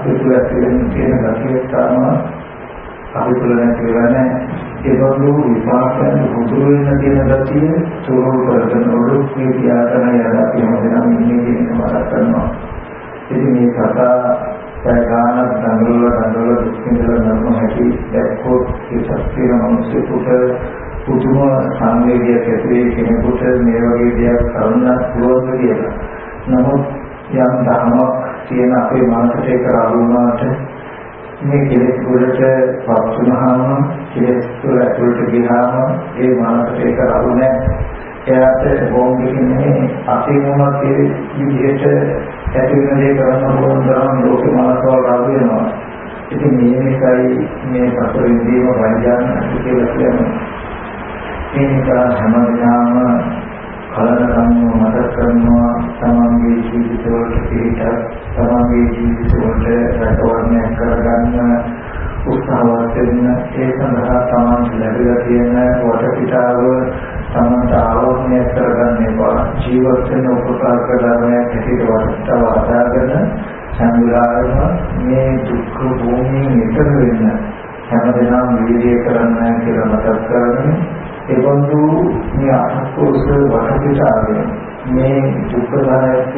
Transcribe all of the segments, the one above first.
තුළ ඇතිවෙන තියෙන ගතිය තමයි අපි තුළ නැතිවෙන්නේ. ඒ වගේ විපාකයන් හුදුරු වෙන තියෙන ගතිය තුරු කරගෙනවලු මේ පියාටන යලා තියෙනවා ඉන්නේ කියන මතක් කරනවා. ඉතින් මේ කතා සාගාන දඟලන දුක්ඛින්දල නම් හැටි දැක්කොත් ඒ ශක්තිය මනුස්සයෙකුට පුදුම සංවේගයක් ඇති කෙනෙකුට මේ වගේ දෙයක් කරන්න පුළුවන් කියලා. නමුත් යම් ධර්මයක් තියෙන අපේ මනසට ඒක ආවුණාට මේ කෙලෙස් වලට පත් වුණාම කෙලෙස් වල ඇතුළට ගියාම ඒ මනසට ඒක ආවුනේ එයාට බොම්බකින්නේ අපේ මොනවද ඒ විදිහට ඇති වෙන දේ කරන්න ඕන තරම් ලෝකේ මනසවල් ආව වෙනවා. ඉතින් මේකයි මේ සතර ඉන්ද්‍රියම වෛද්‍යයන් කියලා කියන්නේ. මේක හැමදාම කලරකම් මතක් කරනවා තමන්ගේ ජීවිතවලට පිළිට තමන්ගේ ජීවිතවලට රැකවරණය කරගන්න උත්සාහවත් වෙන ඒ සඳහා තමන් ලැබිලා තියෙන වටපිටාව තමන්ට ආවරණය කරගන්න එපා. ජීවත් වෙන උපකාර කරගන්නයක් හැටියට වටපිටාව හදාගෙන සංවිධානය මේ දුක්ඛ භූමියේ නිතර වෙන්න හැමදෙනාම විවිධ කරන්න කියලා මතක් කරන්නේ. එබඳු මේ අසස්කෝස වටපිටාවේ මේ දුක්ඛදායක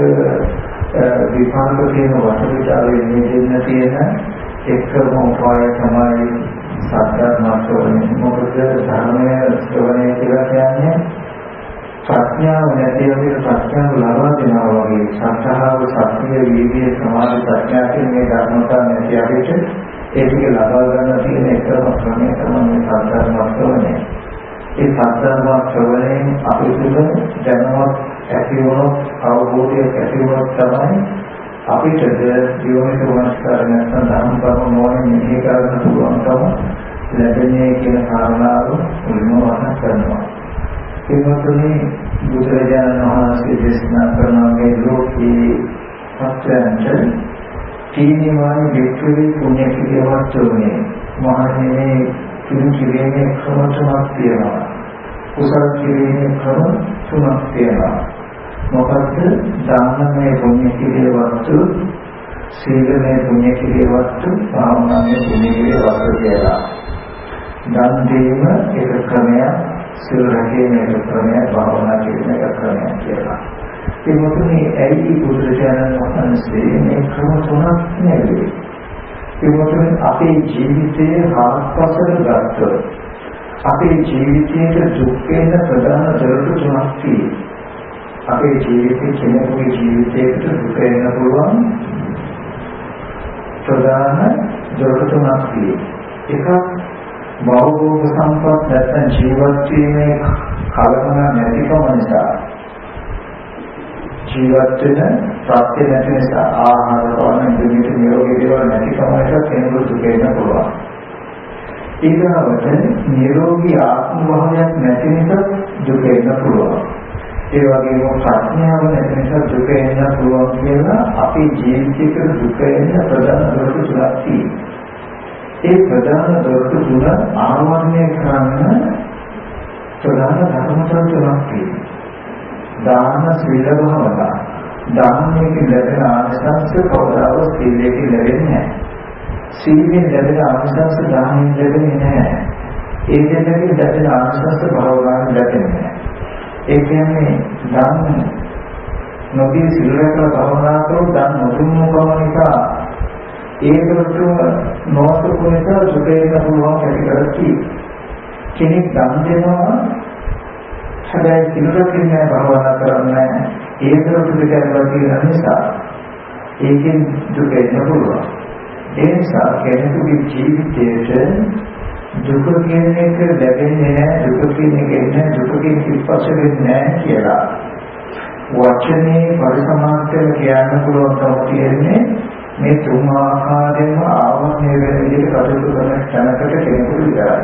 විපාක තියෙන වටපිටාවේ නිදෙන්න තියෙන එක්කම උපාය තමයි සත්‍යමාර්ථය. මොකද ධර්මය ශ්‍රවණය කියලා කියන්නේ ප්‍රඥාව නැති වෙන ප්‍රඥාව ලබා දෙනවා වගේ. සත්‍තාව සත්‍ය වීර්ය සමාධි ප්‍රඥා කියන මේ ධර්මතා නැති අපිට ඒක ලබා ගන්න තියෙන එකම ක්‍රමය තමයි සත්‍යමාර්ථය. ඒ සත්‍යමාර්ථ ශ්‍රවණයෙන් අපි තුළ දැනුවත් ඇති වුණොත් අවබෝධයක් ඇති වුණොත් තමයි අපිට ජීවනික වංශකාර නැත්නම් ධර්ම කර්ම මොනින් නිහි කරන්න පුළුවන්කම ලැබෙන්නේ කියන කාරණාව මුලින්ම වර්ණනා කරනවා. ඒ වගේම බුදුරජාණන් වහන්සේ දේශනා කරන මේ ලෝකයේ සත්‍යයන්ට තීනිමාන වික්‍රේ පුණ්‍ය කිරියවත් උනේ මහණෙනි තුන් කිරීමේ ක්‍රම තුනක් තියෙනවා. කුසල කිරීමේ ක්‍රම තුනක් තියෙනවා. මොකද දානමය පුණ්‍ය කිරියවත්, සීලමය පුණ්‍ය කිරියවත්, භාවනාමය පුණ්‍ය කිරියවත් කියලා. දන් දීම එක ක්‍රමයක්, සීල රැකීම එක ක්‍රමයක්, භාවනා කිරීම එක ක්‍රමයක් කියලා. ඒ මොකද ඇයි බුදුරජාණන් වහන්සේ මේ ක්‍රම තුනක් නෙවෙයි. ඒ මොකද අපේ ජීවිතයේ ආස්වාදයෙන් ගත්තොත් අපේ ජීවිතයේ දුක් වෙන ප්‍රධාන දරතු තුනක් තියෙනවා. අපේ ජීවිතයේ කෙනෙකුගේ ජීවිතයකට දුක එන්න පුළුවන් ප්‍රධාන දරතු තුනක් තියෙනවා. එකක් භෞතික සම්පත් නැත්නම් ජීවත් වීමේ කලකන නැතිකම නිසා ජීවත් වෙන ප්‍රත්‍ය නැති නිසා ආහාර පාන ඉදිරියට නිරෝගී දේවල් නැතිකම නිසා කෙනෙකුට දුක එන්න පුළුවන්. ඊගාවට නිරෝගී ආත්ම භාවයක් නැති නිසා දුක එන්න පුළුවන්. ඒ වගේම ප්‍රඥාව නැති නිසා දුක එන්න පුළුවන් කියලා අපේ ජීවිතේට දුක එන්න ප්‍රධාන දොරටු තුනක් තියෙනවා. ඒ ප්‍රධාන දොරටු තුන ආවරණය කරන ප්‍රධාන ධර්මතාව තුනක් තියෙනවා. දාන සීල භාවනා. දානයෙන් ලැබෙන ආනිසංස කවදාවත් සීලයෙන් ලැබෙන්නේ නැහැ. සීලයෙන් ලැබෙන ආනිසංස දානයෙන් ලැබෙන්නේ නැහැ. ඒ දෙකෙන් ලැබෙන ආනිසංස භාවනාවෙන් ලැබෙන්නේ නැහැ. ඒ කියන්නේ දාන නොදී සීල රැකලා භාවනා කරොත් දාන නොදුන්නකම නිසා ඒකට නොසුකු නිසා සුඛයෙන් පුළුවන් කැටි කෙනෙක් දන් දෙනවා හැබැයි සිල්වකින් භාවනා කරන්නේ ඒකට පිළිගන්නවා කියන නිසා ඒකෙන් දුක එන්න පුළුවන්. ඒ නිසා කෙනෙකුගේ ජීවිතයේ දුක කියන එක ලැබෙන්නේ නැහැ, දුක කියන එක එන්නේ දුකකින් පිටපස්ස වෙන්නේ නැහැ කියලා වචනේ පරිසමාර්ථය කියන්න පුළුවන්කම තියෙන්නේ මේ තුන් ආකාරයෙන්ම ආවරණය වෙන විදිහට කටයුතු කරන තැනකට කෙනෙකුට විතරයි.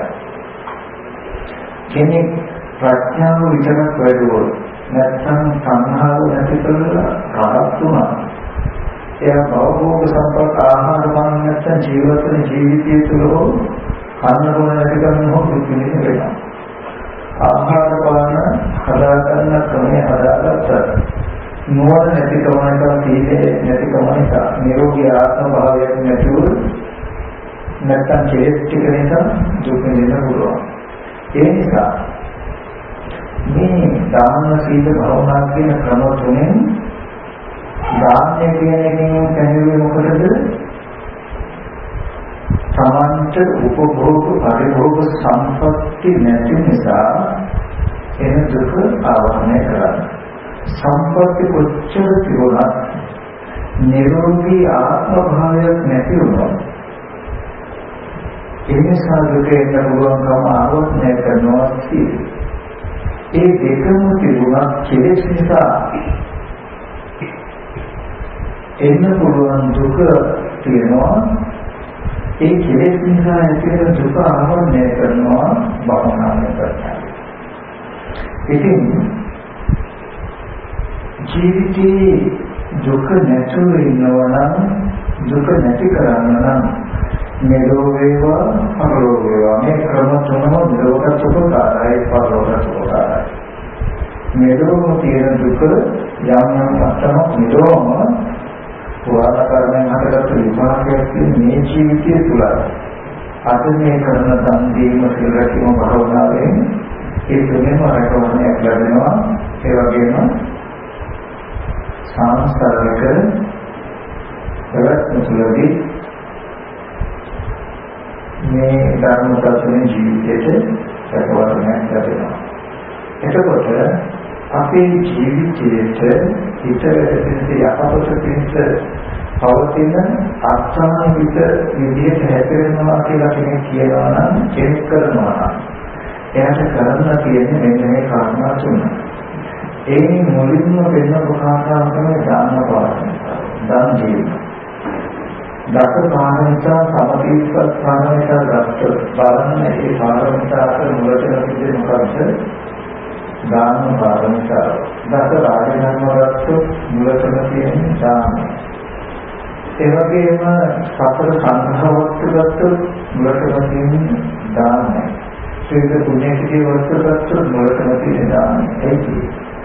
කෙනෙක් ප්‍රඥාව විතරක් වැඩුවොත් නැත්නම් සංහාව නැති කරලා රහත් වුණා. එයා භෞතික සම්පත් ආහාර පාන නැත්නම් ජීවිතේ ජීවිතය තුළ කන්න බොන නැති කරන හොත් දුකින් වෙනවා. ආහාර පාන හදාගන්න ක්‍රමය හදාගත්තා. නුවණ නැතිකම නිසා සීලේ නැතිකම නිසා නිරෝගී ආත්ම භාවයක් නැතිව නැත්තම් කෙලෙස් ටික නිසා දුක් විඳින්න පුළුවන්. ඒ නිසා මේ දාන සීල භාවනා කියන ක්‍රම තුනෙන් දානය කියන එකෙන් පැහැදිලි මොකටද? සමාන්ත උපභෝග පරිභෝග සම්පatti නැති නිසා එන දුක ආවරණය කරන්නේ. සම්පatti කොච්චර තිබුණත් නිරෝගී ආත්ම භාවයක් නැති වුණොත් ඒ නිසා දුකේ පුළුවන්කම ආවරණය කරනවා කියන්නේ. ඒ දෙකම තිබුණත් කෙලෙස් නිසා එන්න පුළුවන් දුක තියෙනවා. ඒ කෙලෙස් නිසා ඇතිවන දුක ආවරණය කරනවා භවනාමය කරනවා. ඉතින් ජීවිතේ දුක නැතුව ඉන්නවා නම් දුක නැති කරන්න නම් මෙලෝ වේවා පරලෝ වේවා මේ ක්‍රම තුනම මෙලොවට උපකාරයි පරලොවට උපකාරයි. මෙලොව තියෙන දුක යම් යම් අත්දැකීම් මෙලොවම පුරාණ හටගත් විපාකයක් මේ ජීවිතය තුළ අද මේ කරන දන් දීම සිල්රැකීම භාවනාවෙන් ඒ තුනම රැකවරණයක් ලැබෙනවා. ඒ වගේම සංස්කාරක ප්‍රවැත්ම තුළදී මේ ධර්ම දර්ශන ජීවිතයට රැකවරණයක් ලැබෙනවා. එතකොට අපේ ජීවිතයේ හිතට යහපත පිණිස පවතින අත්සන්විත විදිහට හැදෙනවා කියලා කෙනෙක් කියනවා නම් කෙනෙක් කරනවා නම් එයාට කරන්න තියෙන්නේ මෙන්න මේ කාරණා තුන. ඒ මුලින්ම වෙන කාරණා තමයි දාන පාරමිතා. දන් දීම. දස පාරමිතා සමථීපත් පාරමිතා දස්ත බලන්න ඒ පාරමිතා අතර මුලට තිබෙන මොකක්ද? දාන පාරමිතා. දස රාජධර්ම රත්තු මුලතම තියෙන දාන. ඒ වගේම සතර සංඝවත්තු රත්තු මුලතම තියෙන දානයි. ඒක පුණ්‍යකී වස්තු රත්තු මුලතම තියෙන දානයි. ඒකයි.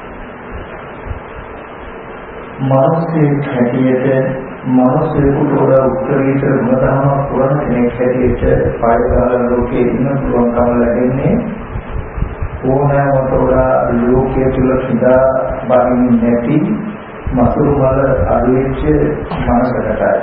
මානසික හැටියට මානසිකට වඩා උත්තරීතර ගුණධර්ම පුරන කෙනෙක් හැටියට පායකාල ලෝකයේ ඉන්න පුළුවන්කම ලැබෙන්නේ ඕනෑමට වඩා ලෝකයේ තුල සිතා බහින්නේ නැති මසුරු වල අඩුවෙච්ච මනසකටයි.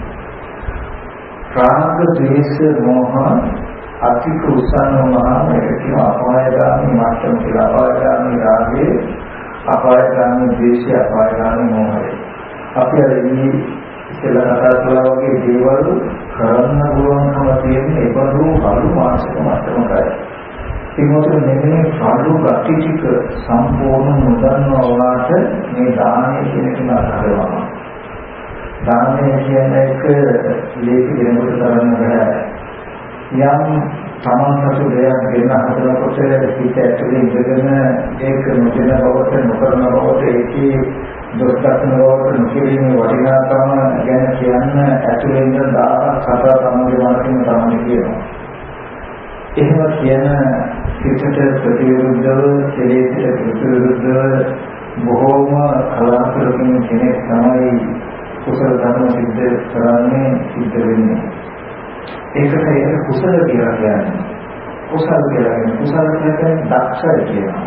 රාග ද්වේෂ මෝහ අතික උසන්වනවා මේක අපායගාමී මාර්ගය කියලා. අපායගාමී රාගයේ අපායගාමී ද්වේෂය අපායගාමී මොහය. අපි අර ඉස්සෙල්ලා කතා කළා වගේ දේවල් කරන්න පුළුවන්කම තියෙන ඒබඳු කලු මානසික මට්ටමකයි. ඒ මොකද මේ කලු ගති ටික සම්පූර්ණ නොදන්නවා වුණාට මේ දානය කියන එක නතරනවා. දානය කියන එක ලේසි දෙනකොට කරන්න බෑ. යම් තමන් සතු දෙයක් දෙන්න හදනකොට හිත ඇතුලේ ඉඳගෙන ඒක නොදෙන බවට නොකරන බවට ඒකේ දුක්ඛන බවට නොකිරීමේ වටිනාකම ගැන කියන්න ඇතුලේ ඉඳන් 1000ක් කතා තමයි මානසිකව තමයි කියනවා. එහෙම කියන හිතට ප්‍රතිවිරුද්ධව කෙලෙසට ප්‍රතිවිරුද්ධව බොහෝම කලාතුරකින් කෙනෙක් තමයි කුසල ධර්ම සිද්ධ කරන්නේ සිද්ධ වෙන්නේ. ඒකට ඒක කුසල කියලා කියන්නේ. කුසල කියන්නේ දක්ෂය කියනවා.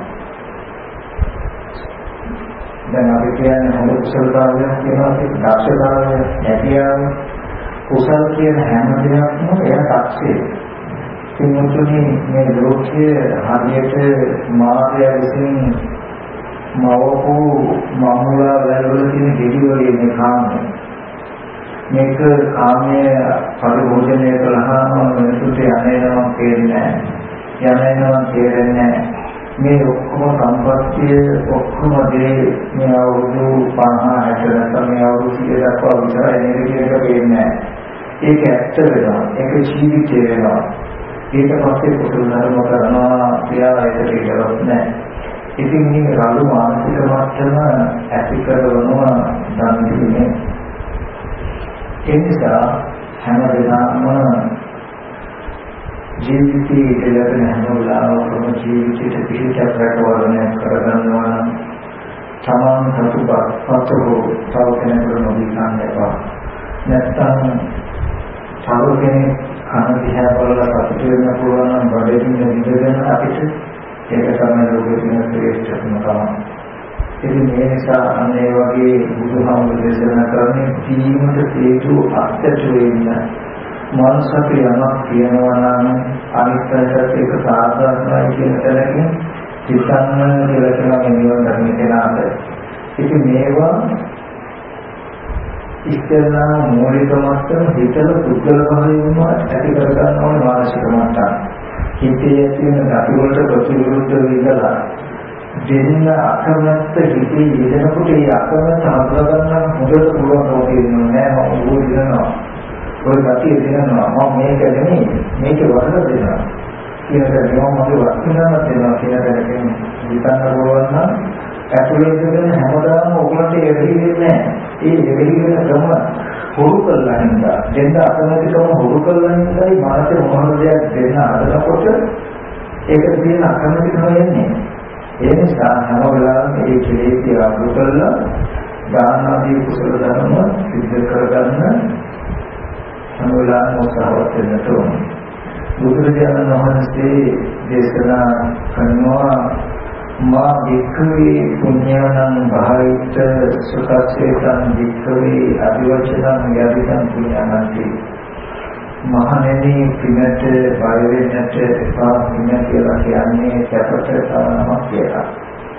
දැන් අපි කියන්නේ හොඳ කුසලතාවයක් කියනවා ඒක දක්ෂතාවය නැතිවම කුසල කියන හැම දෙයක්ම එයා දක්ෂයි. සිංහතුනි මේ ලෝකයේ හරියට මාර්ගය විසින් මවපු මමුලා වැළවල තියෙන දෙවි වගේ මේ කාමය. මේක කාමයේ පරිභෝජනය කළාම මිනිසුන්ට යන්නේනවා තේරෙන්නේ නැහැ. මේ ඔක්කොම සම්පත්තිය ඔක්කොම දේ මේ අවුරුදු 50 60 නැත්නම් මේ අවුරුදු 100 දක්වා විතරයි නේද කියන එක පේන්නේ නැහැ. ඒක ඇත්ත වෙනවා. ඒක ජීවිතය වෙනවා. ඊට පස්සේ කුසල ධර්ම කරනවා කියලා ඒකට ඉඩක් නැහැ. ඉතින් මේ රළු මානසික මට්ටම ඇති කරනවා දන් දීමේ. ඒ නිසා හැම වෙලාවම ජීවිතයේ ලැබෙන හැම වෙලාවකම ජීවිතයට පිළිචක් රැකවරණය කරගන්නවා නම් සමාන සතුටපත් හෝ තව කෙනෙකුට නොදී ගන්න එපා. නැත්තම් තව කෙනෙක් කන දිහා බලලා සතුට වෙන්න පුළුවන් නම් බඩේකින් නිදගෙන අපිට ඒක තමයි ලෝකයේ තියෙන ශ්‍රේෂ්ඨතම තමයි. ඉතින් මේ නිසා අනේ වගේ බුදුහාමුදුරු දේශනා කරන්නේ ජීවිත හේතු අත්‍යත වෙන්න මනසට යමක් කියනවා නම් අනිත්‍යයට ඒක සාධාරණයි කියන තැනකින් හිතන්න කියලා කියන නිවන ධර්ම කෙනාට. ඉතින් මේවා ඉස්සෙල්ලා මූලික මට්ටම හිතල පුද්ගල භාවයෙන්ම ඇති කර ගන්න ඕනේ මානසික මට්ටම. හිතේ තියෙන ගති වලට ප්‍රතිවිරුද්ධ වෙලා දෙන්න අකමැත්ත හිතේ යෙදෙනකොට ඒ අකමැත්ත හඳුනා ගන්න හොඳට පුළුවන් ඕකේන්නේ නෑ මම ඕක දෙනවා. ඔය ගතිය දෙනවා මම මේක නෙමෙයි මේක වරද දෙනවා. කියන දේ මම මගේ වස්තුනම දෙනවා කියන දේ හිතන්න පුළුවන් නම් ඇතුලේ ඉඳගෙන හැමදාම ඔයගලන්ට එවෙලි වෙන්නේ නෑ. ඒ එවෙලි වෙන ක්‍රම හුරු කරලා ඉඳලා දෙන්න අකමැතිකම හුරු කරලා ඉඳලා මානසික මොහොත දෙයක් දෙන්න හදනකොට ඒකට තියෙන අකමැතිකම එන්නේ. ඒ නිසා හැම වෙලාවෙම මේ කෙලෙස් ආපු කරලා දාන ආදී කුසල ධර්ම සිද්ධ කරගන්න හැම වෙලාවෙම උත්සාහවත් වෙන්න ඕනේ. බුදුරජාණන් වහන්සේ දේශනා කරනවා මා වික්ඛවේ පුඤ්ඤානං භාවිත සුඛසේතං වික්ඛවේ අදිවචනං යදිතං පුඤ්ඤානන්ති. මහණෙනි පිනට බය වෙන්නට එපා. පින කියලා කියන්නේ සැපට සමානමක් කියලා.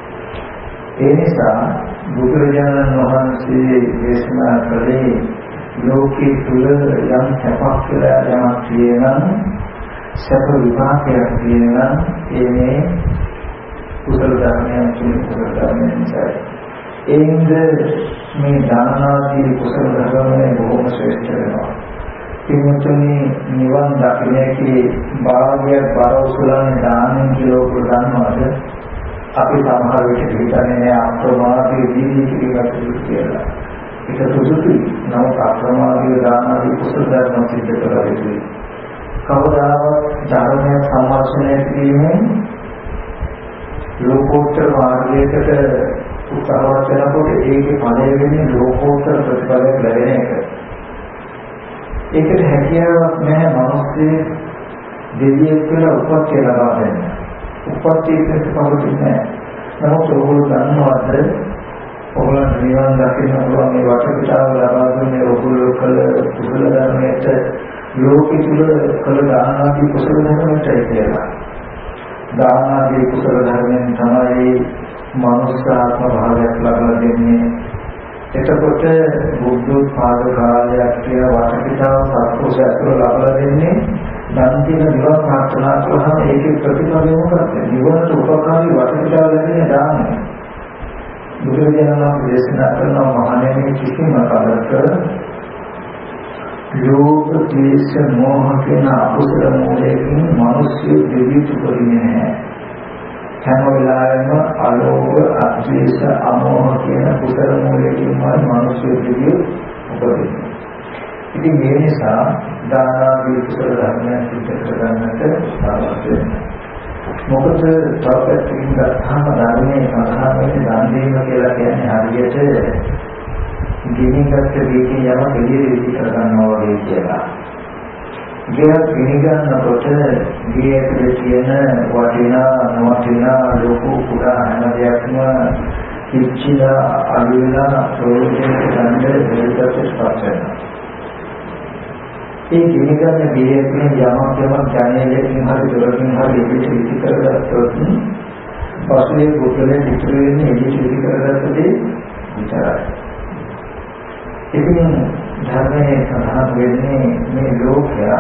ඒ නිසා බුදුරජාණන් වහන්සේ දේශනා කළේ ලෝකේ තුල යම් සැපක් කියලා යමක් තියෙනම් සැප විපාකයක් තියෙනම් එන්නේ කුසල ධර්මයන් කියන කුසල ධර්මයන් නිසා. ඒඳ මේ දාන ආදී කුසල ධර්මයන් බොහොම ශ්‍රේෂ්ඨ වෙනවා. පින්වතුනි නිවන් දකින්නකේ භාග්‍ය බරවසුලන් දානෙන් කියලා ප්‍රදානවද අපි සමහර විට හිතන්නේ අප්‍රමාදී දීදී පිළිගන්න කියලා. ඒක සුදුසුයි. නමුත් අප්‍රමාදී දාන ආදී කුසල ධර්ම සිද්ධ කරලා ඉන්නේ. කවදාවත් ධර්මය සම්මාර්ෂණය කිරීමෙන් ලෝකෝත්තර මාර්ගයකට උත්සාහවත් වෙනකොට ඒකේ ඵලය වෙන්නේ ලෝකෝත්තර ප්‍රතිඵලයක් ලැබෙන එක. ඒකට හැකියාවක් නැහැ මිනිස්සේ දෙවියෙක් කියලා උපත්ය ලබා ගන්න. උපත්ය ප්‍රතිපලුත් නැහැ. නමුත් ඔයගොල්ලෝ දන්නවද ඔයගොල්ලන් නිවන් දකින්න පුළුවන් මේ වටපිටාව ලබා දුන්නේ ඔයගොල්ලෝ කළ කුසල ධර්මයට ලෝකෙ තුල කළ දාන ආදී කුසල ධර්මයටයි කියලා. දාන ආදී කුසල ධර්මයන් තමයි මනුෂ්‍යාත්ම භාවයක් ලබා දෙන්නේ. එතකොට බුද්ධෝත්පාද කාලයක් කියලා වටපිටාව සත්පුරුෂයන්ට ලබා දෙන්නේ දන් දින නිවන් ප්‍රාර්ථනා කරන ඒකේ ප්‍රතිඵලය මොකක්ද? නිවනට උපකාරී වටපිටාව ලැබෙන දානය. බුදුරජාණන් වහන්සේ දේශනා කරන මහණෙනි කිසිම කාලයක ලෝභ, ද්වේෂ, මෝහ කියන අකුසල මූලයෙන් මිනිස්සු දෙවිතු කරන්නේ නැහැ. හැම වෙලාවෙම අලෝභ, අද්වේෂ, අමෝහ කියන කුසල මූලයෙන්මයි මිනිස්සු දෙවියෝ උපදින්නේ. ඉතින් මේ නිසා දාන ආදී කුසල ධර්මයන් සිද්ධ කරගන්නට උත්සාහවත් වෙන්න. මොකද තවපැත්තකින් ගත්තාම ධර්මයේ සඳහන් වෙන්නේ දන් දීම කියලා කියන්නේ හරියට ගිනිගත් දීකින් යම එළියට විසි කරගන්නවා වගේ කියලා. ගෙයක් ගිනිගන්නකොට ගේ ඇතුලේ තියෙන වටිනා නොවටිනා ලෝක කුඩා හැම දෙයක්ම කිච්චිලා අලුවෙලා ප්‍රයෝජනයට ගන්න දෙයකට ස්පර්ශ වෙනවා. ඒ ගිනිගන්න ගේ ඇතුලේ යමක් ජනේලකින් හරි දොරකින් හරි එළියට විසි කරගත්තොත් පස්සේ පුද්ගලයා ඉතුරු වෙන්නේ එළියට විසි කරගත්ත දේ විතරයි. ඉතින් ධර්මයේ සඳහන් වෙන්නේ මේ ලෝකයා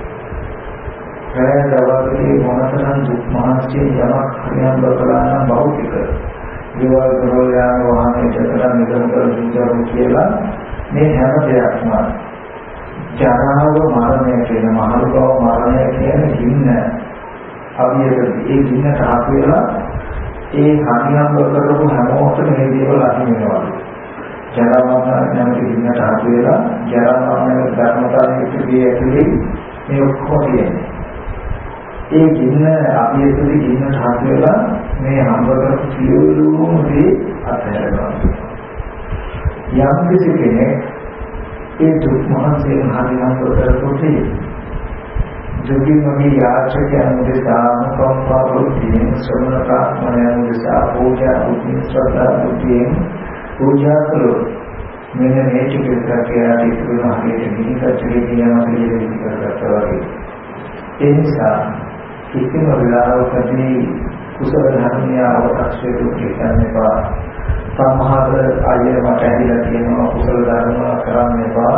රැඳවගේ මොනතරම් දුක් මහන්සිය යමක් ක්‍රියාව කළා නම් භෞතික දේවල් කරෝයාන වහනේ චතර නිරන්තර දුක්ඛ කියලා මේ හැම දෙයක්ම ජරාව මරණය කියන මහලු බව මරණය කියන ගින්න අවියද ඒ ගින්නට හසු වෙලා ඒ හරියම් කරපු හැමෝටම මේ දේවල් අහිමිනවා. ජරා මරණ නැමැති ගින්නට හසු වෙලා ජරා මරණ ධර්මතාවයේ පිටේ ඇතුලේ මේ ඔක්කොම තියෙනවා. ඒ ගින්න අපි ඇතුලේ ගින්න තාක් වෙලා මේ හම්බ කරපු සියලුම දේ අත්හැරෙනවා. යම් කිසි කෙනෙක් ඒ දුක් මහන්සියෙන් හරිනම් කරපොතේ දුකින් මගේ යාචකයන් උදෙසා අනුකම්පා බුද්ධියෙන් ශ්‍රමණ ප්‍රාඥයන් උදෙසා පූජා බුද්ධියෙන් ශ්‍රද්ධා බුද්ධියෙන් පූජා කළොත් මෙන්න මේ ටික කියලා ඉතිරිම හරියට නිකච්චේ කියනවා කියලා කරගත්තා වගේ. ඒ නිසා කිසිම වෙලාවකදී කුසල ධර්මය අවශ්‍ය දුක්ඛයන් එපා. සමහර අය මට ඇහිලා තියෙනවා කුසල ධර්ම කරන්න එපා.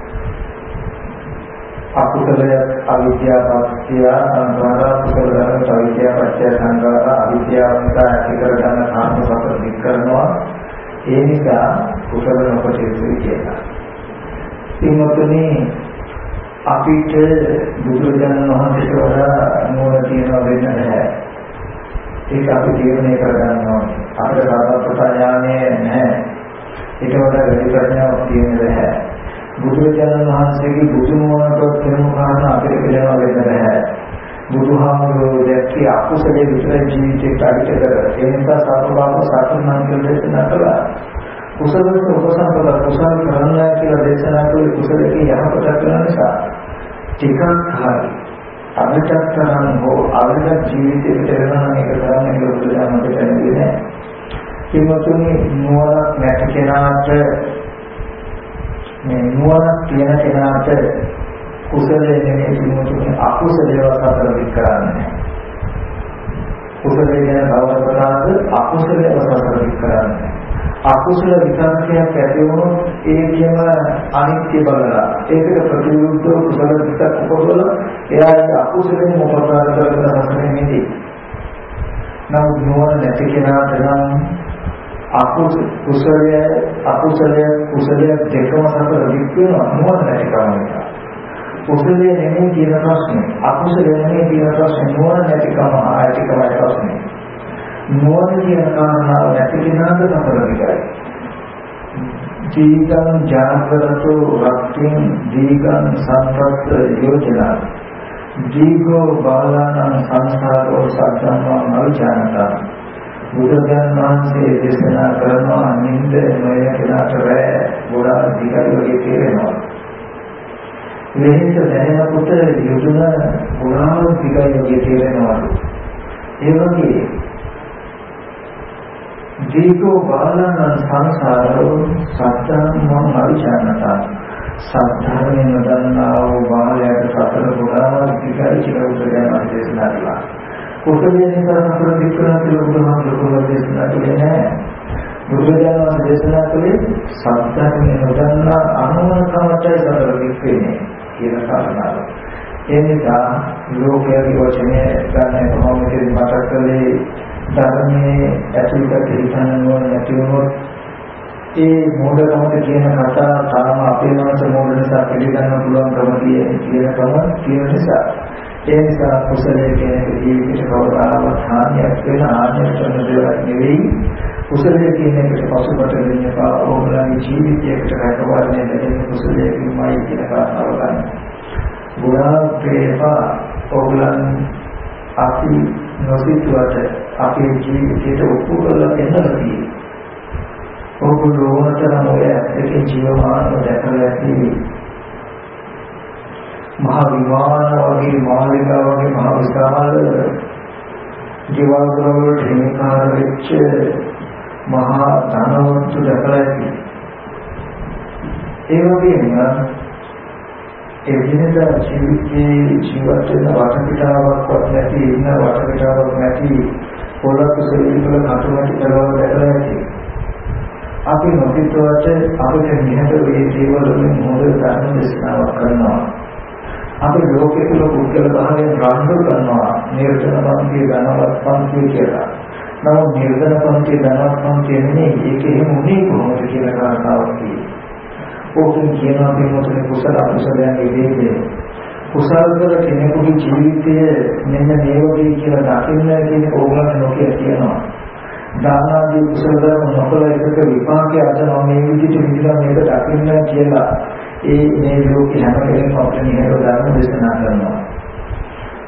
අකුසලය අවිද්‍යාවත්‍ය සංඛාර කුසල ධර්ම අවිද්‍යාවත්‍ය සංඛාර අවිද්‍යාවන්ත ඇති කරගන්න කාම සතර දික් කරනවා. ඒ නිසා කුසල නොකටයුතු කියලා. ඉන්නතුනි අපිට බුදුරජාණන් වහන්සේට වඩා නුවණ තියනවා වෙන්න බෑ. ඒක අපි තීරණය කරගන්න ඕනේ. අපේ සාධාරණ ඥානය නැහැ. ඊට වඩා වැඩි ප්‍රඥාවක් තියෙන්න බෑ. බුදුරජාණන් වහන්සේගේ බුදුනුවණට තේරුම් ගන්න අපිට පිළිවෙල වෙන්න බෑ. බුදුහාමුදුරුවෝ දැක්කේ අකුසලයේ විතර ජීවිතයට අඩිත කර. ඒ නිසා සාපබාව සාතුනාන් කියලා දේශනා කළා. කුසලයේ උපසම්පදා කුසල කරන්න කියලා දේශනා කළේ කුසලයේ යහපත කරන නිසා. ටිකක් හරි අවිචක් කරන හෝ අවිචක් ජීවිතයට වෙනවා මේක කරන්නේ කියලා බුදුදහමට කියන්නේ නැහැ. කිමතුනි නුවණක් නැති කෙනාට මේ නුවණක් තියෙන කෙනාට කුසලයේ නෙමෙයි කිමතුනි අකුසලයේ වසතර වික් කරන්නේ. කුසලයේ ගැන භවපදාද අකුසලයේ වසතර වික් කරන්නේ. අකුසල විකල්පයක් ඇති වුණොත් ඒකම අනිත්‍ය බලලා ඒකට ප්‍රතිවිරුද්ධව කුසල විකල්ප උපදවලා එයාට අකුසලෙන් උපකාර කරගෙන හසුනේ නෙදී. නමුත් නුවණ නැති කෙනාට නම් කුසලයේ දෙකම සතර වික් වෙනවා නුවණ නැති කම නිසා. කුසලයේ නෙමෙයි කියන ප්‍රශ්නේ අකුසලයේ නෙමෙයි කියන ප්‍රශ්නේ නුවණ නැතිකම ආයතිකමයි ප්‍රශ්නේ. නුවණ කියන කාරණාව නැති කෙනාට සතරවිකයි. ජීවිතං ජාගරතෝ රක්ඛින් දීගං සම්පත් යෝජනා දීගෝ බාලානං සංසාරෝ සත්‍යං මල්ජානතා. බුදුදහම වහන්සේ දේශනා කරනවා නින්ද නොය කෙනාට බෑ ගොඩාක් දීගයි වගේ තේරෙනවා. මෙහෙත දැනෙනකොට යොදුන ගොඩාක් දීගයි වගේ තේරෙනවා. ඒ වගේ දීගෝ බාලන සංසාරෝ සත්‍යං මං අවිචානතා. සත්‍යයෙන් නොදන්නා වූ බාලයට සතර ගොඩාක් දීගයි කියලා උපදේශනා දේශනා කළා. කුසලයේ නිසා සතර වික්‍රම කියලා බුදුහාමුදුරුවෝ දේශනා කළේ නැහැ. බුදුරජාණන් දේශනා කළේ සත්‍යයෙන් නොදන්නා අනුමතමටයි සතර වික්‍රමනේ කියන කාරණාව. ඒ නිසා ලෝකයේ වචනේ ගන්න කොහොමද මතක් කළේ ධර්මයේ ඇතුළත හිතනවා නැති වුණොත් ඒ මොඩකමට කියන කතා තාම අපේ මනස මොඩ නිසා පිළිගන්න පුළුවන් කම තියෙන නිසා ඒ නිසා කුසලයේ කියන ජීවිතේ කවදාවත් හානියක් වෙන ආනියක් වෙන දෙයක් නෙවෙයි. කුසලයේ කියන එකට පසුබට දෙන්න එපා. ඕගොල්ලන්ගේ ජීවිතයකට රැකවරණය දෙන්න කුසලයේ කිමයි කියන කාරණාව ගන්න. ගුණා ප්‍රේමා ඕගොල්ලන් අපි නොසිතුවට අපේ ජීවිතයට ඔප්පු කරලා දෙන්නවා කියන්නේ. ඔගොල්ලෝ ඕනතරම් ඔය ඇත්තේ ජීවමානව දැකලා ඇති මහා විමාන වගේ මාලිගා වගේ මහා විශාල ජීවල් වලට හිමිකාර වෙච්ච මහා ධනවන්ත දැකලා ඇති. ඒ වගේම එදිනෙදා ජීවිතයේ ජීවත් වෙන වටපිටාවක්වත් නැති ඉන්න වටපිටාවක් නැති පොළොක් සෙලිවල කටුමැටි කරවල දැකලා ඇති. අපි නොකිතවට අපේ නිහඬ වේ දේවල් වලින් මොහොත ධර්ම දේශනාවක් කරනවා. අපි ලෝකයේ තුල පුද්ගල භාවයෙන් රණ්ඩු කරනවා නිර්ධන පන්ති ධනවත් පන්ති කියලා. නමුත් නිර්ධන පන්ති ධනවත් පන්ති නෙමෙයි ඒකෙම උනේ කොහොමද කියලා කාරණාවක් තියෙනවා. ඕකෙන් කියනවා මේ මොකද කුසල අකුසලයන් ඉදීදී කුසල වල කෙනෙකුගේ ජීවිතය මෙන්න මේ වගේ කියලා දකින්න කියන ඕගොල්ලෝ නොකිය කියනවා. දානාදී කුසල ධර්ම නොකල එකක විපාකයේ අදනවා මේ විදිහට විදිහට මේක දකින්න කියලා ඒ මේ ලෝකේ හැම කෙනෙක්ම අපේ නිහඬව ධර්ම දේශනා කරනවා.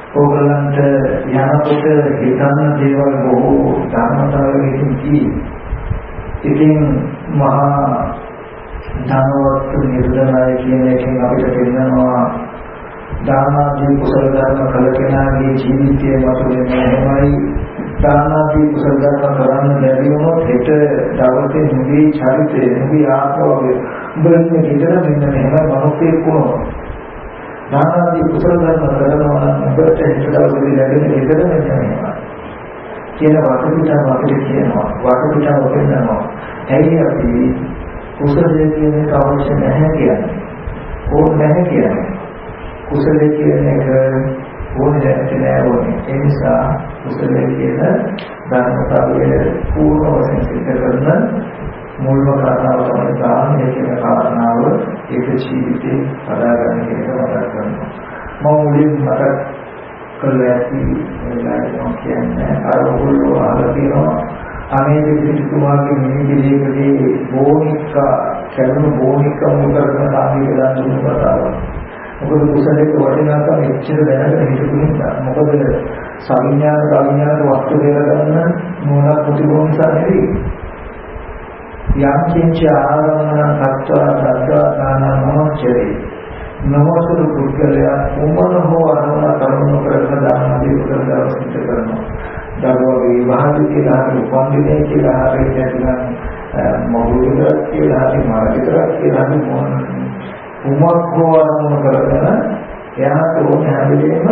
ඕගලන්ට යනකොට හිතන්න දේවල් බොහෝ ධර්මතාවයකින් කී. ඉතින් මහා ධනවත් නිර්ධනය කියන එකෙන් අපිට පෙන්නනවා දානාදී කුසල ධර්ම කළ කෙනාගේ ජීවිතය මතුවෙන්නේ එහෙමයි. දානාදී කුසල ධර්ම කරන්න බැරි වුණොත් හෙට දවසේ නුඹේ චරිතය නුඹේ ආත්මාව උඹලගේ විතර මෙන්න මෙහෙම මනුස්සයෙක් වුණොත් දානාදී කුසල ධර්ම කරනවා නම් උඹට හෙට දවසේ ලැබෙන විතර මෙන්න මෙහෙම කියන වටපිටාව අපිට කියනවා. වටපිටාව පෙන්නනවා. ඇයි අපි කුසලයේ කියන එක අවශ්‍ය නැහැ කියන්නේ? ඕන නැහැ කියන්නේ. කුසලයේ කියන එක ඕනේ නැහැ. ඒ නිසා කුසලයේ කියන ධර්මතාවයේ පූර්ණ වශයෙන් සිද්ධ කරන මුල්ම කාරණාව තමයි දානය කියන කාරණාව. ඒක ජීවිතේ හදාගන්න කියන එක මතක් කරනවා. මම මුලින් මතක් කළා කියන්නේ අර ඔයගොල්ලෝ අහලා තියෙනවා අනේ පිටිතුමාගේ මිනිගිරියකදී බෝනික්කා කරුණු බෝනික්කා මුල් කරගෙන සාමීක දාන දුන්න කතාව. මොකද කුසලයේ වටිනාකම එච්චර දැනගෙන හිටපු නිසා. මොකද සංඥාන වස්තු දෙක ගන්න මොනක් ප්‍රතිබෝධිසා නෙවෙයි. යම් කිංච ආරම්මන සත්වා සද්දා නානමච්චරේ නමස්තර පුද්ගලයා උමන හෝ අරමුණ කරුණු කරගෙන දානදී උදව් සිද්ධ කරනවා. දරුවා විවාහ කියලා උපන්දිනේ කියලා හරි නැත්නම් මොහොතක් කියලා හරි මාර්ගිකයක් කියලා හරි උමක් හෝ අරමුණ කරගෙන එයාට ඕන හැම වෙලේම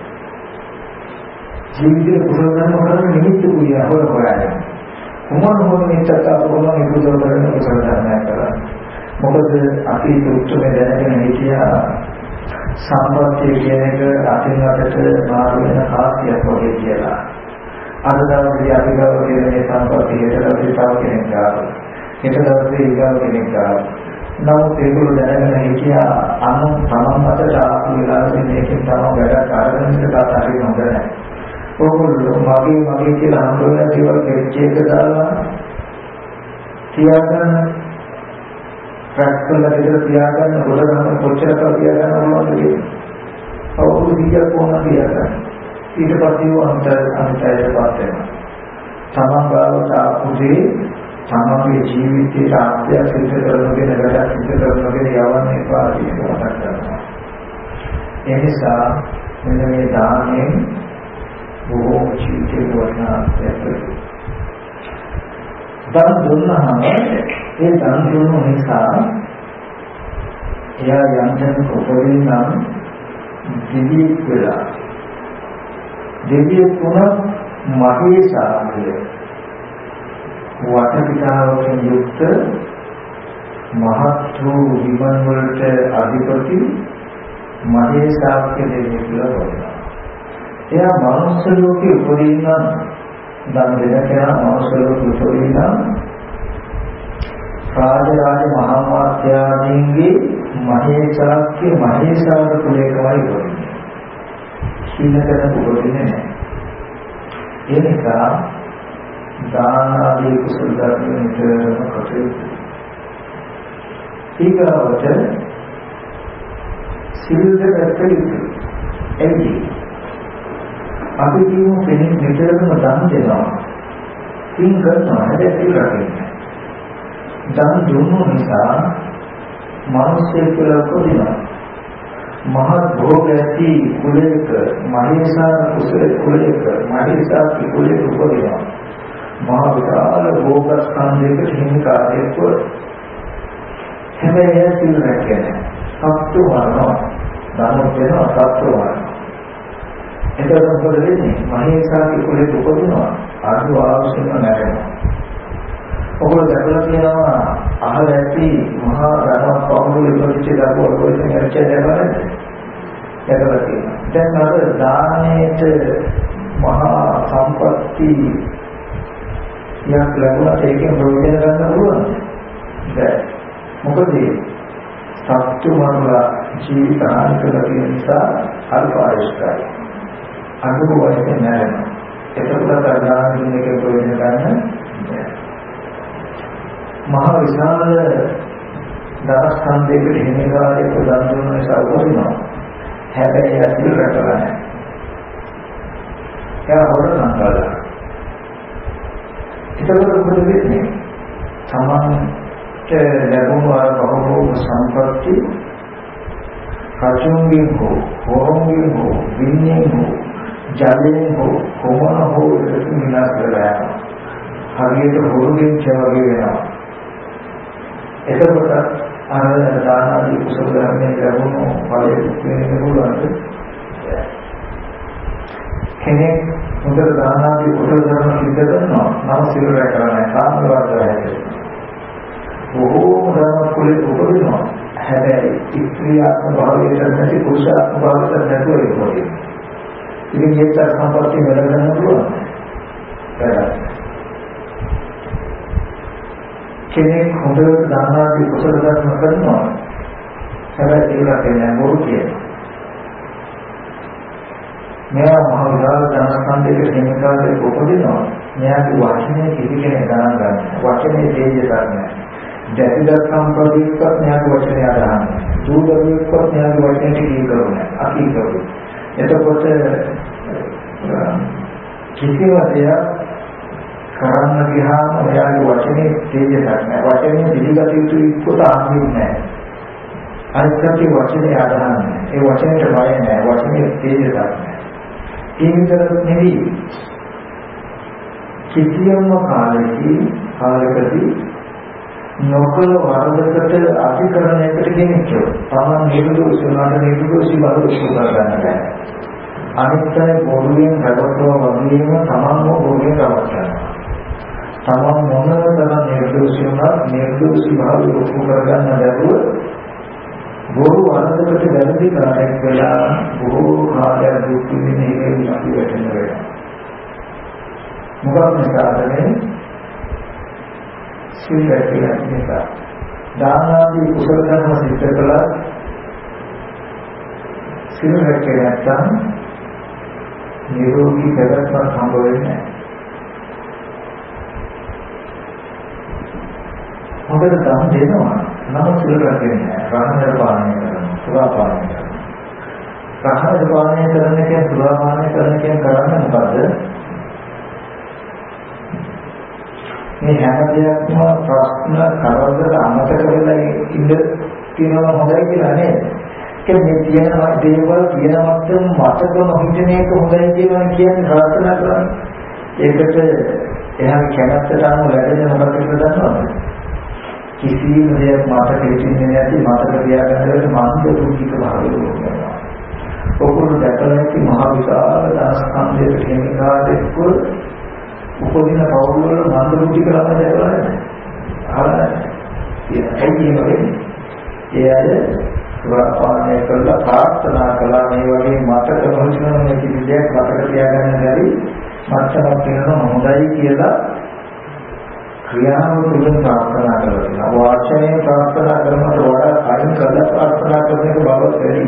ජීවිතේ කුසල ධර්ම කරන නිමිති පුරිය හොයන්නේ. උමන හෝ නිමිත්තක් අපෝම ඉදුව කරන කුසල ධර්මයක් කරන්නේ. මොකද අපි උත්තරේ දැනගෙන හිටියා සම්පත්තිය කියන එක අතින් අතට මාරු වෙන කාර්යයක් වගේ කියලා. අද දවසේ අපි ගාව තියෙන මේ සම්පත්තිය හෙට දවසේ තව කෙනෙක් ගාව. හෙට දවසේ ඊගාව කෙනෙක් ගාව. නමුත් ඒගොල්ලෝ දැනගෙන හිටියා තමන් අතට ආපු වෙලාවේ මේකෙන් තමයි වැඩ කරගෙන ඉඳලා හරි හොඳ නැහැ. ඕගොල්ලෝ මගේ කියලා හම්බවෙන දේවල් කෙච්චේක දාලා තියාගන්න ප්‍රැක්ටිකල් එකේ තියාගන්න උදාහරණ කොච්චර කල් තියාගන්න ඕනවද කියන්නේ. අවුරුදු 10ක් වුණා තියාගන්න. ඊට පස්සේ අන්තයට පත් වෙනවා. තමන් ගාවට ආපුදී තමන්ගේ ජීවිතයේ ආත්මය සිද්ධ කරනගෙන වැඩ සිද්ධ කරනගෙන යවන්නේ පාඩිය මතක් කරනවා. ඒ නිසා මෙන්න මේ දානයෙන් බොහෝ ජීවිතේ වටිනාකමක් දන් දුන්නාම ඒ දන් දුන්නු නිසා එයා යම් කෙනෙක් උපදින්නම් දිව්‍යෙක් වෙලා දෙවියෙක් වුණත් මහේ ශාක්‍ය වටපිටාවකින් යුක්ත මහත් වූ විමන් වලට අධිපති මහේ ශාක්‍ය දෙවියෙක් කියලා වුණා. එයා මනුස්ස ලෝකේ උපදින්න දන් දෙන කෙනා මනුස්ස ලෝකේ උපදින්න රාජ මහාමාත්‍යාදීන්ගේ මහේ ශාක්‍ය මහේශාක කුලයකමයි උපදින්නේ. සින්නකට උපදින්නේ නැහැ. ඒ නිසා දාන ආදී කුසල ධර්ම නිතරම කටයුතු. ඊගාවට සිල් දෙකයි. එයි අපි කියමු කෙනෙක් නිතරම දන් දෙනවා. සිල් කරනවා හැබැයි සිල් රකින්නේ. දන් දුන්නු නිසා මිනිස්සු කියලා කොදිනවා. මහත් භෝග ඇති කුලයක මහේශා කුසල කුලයක මහේශා කුලයක උපදිනවා. මහා විශාල භෝග ස්කන්ධයකට හිමිකාරයෙක්ව හැබැයි සිල් රැකගෙන සත්‍ය වරනවා. ධර්ම වෙනවා සත්‍ය වරනවා. එතකොට මොකද වෙන්නේ? මහේශා කුලයක උපදිනවා. ආදු ආවශ්‍යම නැරෙනවා. ඔබට දැකලා තියෙනවා අහල ඇති මහා ධර්ම පවුලේ ඉපදිච්ච දරුවෝ කොහෙන්ද ඇවිත් දැකලා තියෙනවා. දැන් අර දානයේට මහා සම්පatti යක් ලැබුණා ඒකෙන් ප්‍රයෝජන ගන්න පුළුවන්. දැන් මොකද සත්‍ය මරලා ජීවිත හානි කරලා තියෙන නිසා අල්පායස්කයි. අනුක වශයෙන් නැරෙනවා. එතකොට දානයේ එකේ ප්‍රයෝජන ගන්න මහා විශාල දවස් සම්දේකට හිමිකාරයෙකු දන් දුන්න නිසා උපදිනවා. හැබැයි ඇතුළ රටලා නැහැ. එයා හොරකම් කළා. ඒකවල මොකද වෙන්නේ? තමන්ට ලැබුණු අර බහුරූප සම්පatti කචුම්බින් හෝ හොරොම්බින් හෝ විඤ්ඤාණයෙන් හෝ ජලයෙන් හෝ කොමන හෝ එකකින් විනාශ කරලා යනවා. හරියට හොරුගෙන් වගේ වෙනවා. එතකොට අර දාන ආදී කුසල ධර්මයේ ලැබුණු ඵලයේ වෙනක පුළුවන්ද? කෙනෙක් හොඳට දාන ආදී කුසල ධර්ම සිද්ධ කරනවා නම් සිල් රැකගන්න සාමවර්ධය හැදෙනවා. බොහෝම ධර්ම කුලේ උපදිනවා. හැබැයි ස්ත්‍රියාත්ම භාවයට නැති පුරුෂාත්ම භාවයට නැතුව ඉන්නේ. ඉතින් මේක සම්පූර්ණ වෙලා ගන්න පුළුවන්. කෙනෙක් හොඳට දාන ආදී කුසල ධර්ම කරනවා. හැබැයි ඒක කියන්නේ මොරු කියනවා. මෙයා මහ විශාල ධනස්කන්ධයක හිමිකාරයෙක් උපදිනවා. මෙයාගේ වචනේ කිසි කෙනෙක් ගණන් ගන්න. වචනේ තේජයක් නැහැ. දැසිදත් සම්ප්‍රදීප්පත් මෙයාගේ වචනේ අදහන්නේ. දුර්දවිප්පත් මෙයාගේ වචනේ කී කරුනේ. අකී කරුනේ. එතකොට කිසිම දෙයක් කරන්න ගියාම එයාගේ වචනේ තේජයක් නැහැ. වචනේ පිළිගත යුතු කොට ආන්නේ නැහැ. අනිත්‍යයේ වචනේ අදහන්නේ. ඒ වචනේට බය නැහැ. වචනේ තේජයක් නැහැ. ඒ විතරක් නෙවෙයි. කිසියම් කාලයකදී නොකල වරදකට අධිකරණයකට ගෙනිච්චෝ. තමන් නිරුදෝෂී වුණාට නිරුදෝෂී බව උසුලා ගන්න බෑ. අනිත්‍යය බොරුවෙන් රැවටුවා වගේම තමන්ම බොරුවෙන් රවට්ටනවා. තමන් මොනතරම් නිර්දෝෂී වුණත් නිර්දෝෂී භාවය උපු කරගන්න බැරුව බොරු වරදකට වැරදි කරයක් වෙලා බොහෝ කාලයක් දුක් විඳින එකේ අපි වැටෙන වෙනවා. මොකක්ද කාරණේ? සිල් රැකීම නිසා. දාන ආදී කුසල ධර්ම සිද්ධ කළා. සිල් රැකේ නැත්නම් නිරෝගී පැවැත්මක් හම්බ වෙන්නේ නැහැ. හොඳට දන් දෙනවා. නමුත් සිල් රැකෙන්නේ නැහැ. රහණය පාලනය කරනවා. සුරා පාලනය කරනවා. රහණය පාලනය කරන එකෙන් සුරා පාලනය කරන එකෙන් කරන්නේ මොකද්ද? මේ හැම දෙයක්ම ප්‍රශ්න කරදර අමතක වෙලා ඉඳ තියෙනවා හොඳයි කියලා නේද? මේ තියෙන දේවල් කියනවත් මතක නොහිටින එක හොඳයි කියලා කියන්නේ ප්‍රාර්ථනා කරන්නේ. ඒකට එහා කැමැත්තට අනුව වැඩෙන මොකක්ද කියලා දන්නවද? කිසිම දෙයක් මතක හිටින්නේ නැති මතක තියාගන්නට මන්ද දුක්ඛික භාවය වෙනවා. ඔකුරු දැකලා ඇති මහ විශාල දාස්කන්ධයක හිමිකාරයෙක් උපදින පෞරුල මන්ද දුක්ඛික ළම දැකලා නැහැ. අහලා නැහැ. ඒ අය සුරාපානය කළා ප්‍රාර්ථනා කළා මේ වගේ මතක නොහිටින කිසි දෙයක් මතක තියාගන්න බැරි මත්තමක් වෙනවා හොඳයි කියලා ක්‍රියාව තුළින් ප්‍රාර්ථනා කරනවා. වාචනයෙන් ප්‍රාර්ථනා කරනවට වඩා කයින් කළා ප්‍රාර්ථනා කරන එක බව වැඩි.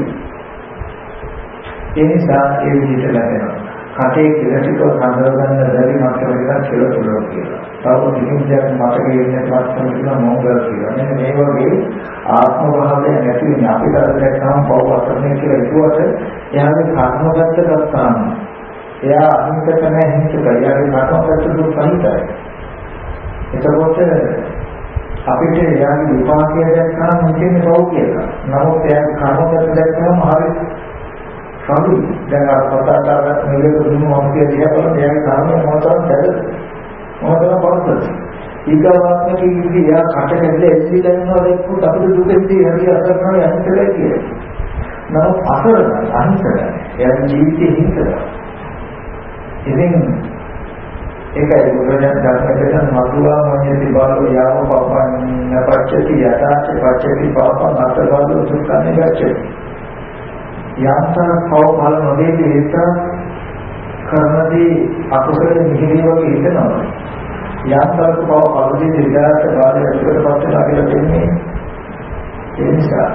ඒ නිසා ඒ විදිහට ලැබෙනවා. කටේ කිලටික හඳුනගන්න බැරි මතකයක් කියලා තුලක් කියලා. තව කිසිම දෙයක් මතකෙ ඉන්නේ නැත්නම් කියන මොංගල් කියලා. මේ වගේ ආත්ම භාවය නැති වෙන අපි කරදරයක් නම් බව අතරනේ කියලා හිතුවට එයාගේ කර්මගත ගත්තාම එයා අහිංසක නැහැ හිංසකයි. එයාගේ කර්මගත දුක් සහිතයි. එතකොට අපිට එයාගේ විපාකය දැක්කම මුලින්ම පව් කියලා. නමුත් එයාගේ කර්මගත දැක්කම හරි සමි දැන් අර පතාකාරත් මෙලෙක දුන්නු මොකද දිහා බලන එයාගේ කර්මය මොනතරම් දැද මොනතරම් පවත්ද ඊගාවාත්ම කීදී එයා කට කැඩලා එල්ලීලා ඉන්නවා දැක්කොත් අපිට දුකෙන්දී හරි අසර කරන යන්නේ කියලා. නමුත් අසරණයි අහිංසකයි. එයාගේ ජීවිතේ හිංසකයි. ඉතින් ඒකයි බුදුරජාණන් ධර්මයෙන් මතුවා මොනියති බාලෝ යාව පපං නපච්චති යතාච පච්චති පාපං අත්බාලෝ දුක්ඛං ගච්ඡති. යන්තර කව බල නොදේදී ඒක කර්මදී අකුසල මිහිරි වගේ හිතනවා. යන්තර කව බලදී විදාත බාලය ඇතුළට පස්සේ ළඟට දෙන්නේ. ඒ නිසා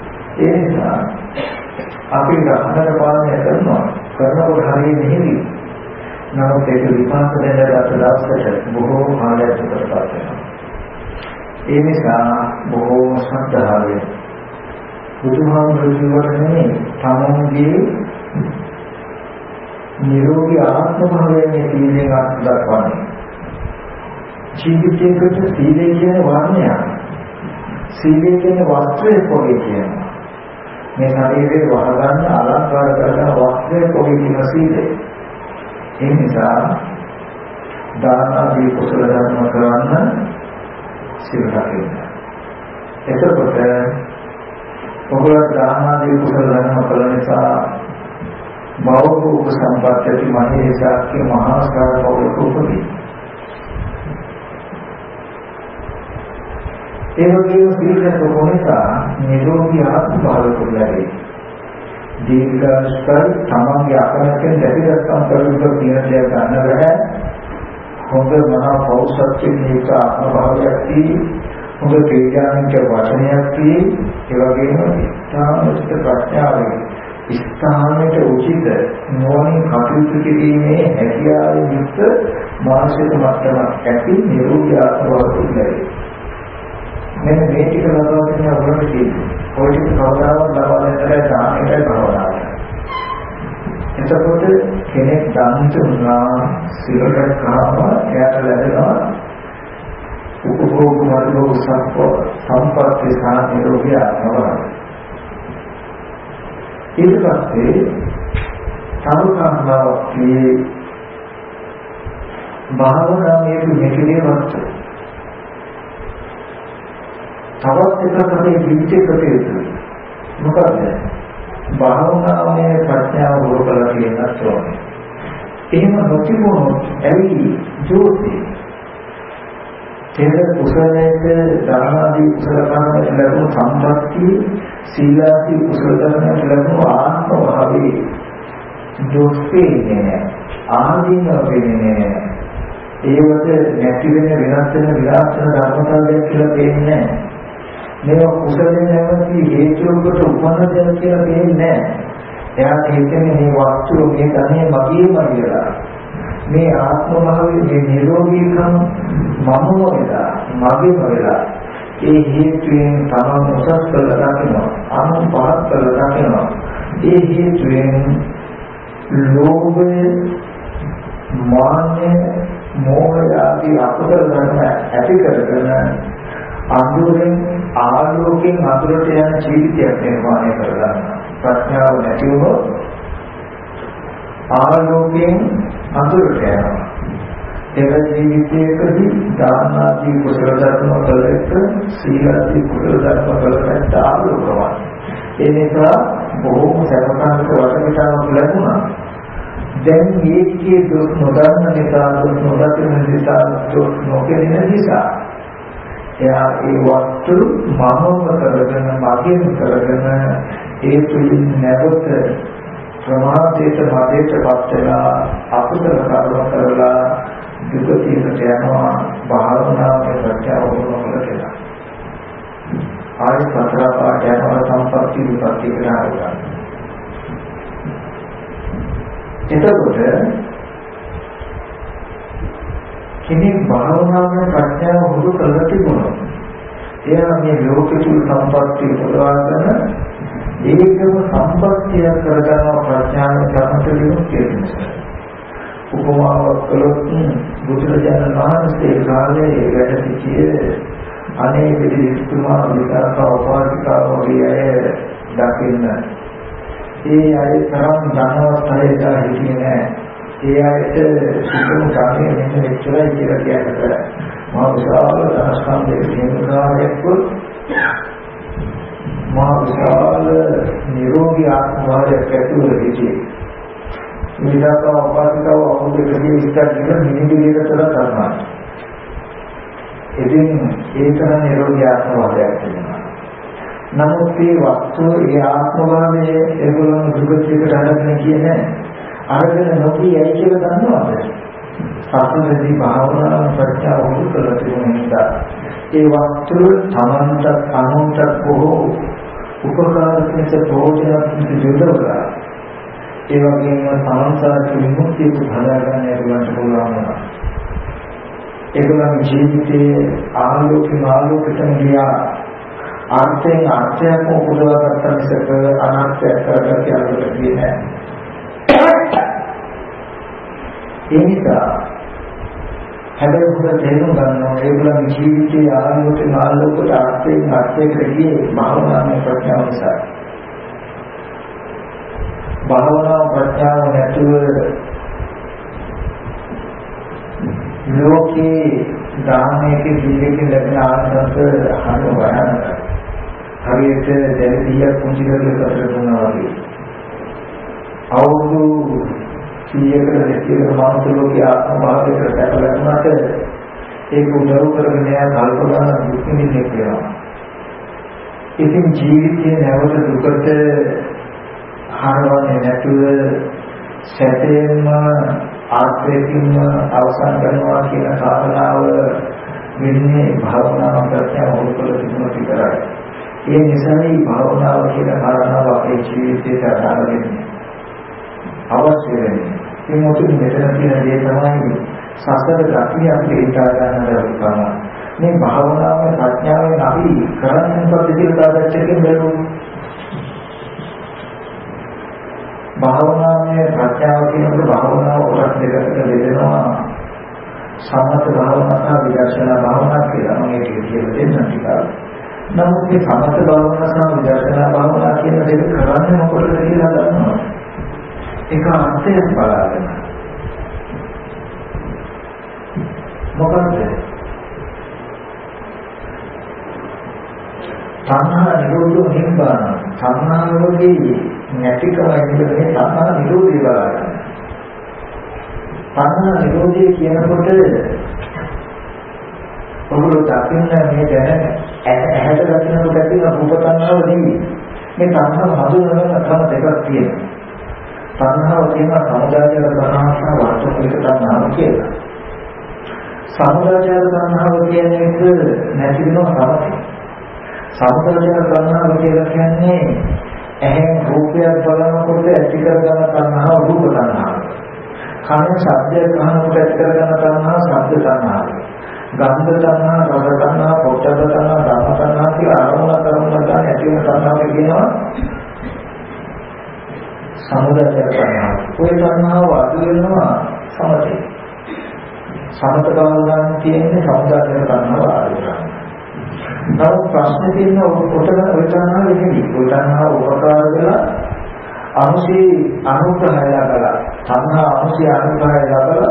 අපි රහතන් පාලනය කරනකොට හරිය මිහිරි. නමුත් ඒක විපාක දෙන්නට දවසකට බොහෝ කාලයක් ගතපත් වෙනවා. ඒ නිසා බොහෝ ශ්‍රද්ධාවෙන් බුදුහාමුදුරුවෝ නෙමෙයි තමන්ගේ නිරෝගී ආත්ම භාවයෙන් සීලෙන් අර්ථ දක්වන්නේ. ජීවිතයකට සීලය කියන වර්ණයක්. සීලය කියන වස්ත්‍රය පොළේ කියනවා. මේ ශරීරේ වහගන්න අලංකාර කරන වස්ත්‍රය පොළේ කියන සීලය. ඒ නිසා දාන ආදී කුසල ධර්ම කරන්න සීල රැකෙන්න. එතකොට ඔබලා දාන ආදී කුසල ධර්ම කළ නිසා බෞද්ධ සම්පත්තිය මහේසාක්‍ය මහා සාරවලට උපදී. ඒ වගේම සීලක කොනසා නිරෝගී ආත්ම භාවය ලැබේ. දීර්ඝායුෂයි තමන්ගේ අකමැත්තෙන් දැඩිගස්සම් කරුණු කියන දේ ගන්න බැහැ. හොඳ මහා පෞෂත්වයෙන් යුක්ත ආත්ම භාවයක් තියෙයි. හොඳ තේජාන්විත වචනයක් තියෙයි. ඒ වගේම ස්ථානික ප්‍රඥාවෙන් ස්ථානයට උචිත නොවනින් කටයුතු කිරීමේ හැකියාවෙන් යුක්ත මානසික මට්ටමක් ඇති නිරෝගී ආත්ම භාවය ලැබේ. මෙන්න මේ ටික ලබා ගන්න අවශ්‍ය තියෙනවා. ඔය ටික කවදාවත් ලබා දෙන්න දානෙට භවනාව. එතකොට කෙනෙක් දන්ත උනා සිරකට කාම එයාට ලැබෙනවා උපභෝග මාර්ගෝ සම්පත්ති සානිරෝගී ආත්මවල. ඊට පස්සේ සමුඛාන්තාවකේ භාවනාවේ මෙකේ වස්තු තවත් එකකට විචිතකේ තියෙනවා. මොකද භාවනාවේ ප්‍රඥාව වලකලා කියනත් ඕනේ. එහෙම නොතිබුණොත් ඇයි ජෝති තේර කුසලයේ දානාදී කුසල කර්මවල ලැබුණු සම්පත්තිය සීලාදී කුසල ධර්මවල ලැබුණු ආත්ම භාවයේ දොස්පේන්නේ ආදීන වෙන්නේ ඒවට නැති වෙන වෙනස් වෙන විලාස ධර්මතාවයක් කියලා දෙන්නේ නැහැ. මේ කුසලයෙන් නැවති හේතුවකට උපන්න දෙයක් කියලා දෙන්නේ නැහැ. එයාට හිතන්නේ මේ වස්තුව මේ ධනෙ මගේම කියලා. මේ ආත්ම භාවයේ මේ නිරෝගීකම් මම වෙලා මගේම වෙලා ඒ හේතුයෙන් තමන් උසස් කරලා ගන්නවා. අනුන් පහත් කරලා ගන්නවා. ඒ හේතුයෙන් ලෝභය මාන්නය මෝහය ආදී අකුසල ධර්ම ඇති කරගෙන අඳුරෙන් ආලෝකයෙන් අඳුරට යන ජීවිතයක් නිර්මාණය කරගන්න. ප්‍රඥාව නැති වුණොත් ආලෝකයෙන් අඳුරට යනවා. ඒක ජීවිතයකදී දාන ආදී කුසල ධර්ම වලට සීලාදී කුසල ධර්ම වලට ආලෝකවත්. ඒ නිසා බොහෝම සැපකාන්ත වටපිටාවක් ලැබුණා. දැන් මේකේ දුක් නොදන්න නිසා දුක් නොදකින නිසා දුක් නොකෙරෙන නිසා එයා ඒ වස්තු මමව කරගෙන මගෙන් කරගෙන ඒ තුලින් නැවත ප්‍රමාදයට මදයටපත් වෙලා අකුසල කර්ම කරලා දුකීකට යනවා භාවනාවේ ප්‍රත්‍යාව වුණොත් කියලා. ආයි සතර පාඩ යනවා සම්පත්‍ති විපත්ති කරනවා. එතකොට කෙනෙක් භාවනාවේ ප්‍රඥාව හුරු කරලා තිබුණොත් එයා මේ ලෝකීය සම්පත්තිය උපදවාගෙන ඒකම සම්පත්තිය කරගන්න ප්‍රඥාවේ ධර්මතලියු කියනවා. උපමාවක් කළොත් බුදුරජාණන් වහන්සේ කාලේ වැඩ සිටියේ අනේක දිස්තුමා විකාරක උපාධිකාව වගේ අය දකින්න. ඒ අය තරම් ධනවත්කමක් හිටියේ නැහැ. ඒ අයට සුදුම කාර්යය මෙන්න මෙච්චරයි කියලා කියන්නට මා විශාල ධනස්කන්ධයේ හේතුකාරයක් මා විශාල නිරෝගී ආත්මවාදයක් ඇතුළත සිටියේ. විදාක උපාධිකාව අවුරුද්දකදී ඉස්සර ගිහින් මිනිදිරියට කරනවා. ඉතින් ඒකන නිරෝගී ආත්මවාදයක් තියෙනවා. නමුත් මේ වස්තු ඒ ආත්මභාවයේ ඒගොල්ලෝ දුකතියකට අරගෙන කියන්නේ අරගෙන නොකියයි කියලා දන්නවද? සාසනදී භාවනා ප්‍රත්‍යාව වුණු කරලා තිබුණ නිසා ඒ වස්තු තමන්ට අනුන්ට බොහෝ උපකාරක ලෙස ප්‍රයෝජනවත් දෙදවලා ඒ වගේම සමන්සාරක විමුක්තිය හදාගන්න ඒගොල්ලන්ට පුළුවන් වෙනවා. ඒගොල්ලන් ජීවිතයේ ආලෝකයෙන් ගියා අර්ථයෙන් අර්ථයක් උපදවා ගන්න මිසක අනර්ථයක් කරගන්න යන්නට දෙන්නේ නැහැ. ඒ නිසා හැබැයි ඔබ තේරුම් ගන්න ඕනේ ඒගොල්ලන්ගේ ජීවිතයේ ආලෝකයෙන් ආලෝකයට අර්ථයකට ගියේ භාවනාවේ ප්‍රඥාව නිසා. භාවනාව ප්‍රඥාව නැතුව ලෝකේ ධානයක ජීවිතේ ලැබෙන ආනන්ද හරිය වයනයි. හරියට දෙවිය කුංචි කරලා කතර දුන්නා වගේ. අවුරුදු 100කට 200කට මානව ලෝකයේ ආත්ම භාවයකට සැකලුණාට ඒක උදව් කරගෙන යන කල්ප ගන්න දුක් නිදෙක් වෙනවා. ඉතින් ජීවිතයේ නැවත දුකට හරවන්නේ නැතුව සැපයෙන්ම ආත්මයෙන්ම අවසන් කරනවා කියන කාරණාව වෙන්නේ භාවනාව ප්‍රත්‍යක්ෂව උත්කල තිබුණා විතරයි. ඒ නිසායි භාවනාව කියන කාරණාව අපේ ජීවිතයට අදාළ වෙන්නේ. අවශ්‍ය වෙන්නේ. මේ මොකද මෙතන කියන දේ තමයි සසර ගතිය අපිට හිතා ගන්න බැහැ. මේ භාවනාවේ ප්‍රඥාවෙන් අපි කරන්නේ මොකද කියලා දාගත්තකින් බැලුවොත් භාවනාවේ ප්‍රඥාව කියනකොට භාවනාව කොටස් දෙකකට බෙදෙනවා. සමථ භාවනාව සහ විදර්ශනා භාවනාව කියලා මම ඒක කියලා දෙන්නම් ටිකක්. නමුත් මේ සමථ භාවනාව සහ විදර්ශනා භාවනාව කියන දෙක කරන්නේ මොකටද කියලා දන්නවා. ඒක අර්ථයක් බලාගෙන. මොකද තණ්හා නිරෝධෝ නිබ්බාන තණ්හාවෝදී නැතිකම ඉඳලා තණ්හා නිරෝධය බලන්න. තණ්හා නිරෝධය කියනකොට ඔබට දකින්න මේ දැන ඇහැට දකින්නකොට ඇති රූප තණ්හාව නෙවෙයි. මේ තණ්හාව හඳුනගන්න ක්‍රම දෙකක් තියෙනවා. තණ්හාව කියනවා සමුදායක තණ්හාව සහ වාස්තවික තණ්හාව කියලා. සමුදායක තණ්හාව කියන්නේ නැති වෙනවා සමතේ. සමුදායක තණ්හාව කියලා කියන්නේ එහෙන් රූපයක් බලනකොට ඇති කරගන්න තණ්හාව රූප තණ්හාව. කන ශබ්දයක් අහනකොට ඇති කරගන්න තණ්හාව ශබ්ද තණ්හාව. ගන්ධ තණ්හාව, රස තණ්හාව, පොට්ටබ්බ තණ්හාව, ධම්ම තණ්හාව කියලා අරමුණ ගන්න ඇති වෙන තණ්හාව කියනවා සමුදාය තණ්හාව. ඔය තණ්හාව අඩු වෙනවා සමතේ. සමත භාවනාවෙන් කියන්නේ සමුදාය තණ්හාව අඩු වෙනවා. නමුත් ප්‍රශ්නේ තියෙන ඔතන ඔය තණ්හාව නෙමෙයි. ඔය තණ්හාව උපකාර කරලා අනුසී අනුග්‍රහය ලබලා තණ්හා අනුසී අනුග්‍රහය ලබලා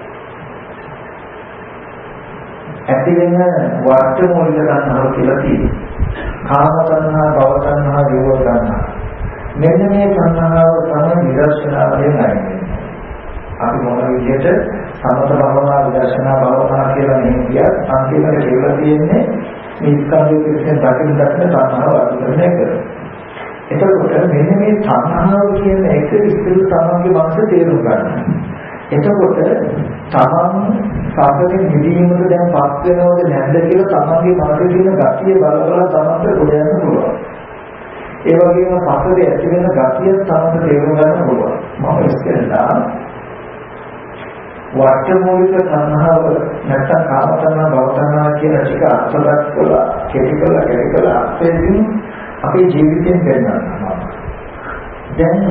ඇති වෙන වර්තමූලික තණ්හාව කියලා තියෙනවා. කාම තණ්හා, භව තණ්හා, විභව තණ්හා. මෙන්න මේ තණ්හාව තමයි විදර්ශනාවෙන් නැන්නේ. අපි මොන විදිහට සමත භාවනා විදර්ශනා භාවනා කියලා මෙහෙම කියත් අන්තිමට කියලා තියෙන්නේ මේ ස්කන්ධයේ පිටින් දකින්න තණ්හාව අඩු කරන එක. එතකොට මෙන්න මේ තණ්හාව කියන එක ඉස්සෙල් තමන්ගේ මනස තේරුම් ගන්න. එතකොට තමන් සාපේක්ෂ නිදීමද දැන් පස් වෙනවද නැද්ද කියලා තමන්ගේ මනසේ තියෙන ගතිය බලලා තමන්ට ගොඩ යන්න පුළුවන්. ඒ වගේම පස්සේ ඇති වෙන ගතිය තමන්ට තේරුම් ගන්න පුළුවන්. මම ඉස්සෙල්ලා වර්තමූලික තණ්හාව නැත්නම් කාම තණ්හා, භව තණ්හා කියන ටික අත්දැක කළා, කෙටි කළා අපේදී අපේ ජීවිතයෙන් පෙන්නනවා. දැන්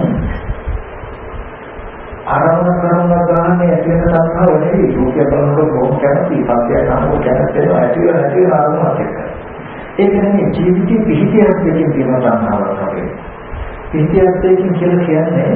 ආරම්භ ගන්න ඇති වෙන තණ්හාව නෙවෙයි රූපය බලනකොට මොකක් කැමති, පස්සේ යනකොට කැමති වෙනවා ඇති වෙන නැති වෙන ආරම්භයක් එක්ක. ඒක නෙමෙයි ජීවිතේ පිහිටියක් දෙකකින් තියෙන තණ්හාවක් වගේ. පිහිටියක් දෙකකින් කියලා කියන්නේ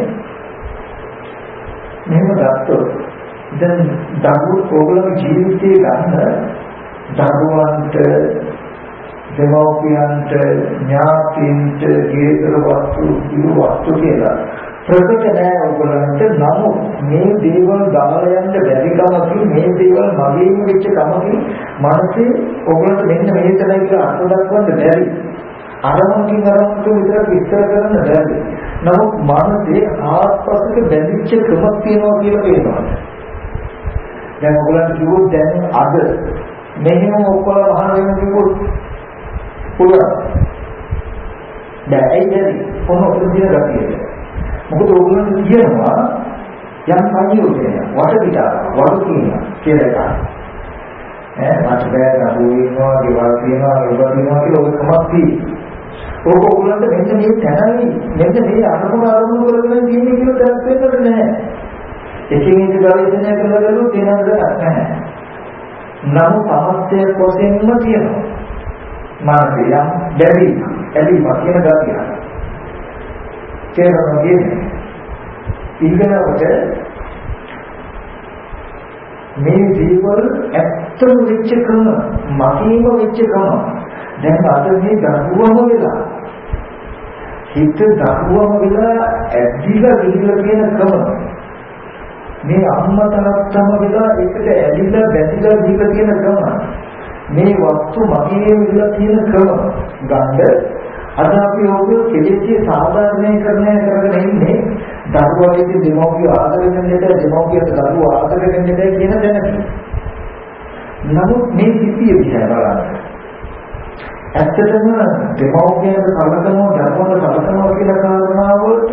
මෙහෙම ගත්තොත් දැන් ඕගොල්ලෝ ජීවිතේ ගන්න දරුවන්ට, දෙමව්පියන්ට, ඥාතීන්ට, ජීවිතර වස්තු, ජීව වස්තු කියලා ප්‍රකට නැහැ ඕගොල්ලන්ට. නමුත් මේ දේවල් දාලා යන්න බැරි කමකින්, මේ දේවල් මගේම වෙච්ච කමකින් මනසේ ඕගොල්ලන්ට මෙන්න මෙහෙතනයි කියලා අර්ථ දක්වන්න බැරි. අරමුණකින් අරමුණට විතරක් විස්තර කරන්න බැරි. නමුත් මනසේ ආත්පසක බැඳිච්ච ක්‍රමක් තියෙනවා කියලා පේනවා. දැන් ඔයගොල්ලන්ට කිව්වොත් දැන් අද මෙහෙම ඔක්කොම වහන වෙන කිව්වොත් පුළුවන්. දැන් ඒකේ කොහොමද කියලා මොකද ඔයගොල්ලන්ට කියනවා යම් සංයෝජනයක් වටපිටාවක් වඩු කියලා එකක්. මට බෑ නබුවෙනවා, ගෙවල් තියෙනවා, ඒවා තියෙනවා කියලා ඔය කමක් තියෙනවා. ඔයගොල්ලන්ට මෙන්න මේ තැනයි මෙන්න මේ අරමුණ කරගෙන තියෙන්නේ කියලා දැක් වෙන්නට නැහැ. එකින් එක ගවේෂණය කරලා බලුවොත් තේරෙන්නේ නැහැ. නමුත් අවශ්‍ය කොටෙන්ම තියෙනවා. මානසික දැවීම, ඇලීම කියන ගතිය. තේරෙන්නේ ඊගනවට මේ ජීවල් ඇත්තම වෙච්ච ක්‍රම, මගීම වෙච්ච ක්‍රම. දැන් අද මේ දරුවම වෙලා හිත දරුවම වෙලා ඇදිලා ගිහිල්ලා කියන ක්‍රම. මේ අම්මා තාත්තම වෙලා එකට ඇදිලා බැඳිලා ගිහිල්ලා කියන ක්‍රම. මේ වස්තු මගේ වෙලා තියෙන ක්‍රම. ගන්න අද අපි ඔබ කෙලෙස්යේ සාධාරණීකරණය කරගෙන ඉන්නේ දරුවාගේ දෙමව්පිය ආදර වෙන්නට දෙමව්පියට දරුවා ආදර වෙන්නට කියන දැනට. නමුත් මේ සිද්ධිය දිහා බලන්න. ඇත්තටම දෙමව්පියන්ට සලකනවා දරුවන්ට සලකනවා කියන කාරණාවට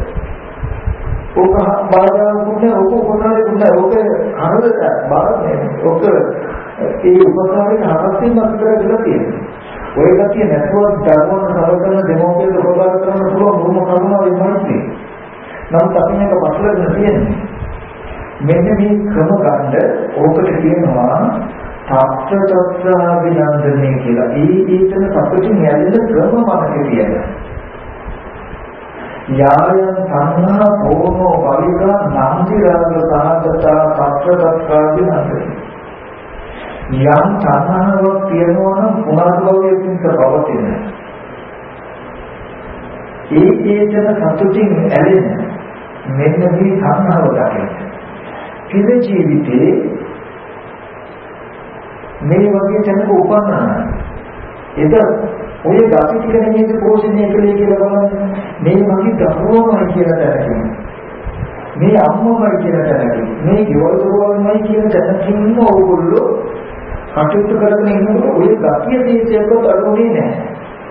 ඔක බාධාකුනේ ඔක කොහොමද ඔක හරද බාරන්නේ ඔක ඒ උපකාරයෙන් හරස්සින් අපිට තියෙනවා. ඔය ගැතිය නැතුව දරුවන්ට සලකන දෙමව්පියන්ට උපකාර කරන්න පුළුවන් මොනම කරුණාවක් වෙන්නේ. නමුත් අපි මේක පසලගෙන තියෙන්නේ. මෙන්න මේ ක්‍රම ගන්න ඕකට කියනවා තාත්‍රාභිනන්දනය කියලා. ඊතන සතුටින් යැදෙන ක්‍රම මනසේ තියෙනවා. යායන් සංඝා ඕනෝ වලිකා නන්දි රාග සහගතා තාත්‍රාභිනන්දනය. යම් සංඝාවක් තියෙනවා නම් පුනර්භවයෙන් පවතින. ඊතන සතුටින් ඇලෙන මෙන්න මේ සංඝාව දකින්න. පිළ ජීවිතේ මේ වගේ තැනක උපන්නා එද ඔය ගති ටික නේද පෝෂණය කළේ කියලා බලන්න. මේ වගේ දරුවමයි කියලා දැනගන්න. මේ අම්මමයි කියලා දැනගන්න. මේ ගෙවල් දරුවමයි කියලා දැනගන්න ඕගොල්ලෝ කටයුතු කරගෙන ඉන්නකොට ඔය ගතිය දේශයකට අරුනේ නැහැ.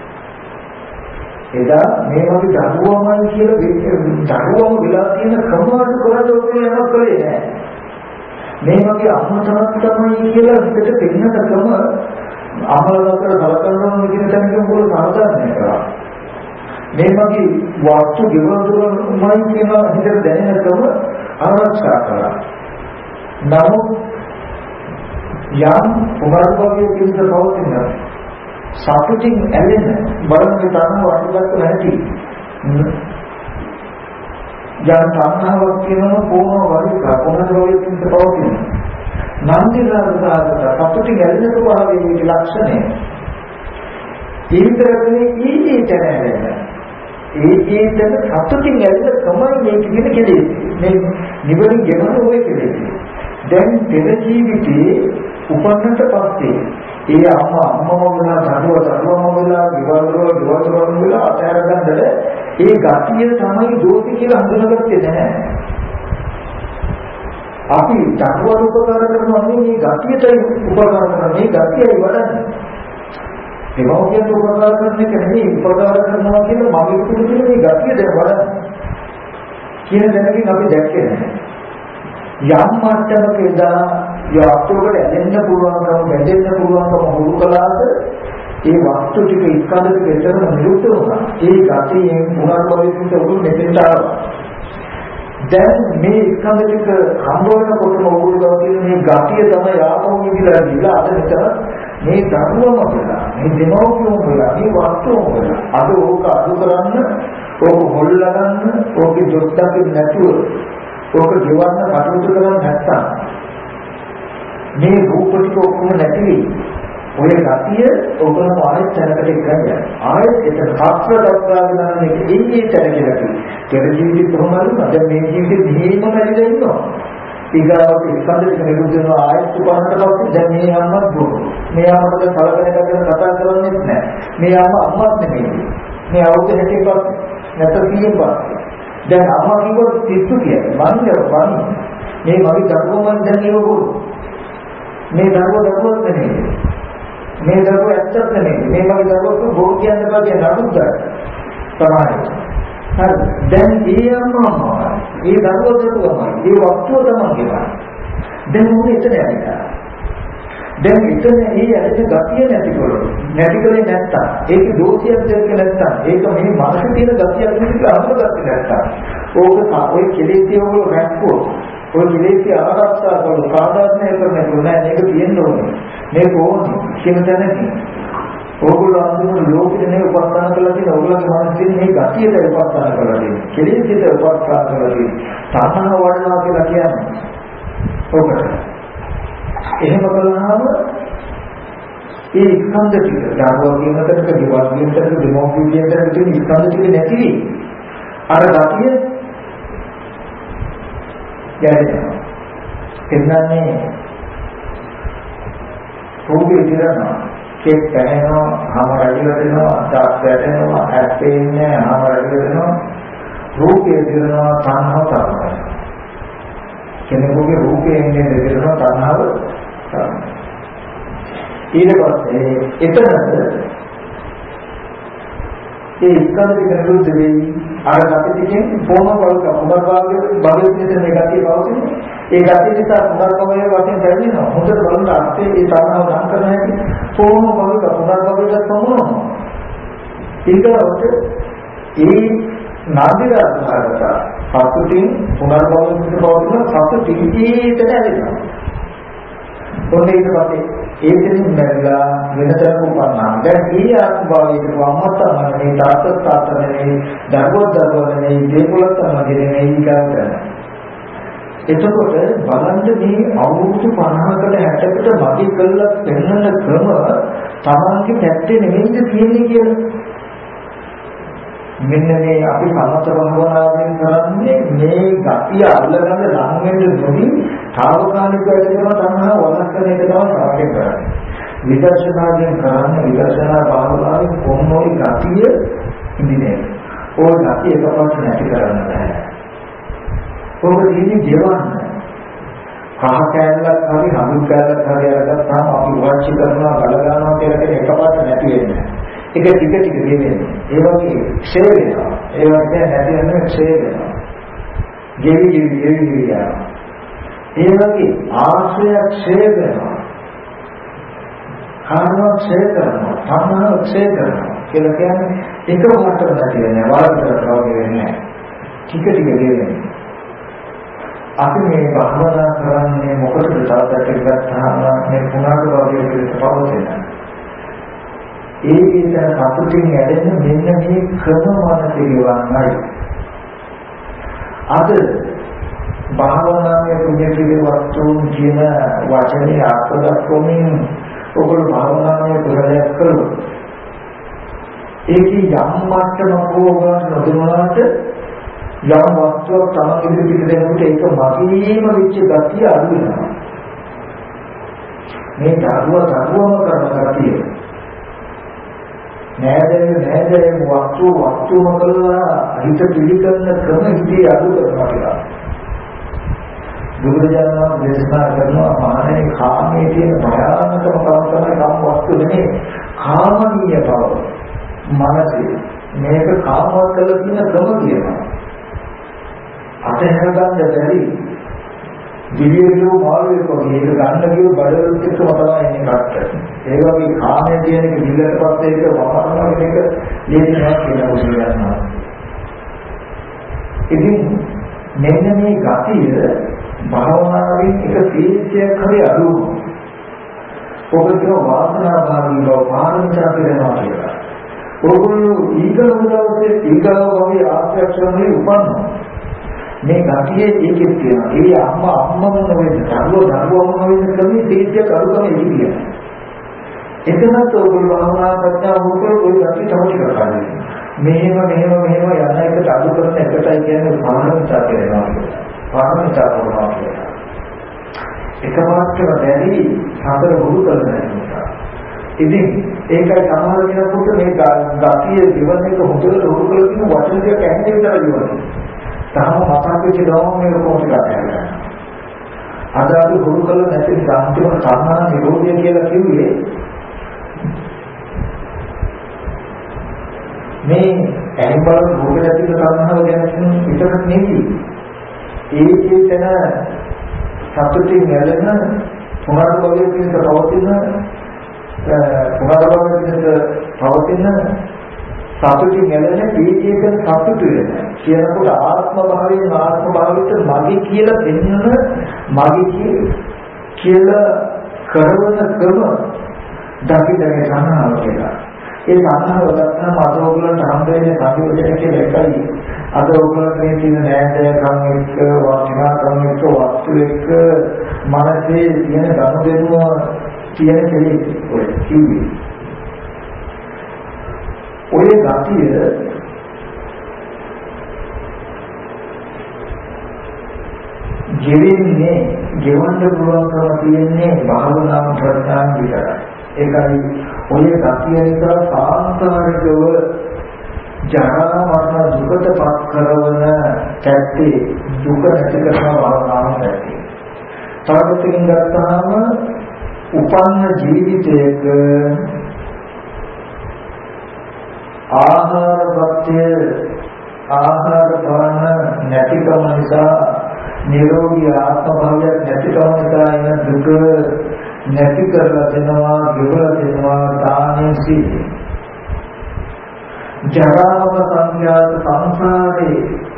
එදා මේ වගේ දරුවමයි කියලා දරුවම වෙලා තියෙන ක්‍රමාට කරලා ඔය යනවා කලේ නැහැ. මේ වගේ අම්මතනක් තමයි කියලා හිතට දෙන්නට ක්‍රම අමලකට සලකනවා කියන තැනකින් පොළ සාධාරණය කරා. මේ වගේ වස්තු ගෙවතුරුමයි කියන හිතට දැනෙන ක්‍රම ආරක්ෂා කරා. නමුත් යම් උමර්භවයේ කිසිද පවතින සතුටින් ඇලෙන බලන්නේ තරම වටිනාකමක් නැති යම් සංහාවක් කියනවා කොහොම වගේ කොහොමදෝකින් පවතින නන්දිරාගත සතුටින් ඇලෙන ස්වභාවයේ ලක්ෂණය ඊතරනේ ඊටතන ඒකෙන් සතුටින් ඇලෙන තමයි මේ කියන කෙලෙස් මේ නිවන ගෙවන ඔය කෙලෙස් දැන් පෙර ජීවිතේ උපන්නට පස්සේ ඒ අම්මම වෙලා දරුවම වෙලා ගෙවල් වෙලා අතහැර ගන්නද ඒ ගතිය තමයි දෝෂි කියලා හඳුනාගත්තේ නැහැ. අපි දරුවා උපකාර කරනවා මේ ගතියටයි උපකාර කරනවා මේ ගතියයි වඩන්නේ. දෙමව්පියන්ට උපකාර කරන එක නෙමෙයි උපකාර කරනවා කියන මගේ පුදුමනේ මේ ගතිය දැන් වඩන්නේ. කියන දැනකින් අපි දැක්කේ නැහැ. යම් මට්ටමක එදා යක්තෝකට ඇදෙන්න පුළුවන්කම බැඳෙන්න පුළුවන්කම හුරු කළාද ඒ වස්තු ටික ඉස්කන්ධ ටික එතන නිරුද්ධ වුණා. ඒ ගතියෙන් පුනර්භවයෙන් උඩු මෙතෙන්ට ආවා. දැන් මේ ඉස්කන්ධ ටික හම්බ වෙනකොටම ඕගොල්ලෝ කියන මේ ගතිය තමයි ආපහු විදිලා ගිහලා අද මෙතන මේ ධර්මම වෙලා මේ දෙමෝපියම වෙලා මේ වස්තුම වෙලා අද ඕක අඩු කරන්න ඕක හොල්ලා ගන්න ඕකේ දොස් දකින්න නැතුව ඕක ගෙවන්න කටයුතු කරන්නේ නැත්තම් මේ රූප ටික ඔක්කොම නැති ඔය ගතිය ඔබම ආයෙත් තැනකට එක්කන්නේ ආයෙත් ඒක කාත්‍ර දක්වාගෙන යන එක ඒකේ තැන කියලා කියනවා. පෙර ජීවිතේ කොහොමද දැන් මේ ජීවිතේ මෙහෙම නැතිද ඉන්නවා. ඊගාවට ඉස්සන්දට නිරුද්ධ වෙනවා ආයෙත් උපන්නට පස්සේ දැන් මේ අම්මත් දුක. මේ අම්මට කලබල කරගෙන කතා කරන්නේ නැහැ. මේ අම්මත් නෙමෙයි. මේ අවුරුදු 60 පස්සේ නැත්නම් 100 පස්සේ දැන් අම්මා කිව්වොත් 30 කියන්නේ මන්නේ මේ වගේ දරුවෝ මන් දැන් ඒවගොල්ලෝ මේ දරුවෝ නෙමෙයි. මේ දරුවෝ ඇත්තක් නෙමෙයි. මේ වගේ දරුවෝ බොරු කියන්න බෑ නඩුත් ගන්න. තමයි. හරි. දැන් ඒ අම්මා ඒ දරුවෝමයි. ඒ වස්තුව තමයි කියනවා. දැන් මොකද එතන ඇවිල්ලා. දැන් එතන ඒ ඇත්තට ගතිය නැතිකොලේ නැත්තම් ඒක දෝෂයක් දෙක නැත්තම් ඒක මේ මනසේ තියෙන ගතියක් විදිහට අනුගත නැත්තම් ඕක ඔය කෙලෙසිය වල රැක්කෝ ඔය විදේශී ආරක්ෂා කරන සාධාරණය කරන නෑ මේක තියෙන්න ඕනේ. මේක ඕනේ කියන තැනදී ඕගොල්ලෝ අන්තිමට ලෝකෙනේ උපස්ථාන කරලා තියෙන ඕගොල්ලෝගේ මනසින් මේ ගතියට උපස්ථාන කරලා තියෙනවා. කෙලෙසිට උපස්ථාන කරලා තියෙනවා. සාධන වඩනවා කියලා කියන්නේ. ඔකට. එහෙම කළාම ඒ ස්කන්ධ ටික ධර්ම කියන තැනක දිවා කියන තැනක දෙමෝපිය කියන තැනක තියෙන ස්කන්ධ ටික නැති වෙයි. අර ගතිය යැදෙනවා. එන්නන්නේ රූපේ දිරනවා, කෙත් පැහැෙනවා, හම රැකිලා දෙනවා, දාත් වැටෙනවා, ඇප්පෙන්නේ, හම රැකිලා දෙනවා. රූපේ දිරනවා, තණ්හාව තරනවා. කෙනෙකුගේ රූපයෙන් දිරනවා තණ්හාව තරනවා. ඊට පස්සේ එතනද ඒ ස්කන්ධ නිරුද්ධ වෙයි. අර ගතියකින් පොමවල්ක පුනර්භාගයේ භවයේ මේ ගතිය පවතින. ඒ ගතිය නිසා පුනර්භවයේ වශයෙන් දැනෙනවා. හොඳට බලන්න අර්ථයේ ඒ තරණව නම් කරන හැටි පොමවල්ක පුනර්භවයට සමුනවා. ඊටවට ඒ නාදිරාකාරක සතුටින් පුනර්භවයෙන් පවතින සතුටින් ඊටට ඇලෙනවා. ඔන්නේ ඊට පස්සේ ඒ දෙනුම් නැරලා වෙනතර උපන්නා. දැන් මේ ආත්මභාවයේ වමතමනේ තාත්තතාතනේ දරුවෝ දේපොළ තමයි කරන්නේ. එතකොට බලන්න මේ අවුරුදු 50කට 60කට මදි කළා පෙන්වන ක්‍රම තමන්ගේ පැත්තේ නෙමෙයිද තියෙන්නේ කියලා. මෙන්න මේ අපි සමත භාවනාවෙන් කරන්නේ මේ ගතිය අල්ලගන්න ලං වෙන්න නොදී තාවකාලික වැඩිම තණ්හා වළක්වන එක තමයි සාකච්ඡා කරන්නේ. විදර්ශනාවෙන් කරන්නේ විදර්ශනා භාවනාවෙන් කොන්නෝයි ගතිය ඉඳිනේ. ඕන ගතිය එකපාරට නැති කරන්න බෑ. ඕක තියෙන්නේ ජීවන්න. කහ කැලලක් හරි හඳු කැලලක් හරි අරගත්තාම අපි වාචි කරනවා ගල ගන්නවා කියලා කියන එකපාරට නැති වෙන්නේ. ඒක ටික ටික ගෙවෙන්නේ. ඒ වගේ ක්ෂය වෙනවා. ඒ වගේ නැති වෙන ක්ෂය වෙනවා. ගෙවි යනවා. ඒ වගේ ආශ්‍රය ක්ෂය වෙනවා. කාම ක්ෂය කරනවා. තණ්හා ක්ෂය කරනවා. කියලා කියන්නේ එක වටකට නැති වෙන්නේ. වාරකට වගේ වෙන්නේ නැහැ. ටික ටික ගෙවෙන්නේ. අපි මේ භවනා කරන්නේ මොකටද තවදට ගත්තාම මේ පුනාට වගේ පිළිත පවතිනවා. ඒ විදිහ සතුටින් ඇදෙන්න මෙන්න මේ ක්‍රම මානසිකවන්යි. අද භාවනාවේ පුණ්‍යකේ වස්තුන් කියන වචනේ අර්ථ දක්වමින් ඔගොල්ලෝ භාවනාවේ ප්‍රයත්න කළොත් ඒකී යම් මට්ටමක ඕගොල්ලෝ නොදන්නාට යම් වස්තුවක් තමයි පිට දෙනකොට ඒක මගීම වෙච්ච ගතිය අඩු වෙනවා. මේ ධර්මවම කරන ගතිය නෑදෑය වස්තුම කළා හිත පිළිගන්න ක්‍රම හිතේ අඩු කරනවා කියලා. බුදුරජාණන් වහන්සේ දේශනා කරනවා මානේ කාමයේ තියෙන භයානකම තමයි කාම වස්තු නෙමෙයි කාමනීය බව. මනසේ මේක කාමවත් කරලා තියෙන ක්‍රම කියනවා. අතහැර ගන්න බැරි දිවියෝ මාළුවෙක් වගේ ඒක ගන්න ගිය බඩවලට තමයි එන්නේ කට්ට. ඒ වගේ කාමයේ තියෙන එක දිගට පස්සේ ඒක වහනවා කියන එක ලේසියක් කියලා උගන්වනවා. ඉතින් මෙන්න මේ ගතිය භාවනාවේ එක තීක්ෂයක් හරි අඩු වෙනවා. ඔබට වාසනාභාවී බව පාරමිතා කරනවා කියලා. ඔගොල්ලෝ ඊගොල්ලෝගේ වගේ ආශ්‍රයක්ෂණේ උපන්නා. මේ ගතියේ ඒකෙත් තියෙනවා. ඒ අම්මම නෙවෙයි, දරුවම නෙවෙයි කමේ තීක්ෂයක් අඩුකම ඉන්නේ. එතනත් ඔයගොල්ලෝ භාවනා කරනවා මොකද ඔය ගතිය තමයි කරන්නේ. මෙහෙම යන එකට අඩු කරන එකටයි කියන්නේ පාරමිතා කරනවා කියලා. පාරමිතා කරනවා කියලා. එකපාරටම බැරි හතර බුදු කරන නිසා. ඉතින් ඒකයි සමහර කෙනෙකුට මේ ගතිය ජීවන එක හොඳට උරු කරලා තියෙන වචන දෙක ඇහෙන්නේ විතරයි ජීවනේ. තාම මතක් වෙච්ච ගමන් මේ කොහොමද කරන්නේ? අද අපි ගුරු කළ නැති සාන්තිම සම්මාන නිරෝධය කියලා කිව්වේ මේ ඇයි බලන රූප දැකින සංහව ගැන විතරක් නෙවෙයි. ඒකේතන සතුටින් නැලෙන පුනර්භවයේ පිට පවතින සතුටින් ගැලෙන ඒකේක සතුට වෙන කියනකොට ආත්ම භාවයට මගේ කියලා දෙන්න මගේ කියලා කරවන ක්‍රම දකින්නේ සංහාව කියලා. ඒ සංහාව ගත්තාම අද ඔයගොල්ලන්ට හම්බ වෙන්නේ සංයෝජන කියලා එකයි. අද ඔයගොල්ලන්ට මේ තියෙන නෑදෑකම් එක්ක වටිනාකම් එක්ක වස්තු එක්ක මනසේ තියෙන ගනුදෙනුව තියෙන කෙලෙස් ඔය කිව්වේ. ඔය ගතිය ගෙවෙන්නේ ගෙවන්න පුළුවන්කම තියෙන්නේ භාවනාව ප්‍රඥාව විතරයි. ඒකයි ඔය ගතිය නිසා සාංසාරිකව ජරා මරණ දුකට පත් කරන කැත්තේ දුක නැති කරන භාවනාව නැති. තාවතින් ගත්තාම උපන්න ජීවිතයක ආහාර පාන නැතිකම නිසා නිරෝගී ආත්ම භාවයක් නැතිකම නිසා එන දුක නැති කරලා දෙනවා, ගෙවලා දෙනවා දානෙන් සිටි. ජරාව සංඛ්‍යාත සංසාරේ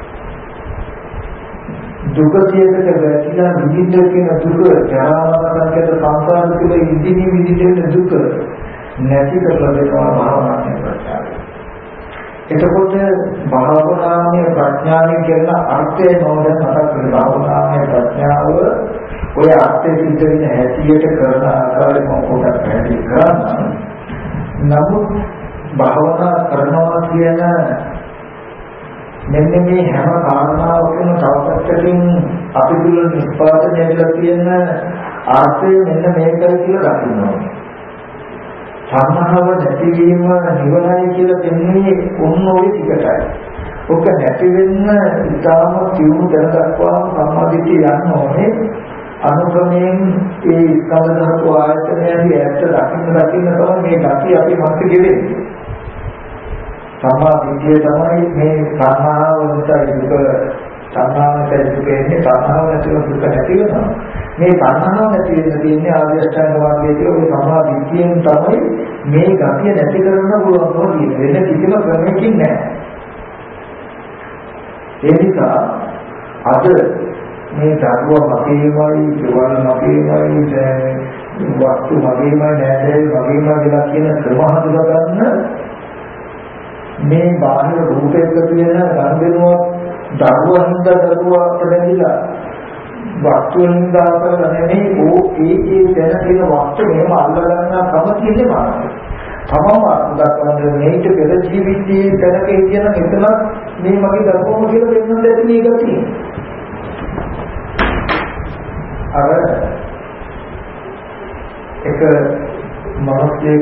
දුකතියකට වැටිලා විඳින්න කියන දුක ජරාව සංඛ්‍යාත සංසාර තුළ විඳින්න දුක නැති කරලා දෙනවා භාවනාවේ ප්‍රත්‍යාවය. එතකොට භාවනාවේ ප්‍රඥාවෙන් කියන අර්ථය නෝද මතක් කරගන්න. භාවනාවේ ප්‍රඥාව ඔය අර්ථය සිද්ධ වෙන හැටියට කරන ආකාරය මොකක්ද පැහැදිලි කරන්න. නමුත් භාවනා කරනවා කියන මෙන්න මේ හැම කාරණාවකම තවපැත්තකින් අපි තුල නිස්පාදනය වෙලා තියෙන අර්ථය මෙන්න මේකයි කියලා දකින්න ඕනේ. සම්මාව නැතිවීම නිවනයි කියලා දෙන්නේ ඔන්න ඔය ටිකටයි. ඔක නැති වෙන්න ඉතාම තියුණු දැනගත්වා සම්මාදිටිය යන්න ඕනේ. අනුගමයෙන් ඒ ස්කන්ධ ධාතු ආයතනයන්ගේ ඇත්ත දකින්න තමයි මේ gati අපි මනස ගෙවෙන්නේ. සම්මාදිටිය තමයි මේ සංහාව නිසා දුක සංහාවට දුකෙන්නේ සංහාව නැතිව දුක නැති වෙනවා. මේ සංහාව නැති වෙන්න තියෙන්නේ ආර්ය අෂ්ටාංග මාර්ගයේ තියෙන සම්මාදිටියෙන් තමයි මේ gati නැති කරන්න පුළුවන් වෙන්නේ. වෙන කිසිම ක්‍රමයකින් නැහැ. ඒ නිසා අද මේ දරුවා මගේමයි, දේවල් මගේමයි, වස්තු මගේමයි, නෑදෑයෝ මගේමයි කියලා කියන ක්‍රම හඳුනා ගන්න මේ බාහිර රූපයක තියෙන ගනුදෙනුව දරුවන්ට දරුවාට බැඳිලා වස්තුවෙන්ද අපල නෙමෙයි ඒ දැන තියෙන වස්තු මෙහෙම අල්ල ගන්න කම තියෙන්නේ මානසික. තමම අත්දැකීම් මේක පෙර ජීවිතයේ දැනක කියන මෙතන මේ මගේ දරුවම කියලා දෙන්නත් ඇති මේක තියෙන්නේ. අර එක මානසික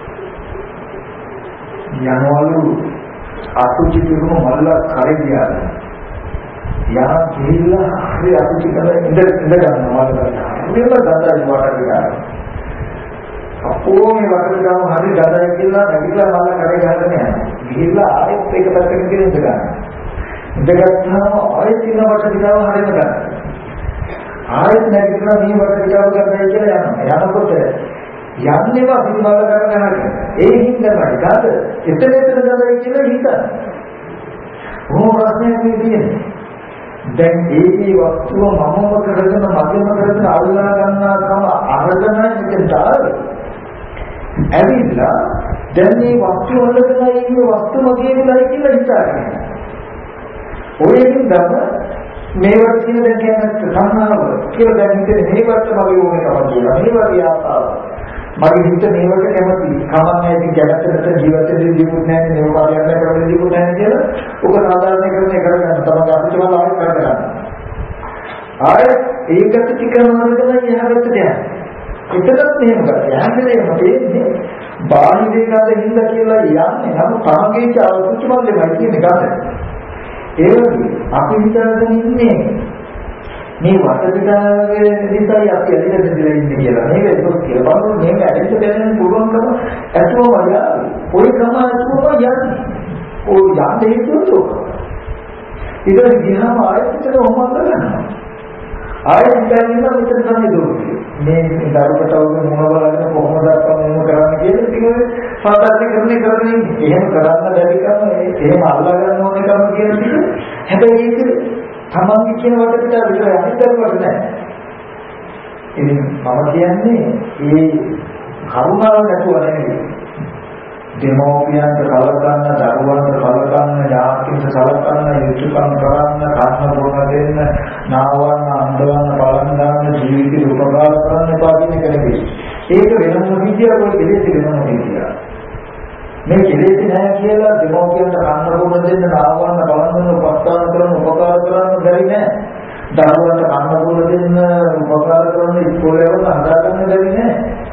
යනවලු අසුචි පිරුණු මල්ල කරේ ගියා. යා ගිහිල්ලා හරි අසුචි කරලා ඉඳ ගන්නවා මල්ල. මේක දඩයි වට ගියා. අපෝ මේ වට ගාම හරි දඩයි කියලා නැගිටලා මල්ල කරේ ගහගෙන යනවා. ගිහිල්ලා ආයෙත් ඒක පැත්තකින් කියලා ඉඳ ගන්නවා. ඉඳගත්තාම ආයෙත් ඉන්න වට ගාම හරිම ගන්නවා. ආයෙත් නැගිටලා මේ වට ගාම ගන්නයි කියලා යනවා. යනකොට යන්නේවා සිංහල කරගෙන ඒ හින්දාමයි කාද එතන ගලයි කියලා හිතන. ඕන ප්‍රශ්නයක් තියෙන්නේ. දැන් මේ වස්තුව මමම කරගෙන මගේම කරගෙන අල්ලා ගන්නා කම අරගෙන මෙතෙන් දාලා ඇවිල්ලා දැන් මේ වස්තුව වලදලා ඉන්නේ වස්තු මගේ නේද කියලා හිතාගෙන. ඔය හින්දාම මේවට කියන දැන් කියන්නේ සංහාව කියලා දැන් හිතේ මේවට මගේ ඕනේ කම කියලා. මේවා ආසාව මගේ හිත මේවට කැමති කමන්නේ ඉතින් ගැටතරට ජීවිතේ ජීවත් නැහැ නේ මොකක්ද කරන්නේ ජීවත් නැහැ කියලා ඔක සාධාරණීකරණය කරගන්න තමයි අපිට වල ආයෙත් කරගන්න. ආයෙත් ඒකට ටික නරකලා යහකට යනවා. එතනත් මෙහෙම කරලා යන්නේ මොකේන්නේ බාහිරේකද හින්ද කියලා යන්නේ නම් කාගේ චාවුච්ච මල්ලෙමයි කියන්නේ ගන්න. ඒ වගේ අපි හිතාගෙන ඉන්නේ මේ වටපිටාවේ නිසායි අපි ඇදලා දෙලා ඉන්නේ කියලා. මේක ඒක කියලා බලන්න මේක ඇදෙන්න දැනෙන්න පුළුවන්කම ඇතුවම යා. ඔය ක්‍රම ඇතුවම යන්නේ. ඔය යන්නේ හේතුව. ඊට ගියාම ආයෙත් ඔහොම කරනවා. ආයෙත් දැනෙන්න මෙතන තමයි දුන්නේ. මේ දරුකට වගේ මොන බලන්න කොහොමද අපම කරන්නේ කියලා ඉතින් පාදකරණය කරගෙන එහෙම කරන්න බැරි කම එහෙම අල්ලා ගන්න ඕනේ කම කියන ටික හැබැයි ඒක තමන්ගේ කියන වටපිට විතරයි අනිතරවට නෑ. ඉතින් මම කියන්නේ මේ කරුණාව නැතුව නෙමෙයි. දෙමෝපියන්ට කලකන්න, දරුවන්ට කලකන්න, ඥාතින්ට කලකන්න, යුතුයකම් කරන්න, කර්ම බොන දෙන්න, නාවන්න, අන්දවන්න, බලන් දාන්න, ජීවිතේ උපකාර කරන්න එපා කියන එක නෙවෙයි. ඒක වෙනම විදියක් ඔය දෙලෙස් වෙනම විදියක්. මේ කෙලෙස් නැහැ කියලා දෙමෝපියන්ට කර්ම බොන දෙන්න, නාවන්න, බලන් දාන්න, උපස්ථාන කරන්න, උපකාර කරන්න බැරි නෑ. දරුවන්ට කර්ම බොන දෙන්න, උපකාර කරන්න, ඉස්කෝලේ යවන්න හදාගන්න බැරි නෑ.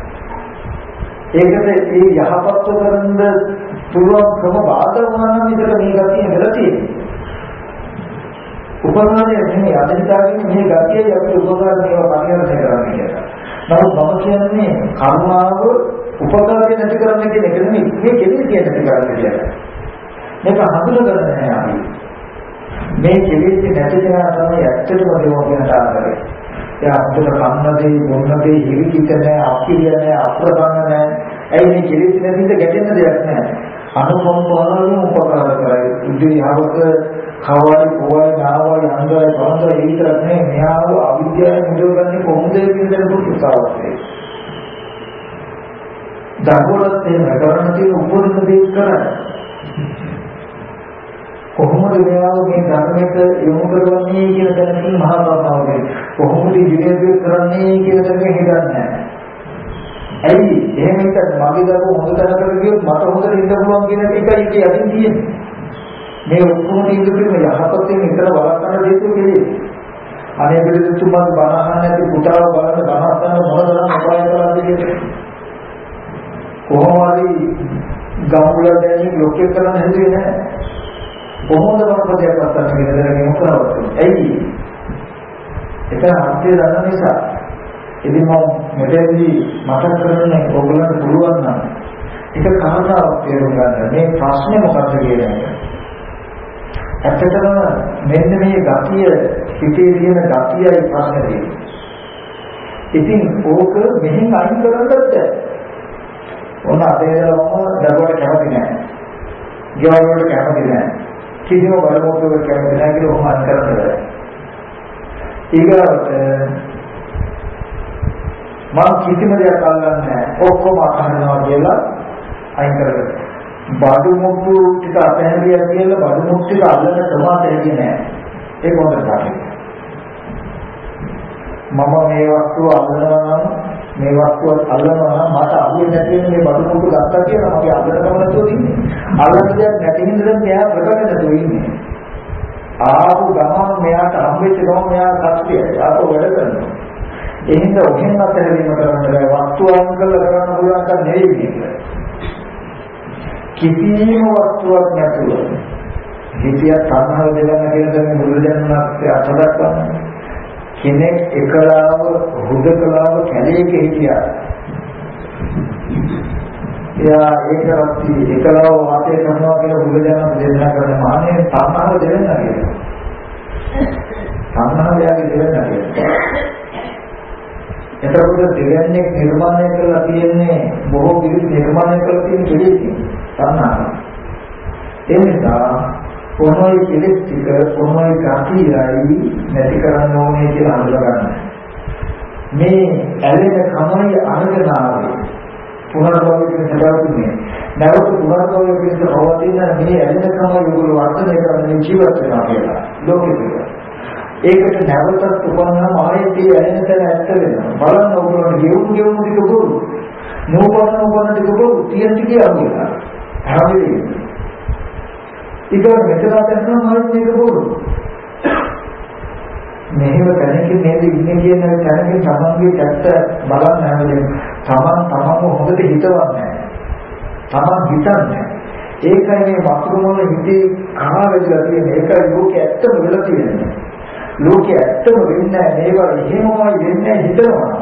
ඒකට ඒ යහපත් කරන්න පුළුවන් ක්‍රම බාධා වුණා නම් විතර මේ ගතිය වෙලා තියෙන්නේ. උපකාරය නෙමෙයි අදිතාවකින් මේ ගතියයි අපි උපකාර මේවා පරිහරණය කරන්න කියලා. නමුත් මම කියන්නේ කරුණාව උපකාරය නැති කරන්න කියන එක නෙමෙයි මේ කෙලෙස් නැති කරන්න කියලා. මේක හඳුනගන්න නැහැ අපි. මේ කෙලෙස් නැති කරන තමයි ඇත්තටම දෙවොන්ට ආකාරය. අපිට කන්නදී මොනදී හිවිකිත නැහැ අපිරිය නැහැ අප්‍රබන්න නැහැ. ඇයි මේ කෙලෙස් නැතිද ගැටෙන්න දෙයක් නැහැ. අනුකම්පාවෙන් උපකාර කරයි. උදේ හවස කවයි කොවයි නාවයි අන්දරයි පරන්දරයි ඒ විතරක් නෙවෙයි මෙයාව අවිද්‍යාවෙන් මුදවගන්නේ කොහොමද කියන දේ පුරුසාවක් වේ. දහවලත් එහෙම කරන්න තියෙන උපරිම දේ කරන්නේ. කොහොමද මෙයාව මේ ධර්මයට යොමු කරවන්නේ කියන දැනකින් මහා කරුණාවයි. කොහොමද ජීවිතය කරන්නේ කියන දැනකින් හිතන්නේ නැහැ. ඇයි එහෙම හිතත් මගේ දරුවෝ හොඳ තැනකට ගියොත් මට හොඳට ඉන්න පුළුවන් කියන එකයි ඒකේ අදින් තියෙන්නේ. මේ ඔක්කොම තීන්දුව යහපතෙන් විතර වළක්වන්න දෙතු කෙලෙස්. අනේ පිළිතුරුමත් බණ අහන්න නැති පුතාව බලන්න බණ අහන්න මොනතරම් උපාය කරලාද කියන්නේ. කොහොම හරි ගම්වල දැනීම ලෝකේ කරන්න හැදුවේ නැහැ. කොහොමද වරපදයක් අත්තන්න කියන දරගෙන කරවන්නේ. ඇයි? ඒක අර්ථය දන්න නිසා. ඉතින් මම මෙතනදී මතක් කරන්නේ ඔයගොල්ලන්ට පුළුවන් නම් ඒක කාරණාවක් තේරුම් ගන්න. මේ ප්‍රශ්නේ මොකක්ද කියන එක. ඇත්තටම මෙන්න මේ ගතිය හිතේ තියෙන ගතියයි ප්‍රශ්නේ තියෙන්නේ. ඉතින් ඕක මෙහෙන් අයින් කරන්නත් බැහැ. ඕන අපේලවම දරුවට කැමති නැහැ. ගෙවල් වලට කැමති නැහැ. කිසිම බලමුකකට කැමති නැහැ කියලා ඔහොම අයින් කරන්න බැහැ. ඊගාවට මම කිසිම දෙයක් අල්ලන්නේ නැහැ. ඔක්කොම අහනවා කියලා අයින් කරගන්න. බඩු මුට්ටු ටික අතහැරියා කියලා බඩු මුට්ටු ටික අල්ලන්න සමාත වෙන්නේ නැහැ. ඒක හොඳට ගන්න. මම මේ වස්තුව අල්ලනවා නම් මේ වස්තුව අල්ලනවා නම් මට අහුවෙන්නේ නැති වෙන මේ බඩු මුට්ටු ගත්තා කියලා මගේ අල්ලන කම නැතුව ඉන්නේ. අල්ලන්න දෙයක් නැති හින්දා මෙයා ප්‍රකට නැතුව ඉන්නේ. ආපු ගමන් මෙයාට හම්බෙච්ච ගමන් මෙයා කට්ටියයි. ආපහු වැඩ කරනවා. එහෙනම් ඔහෙන් අතහැරීම කරන්න බෑ. වස්තු අයින් කරලා කරන්න පුළුවන් එකක් නෙවෙයි මේක. කිසිම වස්තුවක් නැතුව හිතිය තණ්හාව දෙන්න කියන දේ බුදුරජාණන් වහන්සේ අතදක්වන්නේ. කෙනෙක් එකලාව හුදකලාව කැලේක හිටියා. එයා ඒකවත් එකලාව වාසය කරනවා කියලා බුදුරජාණන් දේශනා කරන මානේ තණ්හාව දෙන්න කියලා. තණ්හාව යාගේ දෙන්න කියලා. එතකොට දෙවන්නේ නිර්මාණය කරලා තියෙන්නේ බොහෝ පිළිස් නිර්මාණය කරලා තියෙන කෙලෙස් තණ්හාව. ඒ නිසා කොහොමයි කෙලෙස් ටික කොහොමයි ගතියයි නැති කරන්න ඕනේ කියලා හඳුනගන්න. මේ ඇලෙන කමයි අනගනාවේ පුනර්භවය කියන සදාතුනේ. නැවත පුනර්භවය කියන පවතින මේ ඇලෙන කම යොගල වර්ධනය කරන්න ජීවත් වෙනවා කියලා. ලෝකෙක ඒකට නැවතත් උපන්නම ආයෙත් ඒ ඇලෙන තැන ඇත්ත වෙනවා. බලන්න ඔයගොල්ලෝ ගෙවුම් ටික බොරු. නෝපන්න ටික බොරු තියෙන ටික අහුවෙලා. හැබැයි ඒක මෙතන තැනම ආයෙත් මේක බොරු. මෙහෙම තැනකින් නේද ඉන්නේ කියන තැනකින් තමන්ගේ පැත්ත බලන්න හැමදේම තමන්ව හොඳට හිතවන්නේ. තමන් හිතන්නේ. ඒකයි මේ වස්තුවල හිතේ කාවැදලා තියෙන ඒකයි ලෝකයේ ඇත්තම වෙලා තියෙන්නේ. ලෝකයේ ඇත්තම වෙන්නේ මේවා එහෙමමයි වෙන්නේ හිතනවා.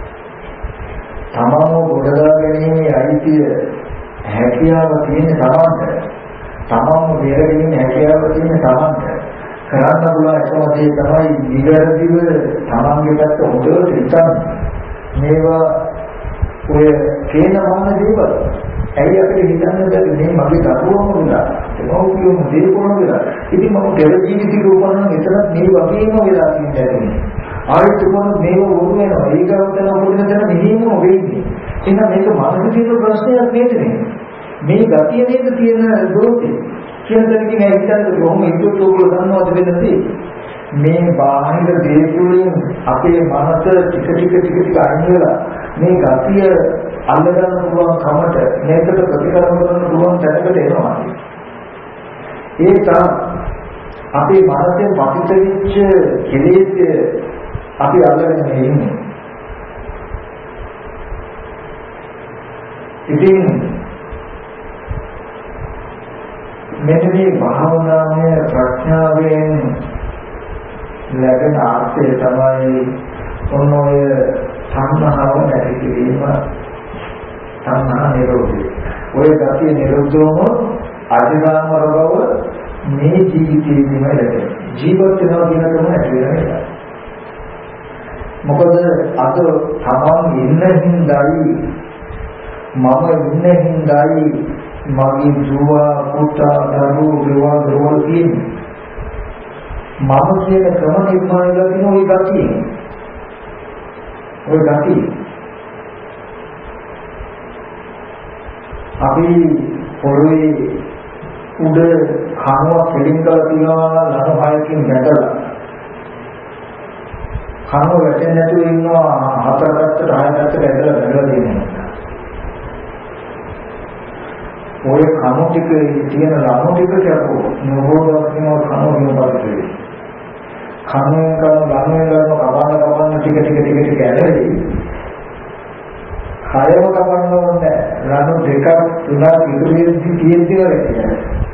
තමම ගොඩදා ගැනීමේ අයිතිය හැකියාව තියෙන තමන්ට. තමම බේරගැනීම හැකියාව තියෙන තමන්ට. කරන්න පුළුවන් එකම දේ තමයි නිවැරදිව තමන්ගේ පැත්ත හොඳට හිතන්න. මේවා ඔය කේන මාන දේවල් ඇයි අපිට හිතන්න බැරි මේ මගේ දරුවම වෙලා දෙමව්පියෝම දේපොළ වෙලා ඉතින් මම පෙර ජීවිතේ උපන්න විතරක් මේ වගේම වෙලා තියෙන්නේ ආයෙත් කොහොමද මේව වුණ වෙනවා ඒකවතන පොඩ්ඩක් දැන මෙහෙම වෙන්නේ එහෙනම් මේක මානසික තියෙන ප්‍රශ්නයක් නේද මේ ගතිය නේද තියෙන දෝෂේ කියන දෙයක් නෑ හිතන්න කොහොම හිතුවත් ඔයගොල්ලෝ දන්නවද වෙන්නේ මේ බාහිර දේතුලින් අපේ මනස ටික අයින් වෙලා මේ ගතිය අල්ලගන්න පුළුවන් කමට මේකට ප්‍රතිකාර කරන්න පුළුවන් තැනකට එනවා ඒක අපේ මනසෙන් වපිට වෙච්ච කෙලෙස් අපි අල්ලගෙන ඉන්නේ ඉතින් මෙන්න මේ භාවනාවේ ප්‍රඥාවෙන් ලැබෙන ආර්ථය තමයි ඔන්නෝය සංහාව නැති කිරීම සංහා නිරෝධය. ඔය ගතිය නිරෝධවම අජරාමර බව මේ ජීවිතේදීම ලැබෙනවා. ජීවත් වෙනවා කියන එක නැති වෙනවා. මොකද අද තමන් ඉන්න හිඳයි මම ඉන්න හිඳයි මගේ දුව පුතා දරුවෝ ගෙවල් තියෙන්නේ මම කියන ක්‍රම නිර්මාණය කරන ওই ගතිය. ඔය ගතිය අපි පොළොවේ උඩ කනුව කෙලින් කරලා තියනවා ලනු හයකින් ගැටලා. කනුව වැටෙන්නේ නැතුව ඉන්නවා හතර පැත්තට හය පැත්තට ඇදලා දෙනවා. ඔය කණු ටික තියෙන ලනු ටික කියපෝ නෝබෝවක් වෙනවා කණු වෙනවා. කණුවෙන් කපන්න ටික ඇලෙයි. හයව කපන්න ඕනේ ලනු දෙකක් තුනක් ඉදිරියෙදි තියෙද්දි වගේ.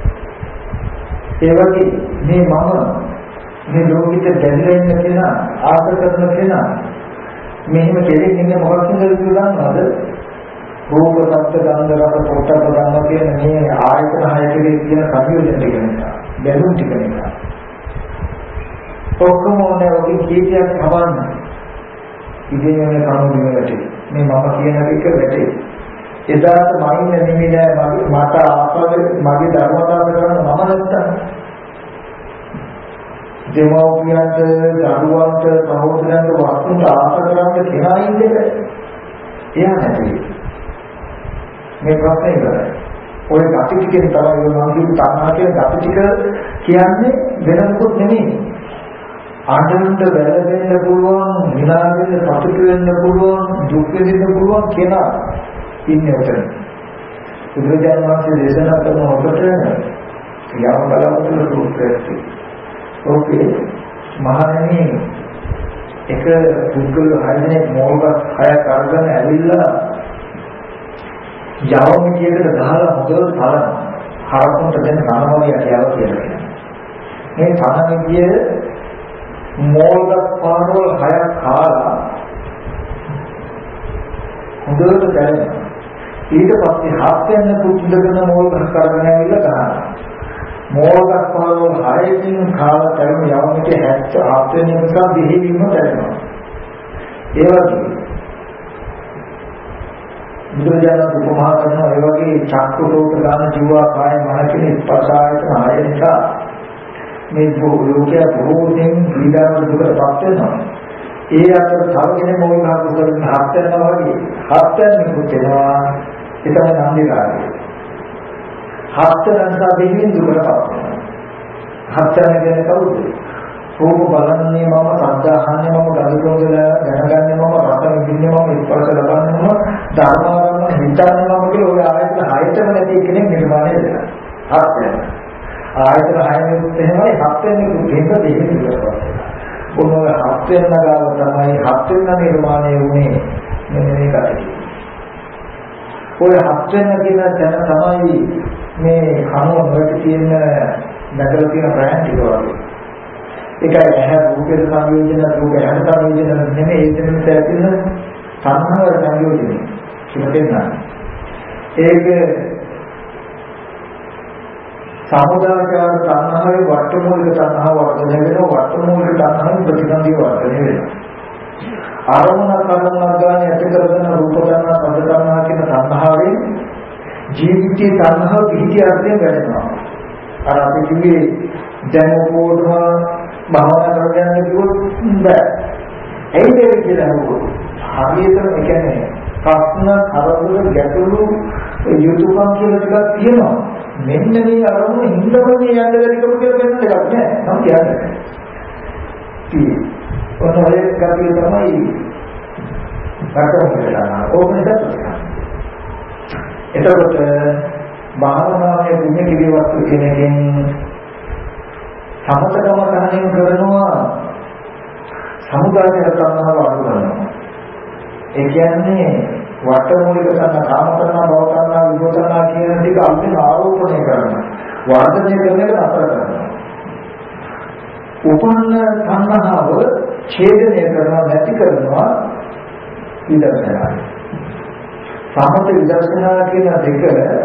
ඒ වගේ මේ මේ ලෝකෙට දැනෙන්න ඉන්න කෙනා ආස කරන කෙනා මෙහෙම කෙරෙන්නේ ඉන්නේ මොකක්ද කියලා දන්නවද? රූප සත්ත්ව ගන්ධ රස පොට්ටබ්බ ධම්ම කියන මේ ආයතන හයකේ කියන සංයෝජන ටික නිසා බැලුම් ටික නිසා ඔක්කොම ඕනේ වගේ කීපයක් හවන්න ඉතින් මේ කණු දෙකට මේ මම කියන එක වැටේ එදාට මයින් නෙමෙයි නෑ මට ආපද මගේ ධර්මතාව කරන මම නැත්තම් දෙමව්පියන්ට දරුවන්ට සහෝදරයන්ට වස්තුන්ට ආස කරන්න කෙනා ඉන්නේ එයා නැති මේ ප්‍රශ්නේ ඉවරයි. ඔය gati ටිකෙන් තමයි මම කියපු තණ්හා කියන gati ටික කියන්නේ වෙන මොකුත් නෙමෙයි. ආනන්ද වැළඳෙන්න පුළුවන්, විනාශෙන්න සතුට වෙන්න පුළුවන්, දුක් විඳින්න පුළුවන් කෙනා ඉන්නේ උතන. බුදුරජාණන් වහන්සේ දේශනා කරන ඔබට ක්‍රියාව බලවතුන රූපයයි. ඕකේ මහණෙනි එක පුද්ගල හයනේ මොළක හයක් අරගෙන ඇවිල්ලා යවමිටියකට ගහලා හොඳට බලන හරකුන්ට දෙන කනවලිය කියලා කියනවා. මේ කනවිදිය මොළක පාරවල් හයක් කාලා හොඳට දැනෙනවා. ඊට පස්සේ හත්යන් පුදුදගෙන මොළක කරගෙන ඇවිල්ලා ගහනවා. මොළක පාරවල් හයකින් කාලා කරන යවමිටිය 77 වෙනි නිසා දෙහිවිම දැනෙනවා. ඒ වගේ බුදුරජාණන් උපමා කරනවා ඒ වගේ චක්කෝප දාන ජීවා කාය මන කියන ස්පර්ශායතන ආය නිසා මේ ලෝකයේ බොහෝයෙන් ක්‍රීඩාවල දුකටපත් වෙනවා. ඒ අතර තව කෙනෙක් මොකක්ද කරන්නේ හත් වෙනවා වගේ හත් වෙනකොට වෙනවා ඒ තමයි නන්දිකාරය. හත් වෙනසා දෙවියන් දුකටපත් වෙනවා. හත් වෙන කියන්නේ කවුද? රූප බලන්නේ මම, ශබ්ද අහන්නේ මම, ගඳ සුවඳ දැනගන්නේ මම, රස විඳින්නේ මම, ස්පර්ශ ලබන්නේ මම, ධර්මාරම්ම හිතන්නේ මම කියලා ඔය ආයතන හයතම නැති කෙනෙක් නිර්මාණය වෙනවා. හත් වෙන. ආයතන හයෙත් එහෙමයි හත් වෙනි කුපේක දෙකේ ඉවරනවා. ඔන්න හත් වෙන ගාව තමයි හත් වෙන නිර්මාණය වුණේ මෙන්න මේකට. ඔය හත් වෙන කියන තැන තමයි මේ කනුව වලට තියෙන නැගලා තියෙන බ්‍රෑන්ඩ් එක වගේ. ඒකයි ඇහැ රූපේ සංයෝජන රූප ඇහැ සංයෝජන නෙමෙයි ඒ දෙන්නට ඇතින සංහාර සංයෝජන කියලා දෙන්නා. ඒක සමුදායකාර සංහාරේ වට්ටමූලික සංහාව වර්ධනය වෙනවා වට්ටමූලික සංහාරේ ප්‍රතිසන්දිය වර්ධනය වෙනවා. ආරමුණ ගානේ ඇති කරගෙන රූප ගන්නා පද ගන්නා කියන සංහාරේ ජීවිතයේ තණ්හාව පිහිටි අර්ථයෙන් වැඩෙනවා. අර අපි කිව්වේ දැන් කොහොමද භාවනා කරගන්න කිව්වොත් බෑ. ඒ දෙය කියලා හොකොත් හරියටම ඒ කියන්නේ ප්‍රශ්න කරදර ගැටලු යුතුයකම් කියලා ටිකක් තියෙනවා. මෙන්න මේ අරමුණ හින්දම මේ යන්න බැරිකම කියලා වෙන එකක් නෑ. නම් කියන්නේ. ඔතන ඒ කපිය තමයි කරකවලා ඕකනේ දැක්කා. එතකොට භාවනාවේ ගුණ කිරියවත් කෙනකින් සමතකම තහනම් කරනවා සමුදාය කරනවා අඩු කරනවා. ඒ කියන්නේ වටමූලික කරන කාම කරන භව කරන විභව කරන කියන ටික අන්තිම ආරෝපණය කරනවා. වර්ධනය කරන එක අතර කරනවා. උපන්න තණ්හාව ඡේදනය කරනවා නැති කරනවා විදර්ශනා. සමත විදර්ශනා කියන දෙක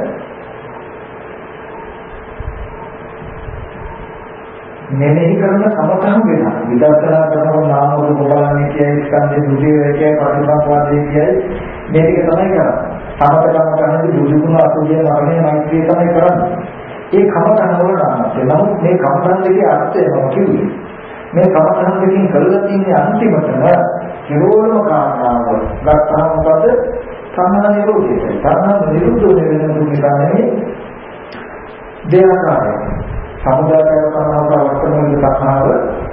මෙනෙහි කරන සමතම වෙනවා. විදර්ශනා කරනකොට නාම රූප බලන්නේ කියයි ස්කන්ධේ දුකේ කියයි පටිච්චසමුප්පාදේ කියයි මේ ටික තමයි කරන්නේ. සමතකම කරන්නේ දුදුගුණ අසුභය මරණය මෛත්‍රිය තමයි කරන්නේ. ඒ කමතන වල නාමය. නමුත් මේ කමතන දෙකේ අර්ථය මම කිව්වේ. මේ කමතන දෙකකින් කරලා තියෙන අන්තිමටම කෙරෝලම කාරණාව ගත්තාම මොකද? තණ්හා නිරෝධය. තණ්හා නිරෝධය වෙන දුකනේ දෙආකාරයි. සමුදාය කරනවට වර්තමාන තණ්හාව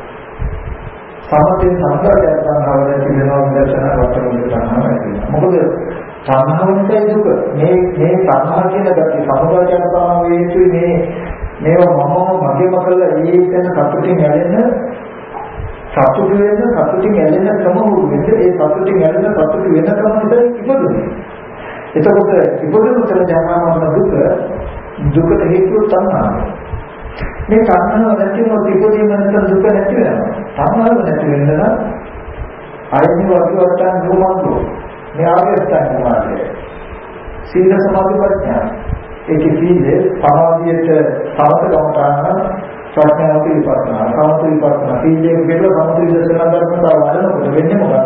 සමතේ සමුදාය තණ්හාව දැකලා විදර්ශනා වර්තමාන තණ්හාව ඇතිවෙනවා. මොකද තණ්හාවෙන්යි දුක. මේ තණ්හා කියන ගැටි සමුදාය තණ්හාව වේතුයි මේවා මම මගේම කළා ඒකෙන් සතුටින් ඇලෙන සතුටු වෙන සතුටින් ඇලෙන ක්‍රම වුණේ ඒ සතුටින් ඇලෙන සතුටු වෙන ක්‍රම විතරයි ඉපදුනේ. එතකොට ඉපදුණු තර ජානමන දුකට හේතුව තණ්හාව. මේ තණ්හාව නැති වුණොත් ඉපදීම නැත්නම් දුක නැති වෙනවා. තණ්හාව නැති වෙන්න නම් ආයතන වර්ගවටන් දුමන්දෝ. මේ ආර්යස්ථාන මාර්ගය. සීල සමාධි ප්‍රඥා. ඒකේ සීලේ සමාධියට සමතකමතාන ප්‍රඥාවට විපස්සනා. සමත විපස්සනා. සීලයේ පිළිවෙල සමත විදර්ශනා ධර්මතාව වඩනකොට වෙන්නේ මොකද?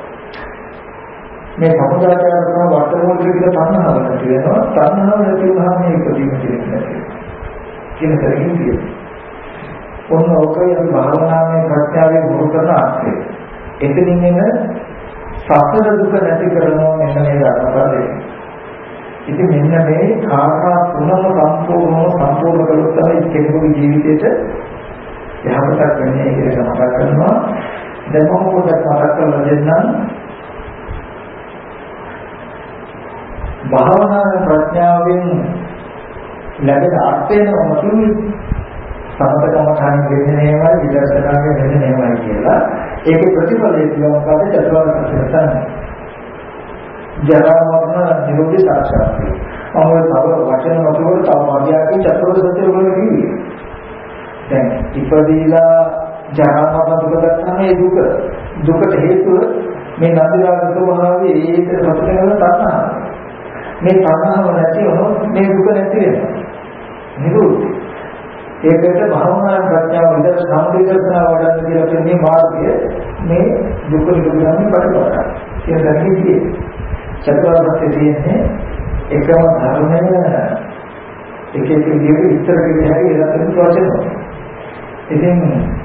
මේ සමුදාය කරන වර්තමාන ක්‍රියා තණ්හාව නැති වෙනවා. තණ්හාව නැති වුණාම මේ ඉපදීම තියෙන්නේ කියන තරකින් තියෙනවා. ඔන්න ඔකයි අපි භාවනාවේ ප්‍රත්‍යාවේ මුල් කරන අර්ථය. එතනින් එන සතර දුක නැති කරනවා මෙන්න මේ ධර්මතාවය. ඉතින් මෙන්න මේ කාරණා තුනම සම්පූර්ණ කළොත් තමයි කෙනෙකුගේ ජීවිතේට යහපතක් වෙන්නේ කියලා මතක් කරනවා. දැන් මම පොඩ්ඩක් මතක් කරලා දෙන්නම්. භාවනා ප්‍රඥාවෙන් ලැබෙන අර්ථය මොකක්ද? සමතකම කාණ වෙන්නේ නෑමයි විදර්ශනාවේ වෙන්නේ නෑමයි කියලා. ඒකේ ප්‍රතිඵලය කියනවාද චතුරාර්ය සත්‍ය. ජරා මරණ නිරෝධ සාක්ෂාත්ය. අවුල් තව වචන වතුර තව මාර්ගයකින් චතුරාර්ය සත්‍ය වල කිව්වේ. දැන් ඉපදීලා ජරා මරණ දුක ගන්නා මේ දුකට හේතුව මේ නදිරාග ස්වභාවයේ ඒක සතුට වෙන තණ්හාව. මේ තණ්හාව නැති වුණොත් මේ දුක නැති වෙනවා. නිරෝධ. ඒකට භාවනා ප්‍රඥාව විදර්ශනා සම්පූර්ණතාව වඩන්න කියලා කියන්නේ මාර්ගය මේ දුක නිරෝධයෙන් පරිවර්තන. ඒ දැනෙන්නේ චතුරාර්ය සත්‍ය කියන්නේ එකම ධර්මය එක විදිහට විස්තර කරගෙන හරි එලෙසම වචන. ඉතින්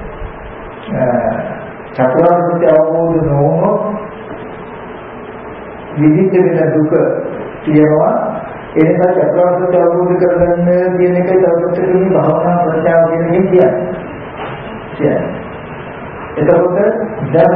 චතුරාර්ය සත්‍ය අවබෝධ නොවුනොත් විදිහට වෙන දුක තියෙනවා. ඒ නිසා චතුරාර්ය සත්‍ය අවබෝධ කරගන්න කියන එකයි තවදුරටත් භාවනා ප්‍රඥාව කියන එක කියන්නේ. එතකොට දැන්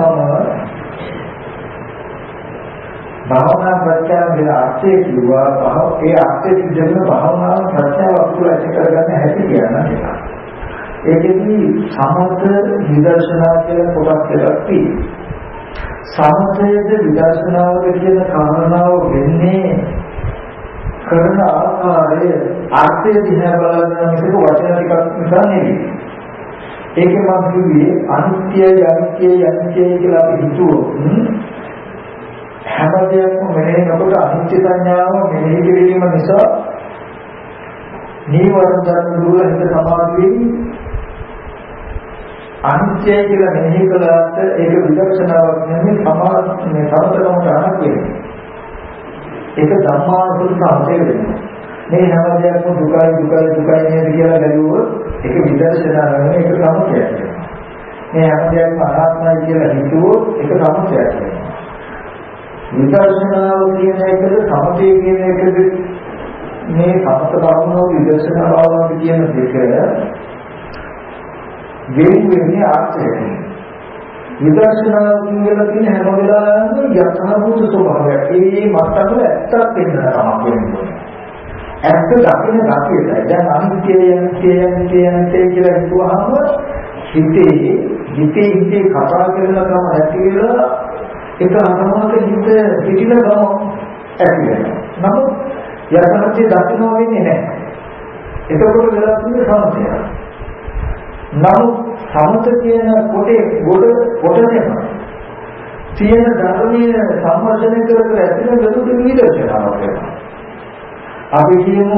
භාවනා ප්‍රඥාව කියන අර්ථය කිව්වා. ඒ අර්ථයෙන් දෙන්න භාවනා ප්‍රඥාව අකුල ඇති කරගන්න හැටි කියනවා. ඒකෙදි සමත විදර්ශනා කියලා කොටස් දෙකක් තියෙනවා. සමතයේද විදර්ශනාවද කියන කාරණාව වෙන්නේ කරන ආකාරය අර්ථය දිහා බලන මිසක වචන ටිකක් නිසා නෙවෙයි. ඒකේ මම කිව්වේ අනිත්‍යයි කියලා අපි හිතුවොත් හැම දෙයක්ම මෙහෙ නකොට අනිත්‍ය සංඥාව මෙහෙ කිරීම නිසා නීවරණ ධර්ම දුර හිත සමාධියේ අනිත්‍යයි කියලා මෙහෙ කළාට ඒක විදර්ශනාවක් නෙමෙයි සමතකමට අහක් වෙන්නේ. ඒක ධම්මානුසුත සාධකය වෙනවා. මේ හැම දෙයක්ම දුකයි නේද කියලා බැලුවොත් ඒක විදර්ශනා කරන එක සමුදයක් වෙනවා. මේ හැම දෙයක්ම අනාත්මයි කියලා හිතුවොත් ඒක සමුදයක් වෙනවා. විදර්ශනාව කියන එකද සමතේ කියන එකද මේ සමත භාවනාව විදර්ශනාව කියන දෙක වෙන්නේ ආර්ථයෙන්. විදර්ශනාව කියලා කියන හැම වෙලාවෙම යථාභූත ස්වභාවය. ඒ මත්තම ඇත්තක් වෙන්න තමයි වෙන්නේ. ඇත්ත දකින්න නැතිදයි. දැන් අනිත්‍යයන් කියලා හිතුවාම හිතේ කතා කරන ගම ඇති වෙලා ඒක අනවක හිත පිටින ගම ඇති වෙනවා. නමුත් යථාර්ථය දකින්න වෙන්නේ නැහැ. ඒකවල වෙලා තියෙන සමතය. නමුත් සමත කියන කොටේ තියෙන ධර්මයේ සම්වර්ධනය කරලා ඇතින බඳු විදර්ශනාවක් වෙනවා. අපි කියමු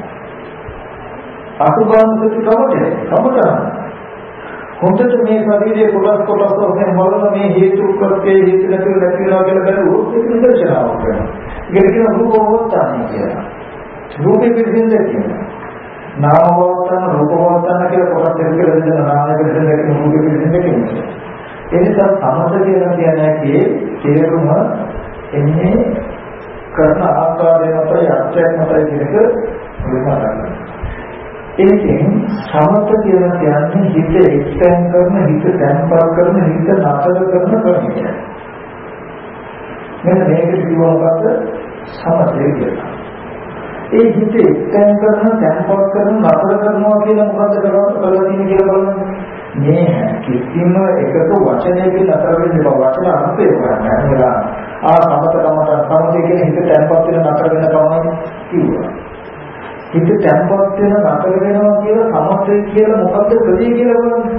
අසුභානුසති කමතේ හොඳට මේ ශරීරයේ කොටස් වශයෙන් බලන මේ හේතු ප්‍රත්‍ය හේතු නැතිලා කියලා බැලුවොත් ඒක විදර්ශනාවක් වෙනවා. ඒක කියන රූපවත්තානයි කියලා. රූපේ පිළිසින්ද කියනවා. නාමවත්තාන රූපවත්තාන කියලා කොටස් දෙකක් දෙන්න නාමයක දෙන්න රූපේ පිළිසින්ද කියනවා. ඒ නිසා සමත කියලා කියන්නේ තේරුම එන්නේ කරන ආකාරය මතයි අර්ථයක් මතයි කියනක විස්තර කරනවා. ඒකෙන් සමත කියලා කියන්නේ හිත එක්තෙන් කරන, හිත තැන්පත් කරන, හිත නතර කරන ක්‍රමයක්. මෙන්න මේක කියවකට සමතය කියලා. ඒ හිත එක්තෙන් කරන, තැන්පත් කරන, නතර කරනවා කියලා මොකද්ද කරලා තියෙන්නේ කියලා බලන්න. මේ කිසිම එකක වචනයකින් නතර වෙන්නේ නැහැ. වචන අර්ථය ගන්න නේද? සමතේ කියන හිත තැන්පත් වෙන නතර වෙන තමයි කිව්වා. හිත තැන්පත් වෙන නතර වෙනවා කියලා සමතේ කියලා මොකද්ද ප්‍රදී කියලා බලන්න.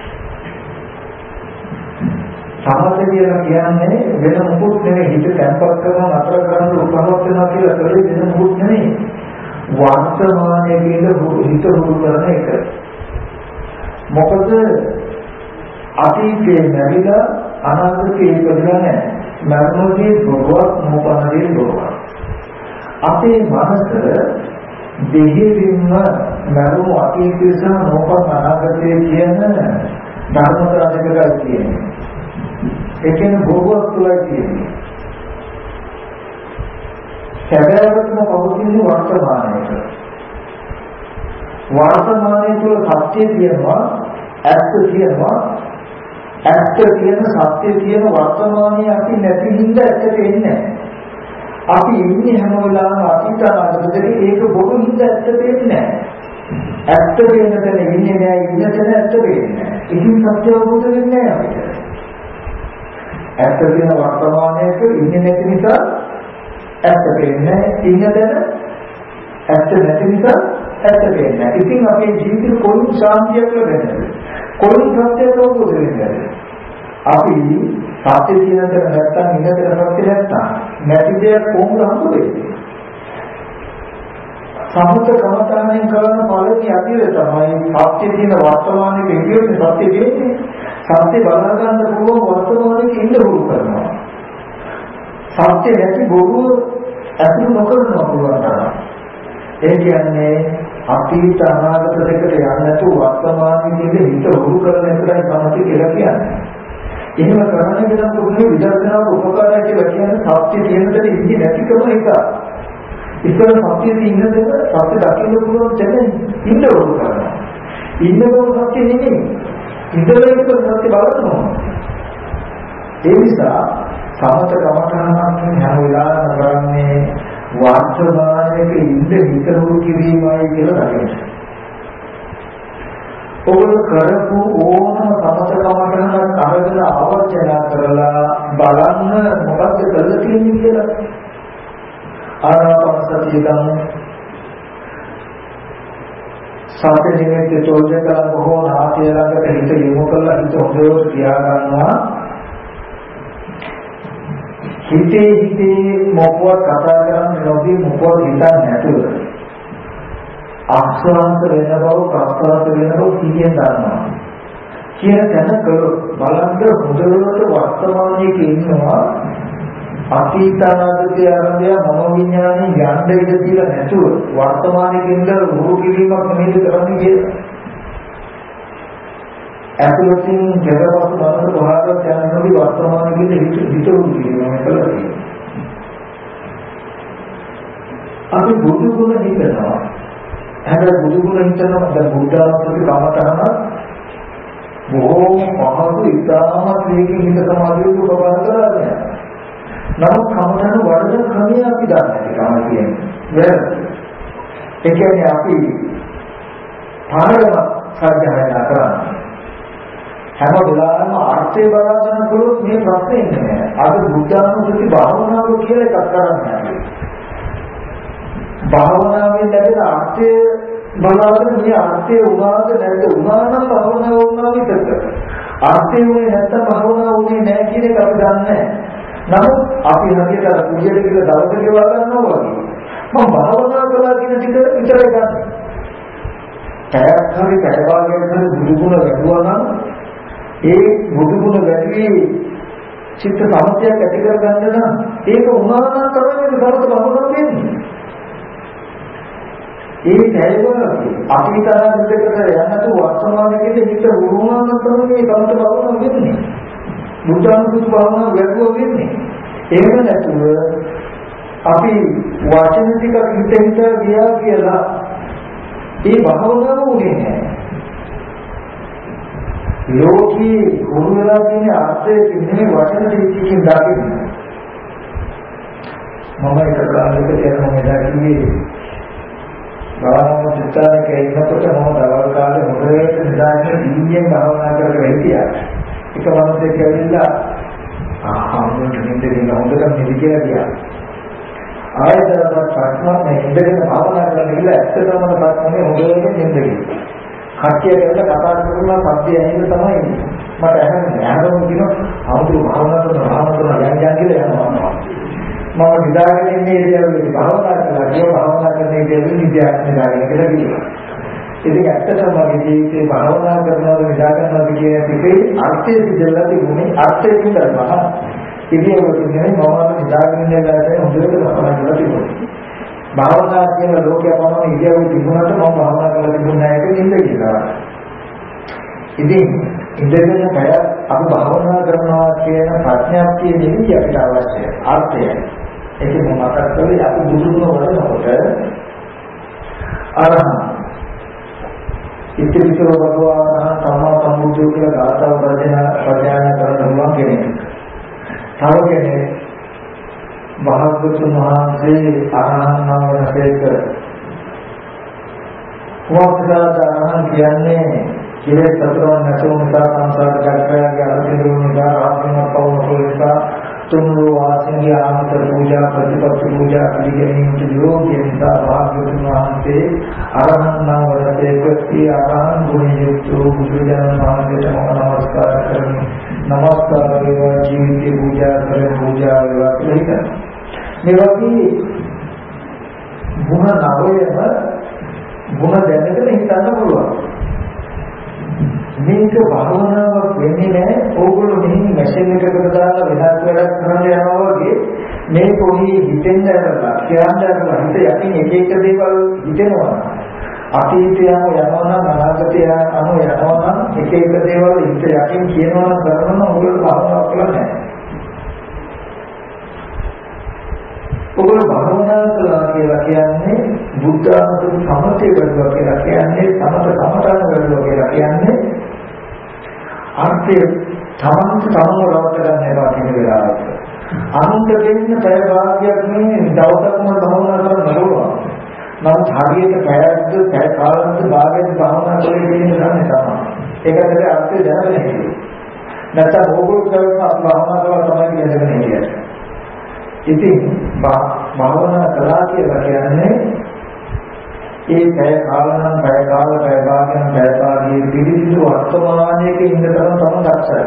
සමතේ කියලා කියන්නේ වෙන මොකුත් නෙවෙයි. හිත තැන්පත් කරනවා නතර කරන්න උපහාර වෙනවා කියලා ප්‍රදී වෙන මොකුත් නෙවෙයි. වර්තමානයේ කියන හිත හුරු කරන එක. මොකද අතීතයේ නැවිලා අනාගතයේ ඉපදලා නැහැ. මරණයේ භවවත් මොපනදී භවවත්. අපේ මනස දෙහිවින්ම මරුණු අතීතය සහ මොපන් අනාගතයේ කියන ධර්මතා දෙකයි තියෙන්නේ. ඒ කියන්නේ භවවත් තුලයි තියෙන්නේ. සැබෑවටම පවතින වර්තමානයක. වර්තමානයේ තුල සත්‍ය තියෙනවා, ඇත්ත තියෙනවා. ඇත්ත තියෙන සත්‍ය තියෙන වර්තමානයේ අපි නැති හින්දා ඇත්තට එන්නේ නැහැ. අපි ඉන්නේ හැම වෙලාවෙම අතීත අනාගතේ ඒක බොරු හින්දා ඇත්තට එන්නේ නැහැ. ඇත්ත වෙන තැන ඉන්නේ නැහැ, ඉන්න තැන ඇත්ත වෙන්නේ නැහැ. ඉතින් සත්‍ය අවබෝධ වෙන්නේ නැහැ අපිට. ඇත්ත තියෙන වර්තමානයේක ඉන්නේ නැති නිසා ඇත්ත වෙන්නේ නැහැ. ඉන්න තැන ඇත්ත නැති නිසා ඇත්ත වෙන්නේ නැහැ. ඉතින් අපේ ජීවිතේ කොයි ශාන්තියක් ලැබෙන්නේ? කොයි සත්‍යයක් අවබෝධ වෙන්නේ? අපි සත්‍ය කියන දේ නැත්තම් ඉන්නතර සත්‍ය නැත්තම් නැති දෙයක් කොහොමද හම්බෙන්නේ? සමුත කමතාවෙන් කරන පළවෙනි අදියර තමයි සත්‍ය කියන වර්තමානයේ ඉන්නේ සත්‍ය දෙන්නේ. සත්‍ය බලා ගන්න පුළුවන් වර්තමානයේ ඉන්න උරු කරනවා. සත්‍ය නැති බොරුව අතුරු නොකරනවා පුළුවන් තරම්. ඒ කියන්නේ අතීත අනාගත දෙකට යන්නේ නැතුව වර්තමානයේ හිත උරු කරන එකයි සමථය කියලා කියන්නේ. එහෙම කරන්නේ නම් පුදුමේ විදර්ශනාව උපකාරය කියලා කියන්නේ සත්‍ය තියෙන දෙයක් ඉන්නේ නැතිකම එක. ඉස්සර සත්‍යයේ ඉන්න දෙක සත්‍ය දකින්න පුළුවන් තැන ඉන්න උරු කරනවා. ඉන්න බව සත්‍ය නෙමෙයි. ඉඳලා ඉන්න සත්‍ය බලනවා. ඒ නිසා සමත කමඨානක් හැම වෙලාවෙම කරන්නේ වර්තමානයේ ඉන්න හිතවු කිරීමයි කියලා දකින්න. ඔබ කරපු ඕනම සමත කමඨානක් අරගෙන ආවර්ජන කරලා බලන්න මොකක්ද කරලා තියෙන්නේ කියලා. ආනාපානසතිය ගන්න. සාතේ නිමෙත්තේ තෝජකලා බොහෝ නාසය ළඟට හිත යොමු කරලා හිත හොඳට තියා ගන්නවා. හිතේ මොකවත් කතා කරන්නේ නොදී මොකවත් හිතන්නේ නැතුව ආස්වාද වෙන බව ප්‍රස්වාද වෙන බව සිහියෙන් ගන්නවා. කියන තැන බලන්න හොඳට වර්තමානයේ ඉන්නවා. අතීත අනාගතය ආරම්භය මම විඥානේ යන්න ඉඩ තියලා නැතුව වර්තමානයේ ඉඳලා උරු කිරීමක් නෙමෙයි කරන්නේ කියලා. ඇතුළතින් ජගවත් මනස පහකට යනකොට වර්තමානයේ හිතුරු කිරීම කළා තියෙනවා. අපි බුදු ගුණ හිතනවා. හැබැයි බුදු ගුණ හිතනවා දැන් බුද්ධානුස්සති කමතහන බොහෝම පහසු ඉතාමත් වේගින් හිත සමාධියට උපකාර කරන්නේ. නමුත් කමතහන වඩන ක්‍රමය අපි දන්නේ නැහැ කියන්නේ. ඒ කියන්නේ අපි පාරම සාධාරණ කරන්නේ. හැම වෙලාවෙම අර්ථය බලාගෙන කළොත් මේ ප්‍රශ්නේ නෑ. අද බුද්ධානුස්සති භාවනාව කියලා එකක් කරන්නේ. භාවනාවෙන් ලැබෙන අර්ථය බලාගෙන මේ අර්ථය උනාද නැද්ද උනා නම් භාවනාව වුණා විතරද. අර්ථය උනේ නැත්නම් භාවනාව උනේ නෑ කියන එක අපි දන්නේ නෑ. නමුත් අපි හරියට අර කුජලෙ කියලා දවස ගෙවා ගන්නවා වගේ. මම භාවනා කළා කියන ටික විතරයි ගන්න. පැයක් හරි පැය භාගයක් හරි බුදුගුණ වැඩුවා නම් ඒ බුදුගුණ වැඩි චිත්ත සමථයක් ඇති කරගන්න නම් ඒක උනා නම් තමයි දවස භාවනාව වෙන්නේ. ඒ පැයවලදී අපිට අරමුදකට යන්නතු වර්තමානයේදී හිත උරුමන තමයි මේ කමත භාවනාව වෙන්නේ. බුද්ධානුස්සති භාවනාව වැඩුවා වෙන්නේ. එහෙම නැතුව අපි වචන ටික හිත ගියා කියලා ඒ භාවනාව උනේ නැහැ. ලෝකී උරුමලා කියන අර්ථයේ තින්නේ වචන ටිකකින් දාගෙන. මම එක කාලයක යන මෙදාකියේ භාවනාව සිතානක ඉන්නකොට මම දවල් කාලේ මොකද නිදාගෙන ඉන්නේ භාවනා කරලා හිටියා. එක වන්දේ කියලා ආහාරයෙන් නිදෙන්න හොඳට නිදි කියලා ගියා. ආයතනවත් ප්‍රශ්නක් නැහැ ඉඳගෙන භාවනා කරන්න කියලා ඇත්තටම ප්‍රශ්නේ හොඳට නිදෙන්න. කට්ටිය කරලා කතා කරනවා සත්‍ය ඇහින්න තමයි මට ඇහෙන්නේ. අහනකොට කියනවා ආමුතු භාවනා කරනවා යන් කියලා යනවා. මම නිදාගෙන ඉන්නේ ඉතින් භාවනා කරලා ගියා භාවනා කරන ඉතින් නිදාගෙන කියලා කිව්වා. ඉතින් ඇත්තටම මගේ ජීවිතේ භාවනා කරනවා නිදා ගන්නවා කියන එකේ අර්ථය සිදෙලා තිබුණේ අර්ථයෙන් කරනවා. ඉතින් ඔය කියන්නේ මම නිදාගෙන ඉඳලා හොඳට භාවනා කරලා තිබුණා. භාවනා කියන ලෝකයේ පමණ ඉරියව් තිබුණාට මම භාවනා කරලා තිබුණ නැහැ කියලා කියලා. ඉතින් ඉඳගෙන බය අපි භාවනා කරනවා කියන ප්‍රඥාක්තිය නෙවෙයි අපිට අවශ්‍ය අර්ථය. ඒක මම මතක් කරේ අපි බුදුගුණ වඩනකොට අරහං ඉතිවිතර භගවාන සම්මා සම්බුද්ධ කියලා ගාථා ප්‍රඥා කරනවා කියන්නේ. තව කෙනෙක් භාග්‍යවතුන් වහන්සේ අරහං වහන්සේක වස්තුදාන කියන්නේ කෙලෙස් සතරවන් නැතුව නිසා සංසාර චක්‍රයගේ අරතිරුව නිසා ආත්මය පවුන නිසා තුන්වෝ වාසනීය ආමතර පූජා ප්‍රතිපත්ති පූජා පිළිගැනීමට යෝග්‍ය නිසා භාග්‍යවතුන් වහන්සේ අරහං වහන්සේක අරහං ගුණයුක්තෝ බුදුරජාණන් වහන්සේට මම නමස්කාර කරමි. නමස්කාර වේවා ජීවිතේ පූජා කරන පූජා වේවා කියලා හිතනවා. මේ වගේ ගුණ නවයම ගුණ දැනගෙන හිතන්න පුළුවන්. මේක භාවනාවක් වෙන්නේ නැහැ. ඕගොල්ලෝ මෙහි මැෂින් එකකට දාලා වෙනස් වැඩක් කරන්න යනවා වගේ මේ පොඩි හිතෙන්ද කරලා කියන්න හිත යකින් එක එක දේවල් හිතෙනවා. අතීතය යනවා නම් අනාගතය යනවා නම් එක එක දේවල් හිත යකින් කියනවා නම් කරනවා නම් ඕගොල්ලෝ භාවනාවක් කරන්නේ නැහැ. ඔබ භාවනා කළා කියලා කියන්නේ බුද්ධානුස්සති සමථය වැඩුවා කියලා කියන්නේ සමත සමතන වැඩුවා කියලා කියන්නේ අර්ථය තමන්ට තමව රවට්ට ගන්න එපා කියන වෙලාවට. අනුන්ට දෙන්න පැය භාගයක් මේ දවසක්ම භාවනා කරන්න ඕන. නමුත් හරියට පැයක්ද පැය කාලයක්ද භාගයක් භාවනා කරලා ඉන්න ගන්න තමයි. ඒකට අර්ථය දැනගන්න ඕනේ. නැත්නම් ඕගොල්ලෝ කරන භාවනා කරලා තමයි කියන්නේ. ඉතින් භාවනා කළා කියලා කියන්නේ ඒ පැය කාලනම් පැය කාල පැය භාගයන් පැය භාගයේ පිළිසිදු වර්තමානයේක ඉන්න තරම තමයි දක්ෂයි.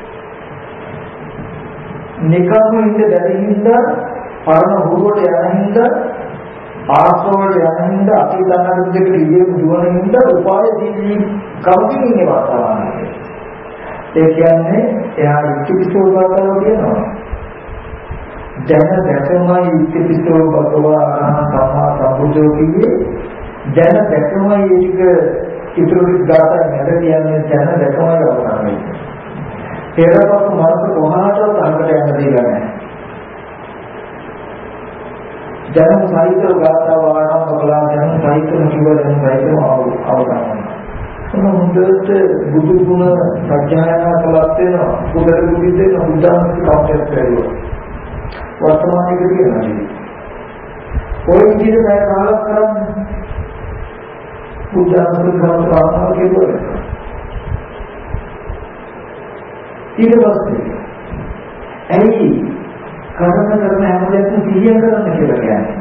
නිකම්ම ඉන්න බැරි හින්දා පරණ හුරුවට යන හින්දා ආශ්‍රවයට යන හින්දා අතීත අනාගත දෙක ඉගෙන දුවන හින්දා උපාය දීදී කවුරුන් ඉන්නේ වර්තමානයේ. ඒ කියන්නේ එයා ඉතිවිසෝ ගාතාව කියනවා. දැන දැකමයි ඉතිපිසෝ භගවා අරහං සම්මා සම්බුද්ධෝ කියේ දැන දැකමයි ඒක ඉතුරු ගාථා නැද කියන්නේ දැන දැකමයි අවසන් වෙන්නේ. පෙරපසු මනස කොහාටවත් අහකට යන්න දෙලා නැහැ. දැනුම් සාහිත්‍ය ගාථාව ආරම්භ කළා දැනුම් සාහිත්‍ය කිව්ව දැනුම් සාහිත්‍ය අවසන්. මොහොතට බුදු ගුණ සත්‍යයනා කළත් වෙනවා. බුදු බුද්ධ දෙන බුද්ධාංශ කවුටස් වෙනවා. වර්තමානයේ කියනවා. ඔය විදිහට බය කාලක් කරන්නේ. බුද්ධාංශ කවුටස් කියනවා. ඊට පස්සේ ඇයි කරන හැම දෙයක්ම සිහිය කරන්න කියලා කියන්නේ?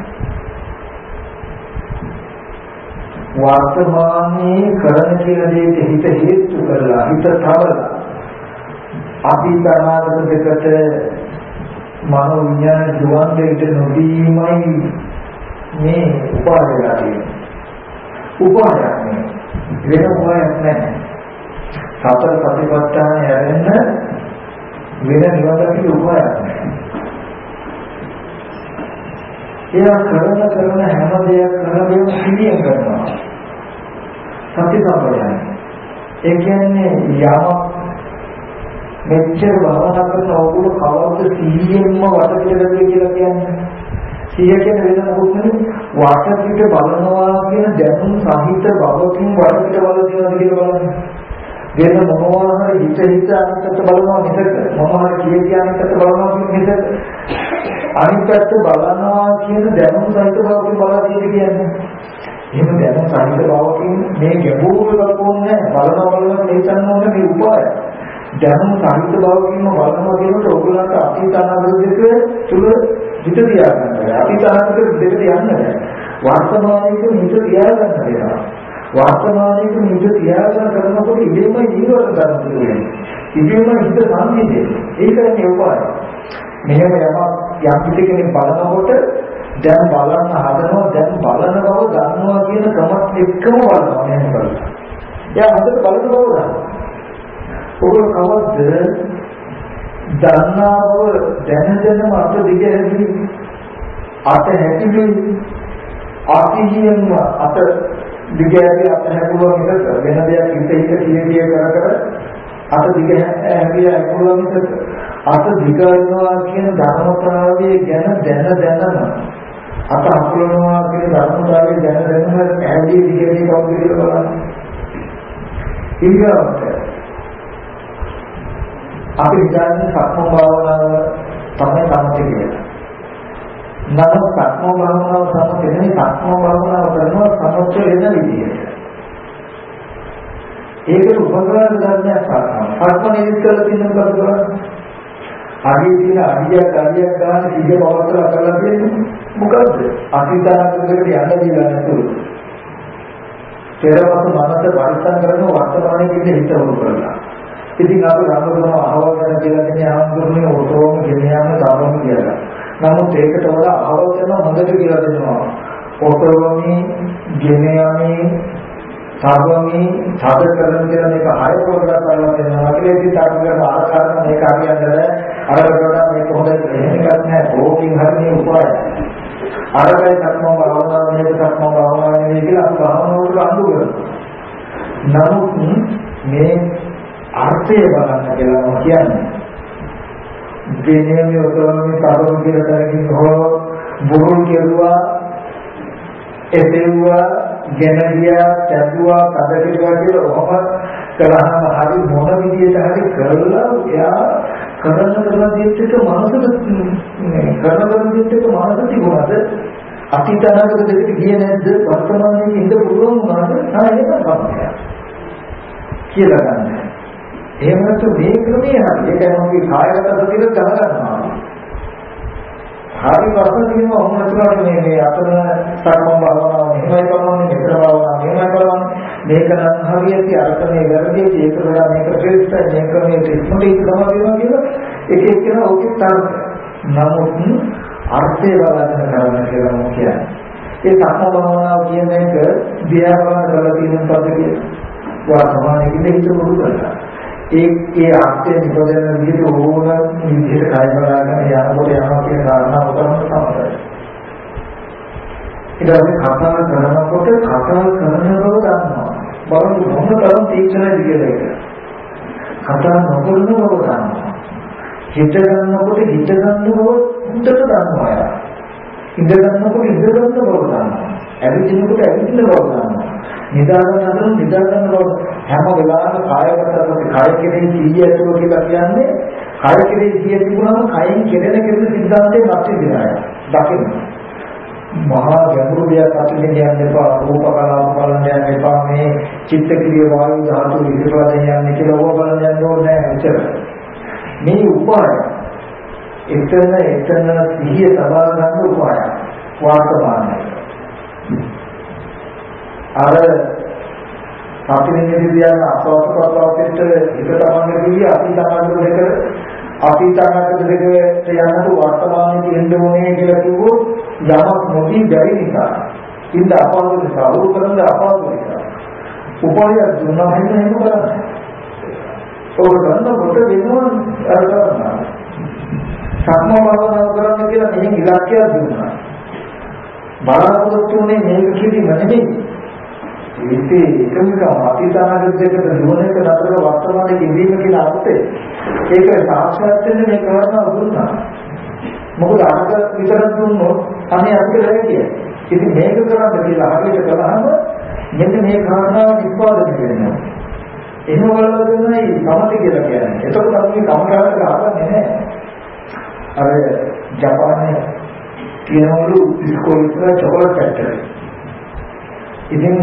වර්තමානයේ කරන කියලා දෙයක හිත හේතු කරලා හිත තවලා අතීත අනාගත දෙකට මනෝ විඥාන ජීවන දෙයට නොදීමයි මේ උපායලා තියෙන්නේ. උපායක් නේ වෙන උපායක් නැහැ. සතර සතිපට්ඨානය ඇරෙන්න වෙන නිවනකට උපායක් නැහැ. එයා කරන හැම දෙයක් කරගෙන සිහිය කරනවා. සති සම්පජානය. ඒ කියන්නේ යම මෙච්චර භවනා කරන ඕගොල්ලෝ කවද්ද සිහියෙන්ම වටපිට කියලා කියන්නේ. සිහිය කියන්නේ වෙන මොකුත් නෙවෙයි. වටපිට බලනවා කියන දැනුම් සහිත භවකින් වටපිට බලනවා කියලා බලන්න. වෙන මොනවා හරි හිත අනිත්‍යත බලනවා මිසක මොනවා හරි කියන්නකට බලනවා මිසක අනිත් පැත්ත බලනවා කියන දැනුම් සහිත බවකින් බලලා කියන්නේ. එහෙම දැනුම් සහිත බවකින් මේ ගැඹුරු කල්පෝන්නේ බලනවා මේ තන්න ඕනේ මේ උපාය. දැනුම් සහිත බවකින්ම බලනවා කියනකොට ඔයගොල්ලන්ට අතීත අනාගත දෙක තුල හිත තියාගන්න බෑ. අතීත අනාගත දෙක තියන්න බෑ. වර්තමානයේ හිත තියාගන්න වෙනවා. වර්තමානයේ හිත තියාගන්න කරනකොට ඉබේම ජීවන කරන්න පුළුවන්. ඉබේම හිත සංසිඳෙන්නේ. ඒකනේ උපාය. මෙහෙම යම් කෙනෙක් බලනකොට දැන් බලන්න හදනවා දැන් බලන බව දන්නවා කියන ක්‍රමත් එක්කම බලනවා මෙහෙම කරලා. එයා හදට බලන බව දන්නවා. ඔබ කවද්ද දන්නා බව දැනදෙනම අත දිගහැරි අත හැකිලි ආතිහියම අත දිගහැරි අත හැකුවා මිසක වෙන දෙයක් හිත කිය කර අත දිගහැරි හැකුවා මිසක අත දිගනවා කියන ධර්මතාවයේ ගැන දැනම අත අකුලනවා කියන ධර්මතාවයේ දැනම ඇදී දිගදී කවුද කියලා බලන්න. ඊළඟට අපි හිතන්නේ සක්මන් භාවනාව තමයි සමථය කියලා. නමුත් සක්මන් භාවනාව සමථය නෙවෙයි සක්මන් භාවනාව කරනවා සමථය වෙන විදියට. ඒකට උපකාර ධර්මයක් සක්මන්. සක්මන් ඉස්සෙල්ලා තියෙන මොකද කරන්නේ? අගේ තියෙන අඩියක් ගන්න සිහිය පවත්ලා කරලා තියෙන්නේ මොකද්ද? අතීතනාගතයකට යන්න දීලා නැතුව. පෙරවස මනස පරිස්සම් කරන වර්තමානයේ ඉන්න හිත උරු කරලා. ඉතින් අපි රාමකරම අහවල් කරන කියලා කියන්නේ ආම්දුරනේ ඔතෝම ගෙනියන්න තාවම කියලා. නමුත් ඒකට වඩා අහවල් කරන හොඳට කියලා දෙනවා. ඔතෝමි ගෙනියන්නේ සාගමී සාද කරන කියලා මේක හය පොරකට කරලා දෙනවා. ඒකේ ඉතින් තාක්ෂණික ආකාරන මේක හරියන්නේ අරකට මේක හොඳයි එහෙම එකක් නෑ. ඕකින් හරිනේ උපාය. අරකයි සක්මන් භාවනාව මේක සක්මන් භාවනාව නෙවෙයි කියලා අපි භාවනාවට අඳු කරනවා. නමුත් මේ අර්ථය බලන්න කියලා කියන්නේ. දෙන්නේ ඔතනම සාධන කියලා කරකින් හෝ බුරුල් කෙරුවා එතෙව්වා ගෙනදියා චතුවා කඩේවා කියලා ඔහොම කරාම හරි මොන විදියට හරි කරලා එයා කරන දෙයකට මනසට මනස තිබුණාද අතීත අනාගත දෙකට ගියේ නැද්ද වර්තමානයේ ඉඳ පුළුවන් වුණාද ඒක තමයි කියලා ගන්න. එහෙම නැත්නම් මේ ක්‍රමයේ හරි ඒකයි මම කායගත සතිය ගහගන්නවා. හරි වර්තන කියනවා මොනවද මේ අතන සක්මන් භාවනාව මෙහෙමයි කරන්නේ මෙතන භාවනාව මෙහෙමයි කරන්නේ මේක නම් හරියටි අර්ථනේ වැරදි ඒක වඩා මේක ශ්‍රේෂ්ඨයි මේක මේ ත්‍රිත්මට ඒක තමයි වෙනවා කියලා එක එක්කෙනා ඔකේ තර්ක. නමුත් අර්ථය බලන්න කරන්න කියලා මම කියන්නේ. ඒ සක්මන් භාවනාව කියන එක දිහා බලන කරලා තියෙන පද්ධතිය වර්තමානයේ හිත පුරුදු කරලා ඒ ආර්ථික නිපදවන විදිහට ඕන විදිහට කය බලාගෙන යනකොට යනවා කියන කාරණාව උතරම තමයි. ඊට පස්සේ කතා කරනකොට කතා කරන බව දන්නවා. බලන්න මොන තරම් තීක්ෂණයිද කියලා ඒක. කතා නොකරන බව දන්නවා. හිත ගන්නකොට හිත ගන්න බව හොඳට දන්නවා. ඉඳ ගන්නකොට ඉඳ ගන්න බව දන්නවා. ඇවිදිනකොට ඇවිදින බව දන්නවා. නිදා ගන්නකොට නිදා ගන්න බව හැම වෙලාවෙම කායගත කය කෙරෙහි සිහිය ඇතුව කියලා කියන්නේ කය කෙරෙහි සිහිය තිබුණාම කයින් කෙරෙන සිද්ධාන්තේ නැති වෙනවා. දකින්න. මහා ගැඹුරු දෙයක් අතින් යන්න එපා. රූප කලාව බලන්න යන්න එපා. මේ චිත්ත ක්‍රිය වායු ධාතු විපරණ යන්නේ කියලා ඕක බලන්න යන්න ඕනේ නැහැ. මේ උපාය එතන සිහිය සබා ගන්න උපාය වර්තමානයේ අර සාපේක්ෂ විද්‍යාව අපවස්කතාවට එක තමන්ගේ කිව්වේ අතීත අනාගත දෙකට යනකොට වර්තමානයේ තියෙන්න ඕනේ කියලා කිව්වොත් යමක් නොදී බැරි නිසා ඉන්න අපහසු නිසා උරුකරන අපහසු නිසා උපාය දුන්නා එහෙම කරන්නේ ඕක ගන්නකොට වෙනවා අර කරනවා සම්මා භාවනාව කරන්න කියලා මෙහෙම ඉලක්කයක් දුන්නා බලාපොරොත්තු වෙන්නේ මේක කිසි නෙමෙයි ඒකේ එකමික අතීත අනාගත දෙකට දුවන එක නතර වර්තමානයේ ඉඳීම කියලා අර්ථය ඒක සාක්ෂාත් වෙන්නේ මේ කරනවා දුන්නා මොකද අරක විතර දුන්නොත් අනේ අපිට ලැබෙන්නේ ඉතින් මේක කරන්න කියලා හරියට කළාම මෙන්න මේ කාරණාව නිස්පාදනය වෙනවා එහෙම බලලා දෙන්නයි සමථ කියලා කියන්නේ එතකොට අපි කමකාරක ආවන්නේ නැහැ අර ජපානයේ කියනවලු ඉස්කෝලේ චොකලට් ෆැක්ටරි ඉතින්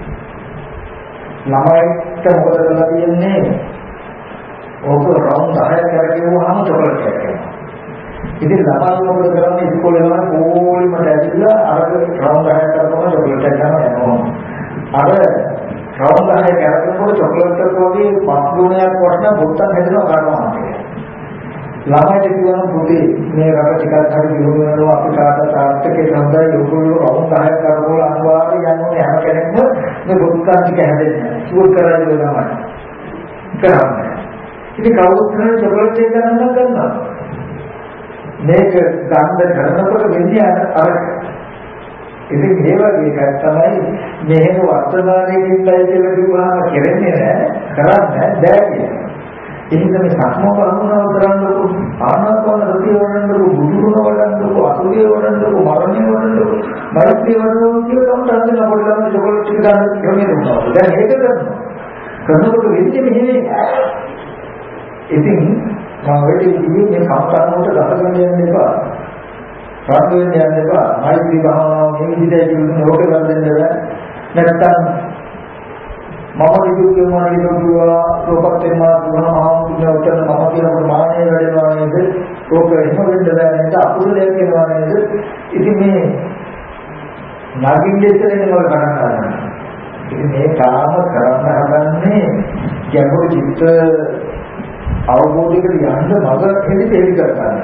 ළමයිට මොකද කරලා තියෙන්නේ ඕක රවුන්ඩ් 10ක් කරගෙවුවාම චොකලට් එකක් එනවා ඉතින් ළමයි මොකද කරන්නේ ඉස්කෝලේ වල ඕලිම ඇවිල්ලා අර රවුන්ඩ් 10ක් කරපුවම චොකලට් එකක් ගන්නවා අර රවුන්ඩ් 10ක් කරගෙනකොට චොකලට් එක වගේ පස් ගුණයක් වටන බොත්තම් හැදෙනවා ගන්නවා ළමයිට කියනවා පුතේ මේ රට ටිකක් හරි දියුණු වෙනවා අපි කාටත් ආර්ථිකේ සම්බන්ධයි ඔයගොල්ලෝ රවුන්ඩ් 10ක් කරපුවම අනිවාර්යයෙන් යන්නේ හැම කෙනෙක්ම මේ බොත්තම් ටික හැදෙන්නේ ෂුවර් කරලා දෙනවා කරන්නේ ඉතින් කවුරුත් කරන්නේ චොකලට් එක ගන්නවා මේක ගන්න කරනකොට වෙන්නේ අර ඉතින් මේ වගේ එකක් තමයි මෙහෙම වර්තමානයේ ඉන්නයි කියලා කිව්වහම කෙරෙන්නේ නැහැ කරන්නේ බෑ කියන්නේ ඉතින් මේ සම්මෝහ අනුනාව කරන්නකො ආනාපාන සතිය වඩන්නකො බුදුරුණ වඩන්නකො අසුරිය වඩන්නකො මරණය වඩන්නකො මෛත්‍රී වඩන්නකො කියලා තමයි හදන්න පොඩි ළමයි චොකලට් ටික ගන්න ක්‍රමයක් උනවා. දැන් ඒක කරනකොට වෙන්නේ මෙහෙම ඉතින් මාවේදී මේ සම්පන්නවට ගහගෙන යන්න එපා. ප්‍රාර්ථනා යන්න එපා. මෛත්‍රී භාවනාව මේ විදිහට කියන්න ඕක ගන්න දෙන්න බෑ. නැත්තම් මම නිදුක්කමා නිදුක්කවා රෝපත් වෙනවා ගුණමහා කුණවතන මම කියනකොට මානෙ වැඩෙනවා නේද? ඕක එහෙම වෙන්න බෑ නේද? අකුසලයක් වෙනවා නේද? ඉතින් මේ නාගින්දේශනේ වල කඩන ගන්නවා. ඉතින් මේ කාම කරන්න හදන්නේ ගැඹුරු චිත්ත අවබෝධයකට යන්න මඟ එලි කරගන්න.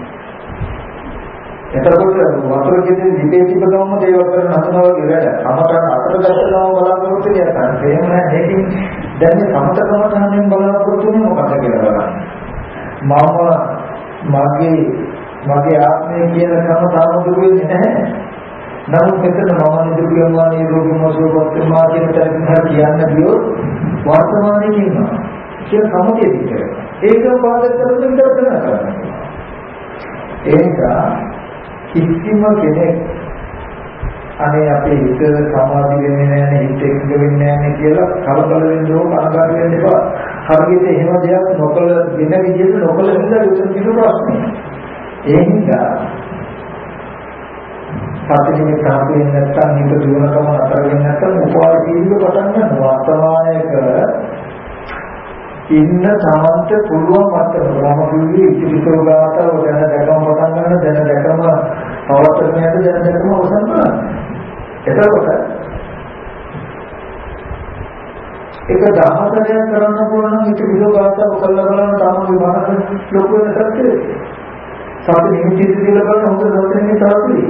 එතකොට වතුර කියන්නේ විදේශිකවම දේවල් කරන හදනවා වගේ වැඩ. අමතර අතර දැක්කම බලාපොරොත්තු වෙනවා. එහෙම නැහැ. මේකෙන් දැන් මේ සමතකම තහනම් බලාපොරොත්තු වෙන්නේ මොකක්ද කියලා බලන්න. මගේ ආත්මය කියන කම තාම දුර වෙන්නේ නැහැ. නමුත් මෙතන මම නිදුක්කමා නිරෝගීමසෝපත් මා කියන තැනකින් කියන්න ගියොත් වර්තමානයේ ඉන්නවා. කියන සමතේ විතර. ඒක පාදක කරගෙන විතර කරනවා. ඒක කිසිම කෙනෙක් අනේ අපේ හිත සමාධි වෙන්නේ නැහැ හිත එකඟ වෙන්නේ නැහැ කියලා කලබල වෙන්න ඕන අනගාට වෙන්න එපා. හරියට එහෙම දෙයක් නොකළ වෙන විදිහට නොකළ හින්දා උත්තර කිසි ප්‍රශ්නයක්. ඒ හින්දා සාපේක්ෂව කාපේ නැත්තම් හිත දුවනකම අතර වෙන්නේ නැත්තම් උපාය ජීවිත පටන් ගන්නවා. වර්තමානයක ඉන්න තමන්ට පුළුවන් මට්ටමකම කිව්වේ ඉතිරිතෝ ගාතාව දැන දැකම පටන් ගන්න දැන දැකම පවත්වන්නට දැන දැකම අවසන් කරනවා. එතකොට ඒක 10 කරන්න පුළුවන් නම් ඉතිරිතෝ ගාතාව කළා බලන්න තමයි මනස ලොකු වෙනසක් තියෙන්නේ. සාපේ නිමිති දිලා බලන හොඳ දවසෙන්නේ තරතුයි.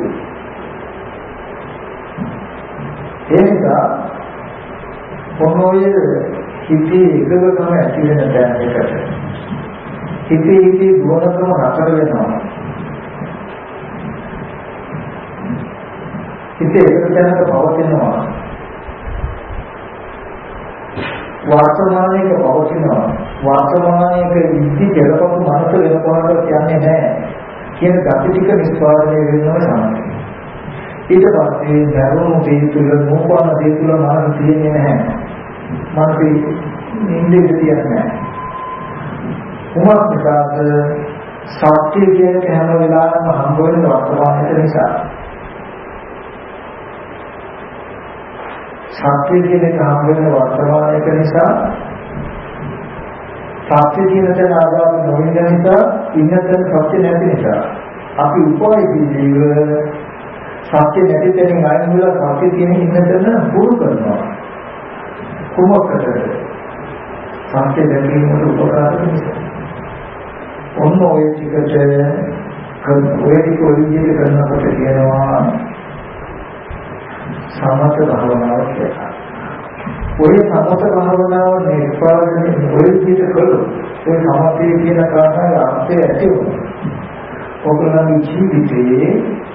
ඒ නිසා මොනෝයේ හිතේ එකගකම ඇති වෙන තැනකට හිතේ දුවනකම නතර වෙනවා. හිතේ එක තැනක පවතිනවා. වර්තමානයේක පවතිනවා. වර්තමානයේක ඉද්දි කෙලපොතු මනස වෙනකොට කියන්නේ නැහැ කියන gati ටික නිස්පාදනය වෙනවා සාමාන්‍යයෙන්. ඊට පස්සේ දරුණු දේ තුල නෝපාන දේ තුල මනස තියෙන්නේ නැහැ. මනසේ ඉන්ද්‍රිය තියෙන්නේ නැහැ. කුමක් නිසාද? සත්‍ය කියන හැම වෙලාවෙම හම්බ වෙන වර්තමානයේ නිසා. සත්‍ය කියන හම්බ වෙන වර්තමානයේ නිසා සත්‍ය කියන තැන ආදාන නොවන නිසා ඉන්නතන සත්‍ය නැති නිසා අපි උපායදී ජීව සත්‍ය නැති තැනින් අයින් වෙලා සත්‍ය කියන ඉන්නතන පුරු කරනවා. කුමකටද? සත්‍ය දැකීමට උපකාර නිසා. ඔන්න ඔය ටිකට ඔය ටික ඔලිජියට කරනකොට කියනවා සමත භාවනාව කියලා. ඔය සමත භාවනාව නිර්පාදනය ඔය විදිහට කළොත් ඔය සමතේ කියන කාරණාවේ අර්ථය ඇති වෙනවා. ඔබලගේ ජීවිතයේ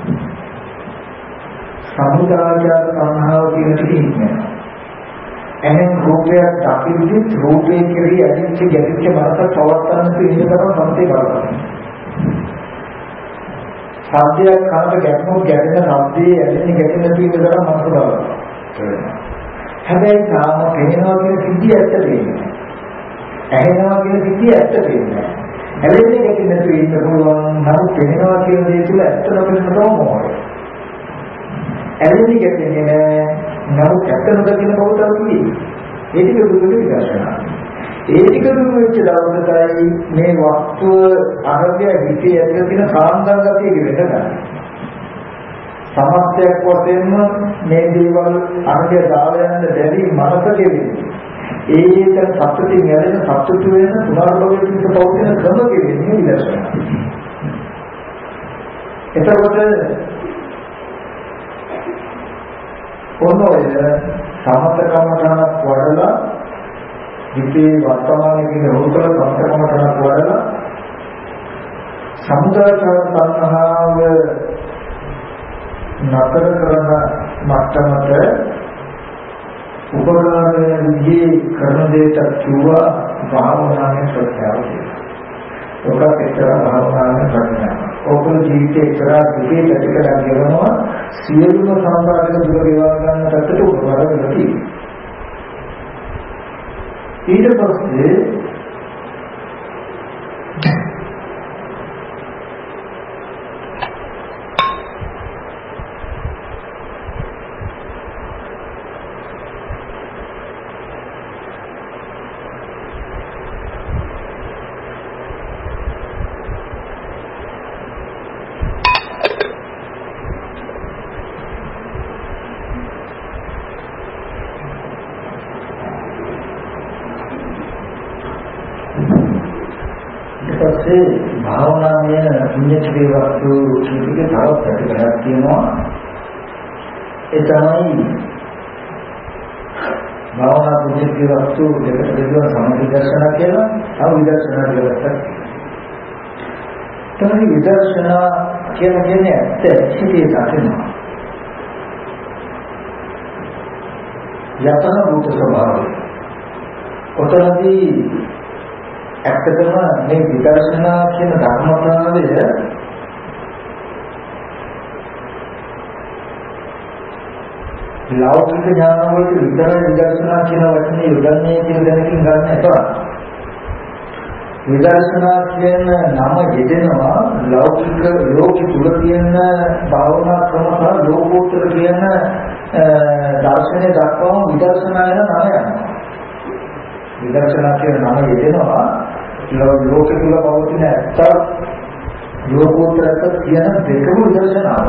සමුදායාචාර සංහාව කියන ටික ඉන්නේ. එහෙන් රූපයක් දකිද්දී රූපේ කෙරෙහි ඇතිච්ච ගැටිච්ච මනස පවත්තන පිළිම කරන සමතේ බලනවා. සාධ්‍යයක් කාට ගැටුම් ගැටෙන සාධ්‍යයේ ඇලෙන ගැටෙන පිළිම කරන මනස බලනවා. හැබැයි තාම පේනවා කියන සිද්ධිය ඇත්ත වෙන්නේ. ඇහෙනවා කියන සිද්ධිය ඇත්ත වෙන්නේ. ඇලෙන්නේ ගැටෙන පිළිම පුළුවන් නමුත් පේනවා කියන දේ තුල ඇත්ත නොපෙනෙන මොහොතයි. ඇලෙන්නේ ගැටෙන්නේ නැහැ. නමුත් ඇත්ත නොදකින බව තමයි. ඒ ටික දුරු විදර්ශනා. ඒ ටික දුරු වෙච්ච දවසටයි මේ වස්තුව අරබය හිතේ ඇතුළේ තියෙන කාන්දන් ගතිය වෙනකන්. සමස්තයක් වශයෙන්ම මේ දේවල් අරබය දාලා යන දැඩි මනස කෙරෙන්නේ. ඒක සත්‍යයෙන් යැදෙන සත්‍යතු වෙන පුනර්භවයේ පිට පවතින ක්‍රම කෙරෙන්නේ විදර්ශනා. එතකොට ඔන්නෝය සමතකමටනක් වඩලා හිතේ වර්තමානයේ කියන රූපල සමතකමටනක් වඩලා සමුදාචාර සංහාව නතර කරන මට්ටමට උපකාරයේ විදිහේ කරන දෙයට කිව්වා භාවනාවේ ප්‍රත්‍යාව කියලා. ඔකට එක්තර භාවනාවේ ප්‍රඥාව. ඔකල ජීවිතේ එක්තරා දුකේ පැතිකඩක් ගෙවනවා සියලුම සම්බන්ධක දුර ගෙවා ගන්න තත්ත්වයට උපකාර වෙලා තියෙනවා. ඊට පස්සේ භාවනාමය පුණ්‍යක්‍රිය වස්තු ටික තවත් පැතිකඩක් තියෙනවා. ඒ තමයි භාවනා පුණ්‍යක්‍රිය වස්තු දෙකට බෙදුවා සමවිදර්ශනා කියලා. තව විදර්ශනා කියලා. තමයි විදර්ශනා කියන්නේ ඇත්ත සිටියේ දකිනවා. යතන භූත ස්වභාවය. ඔතනදී ඇත්තටම මේ විදර්ශනා කියන ධර්මතාවය ලෞකික ඥාන වලට විතරයි විදර්ශනා කියන වචනේ යොදන්නේ කියන දැනකින් ගන්න එපා. විදර්ශනා කියන නම යෙදෙනවා ලෞකික ලෝකෙ තුල තියෙන භාවනා ක්‍රම සහ ලෝකෝත්තර කියන දර්ශනය දක්වාම විදර්ශනා යන නම යනවා. විදර්ශනා කියන නම යෙදෙනවා ලෝකෙ තුල පවතින ඇත්ත ලෝකෝත්තර කියන දෙකම විදර්ශනාව.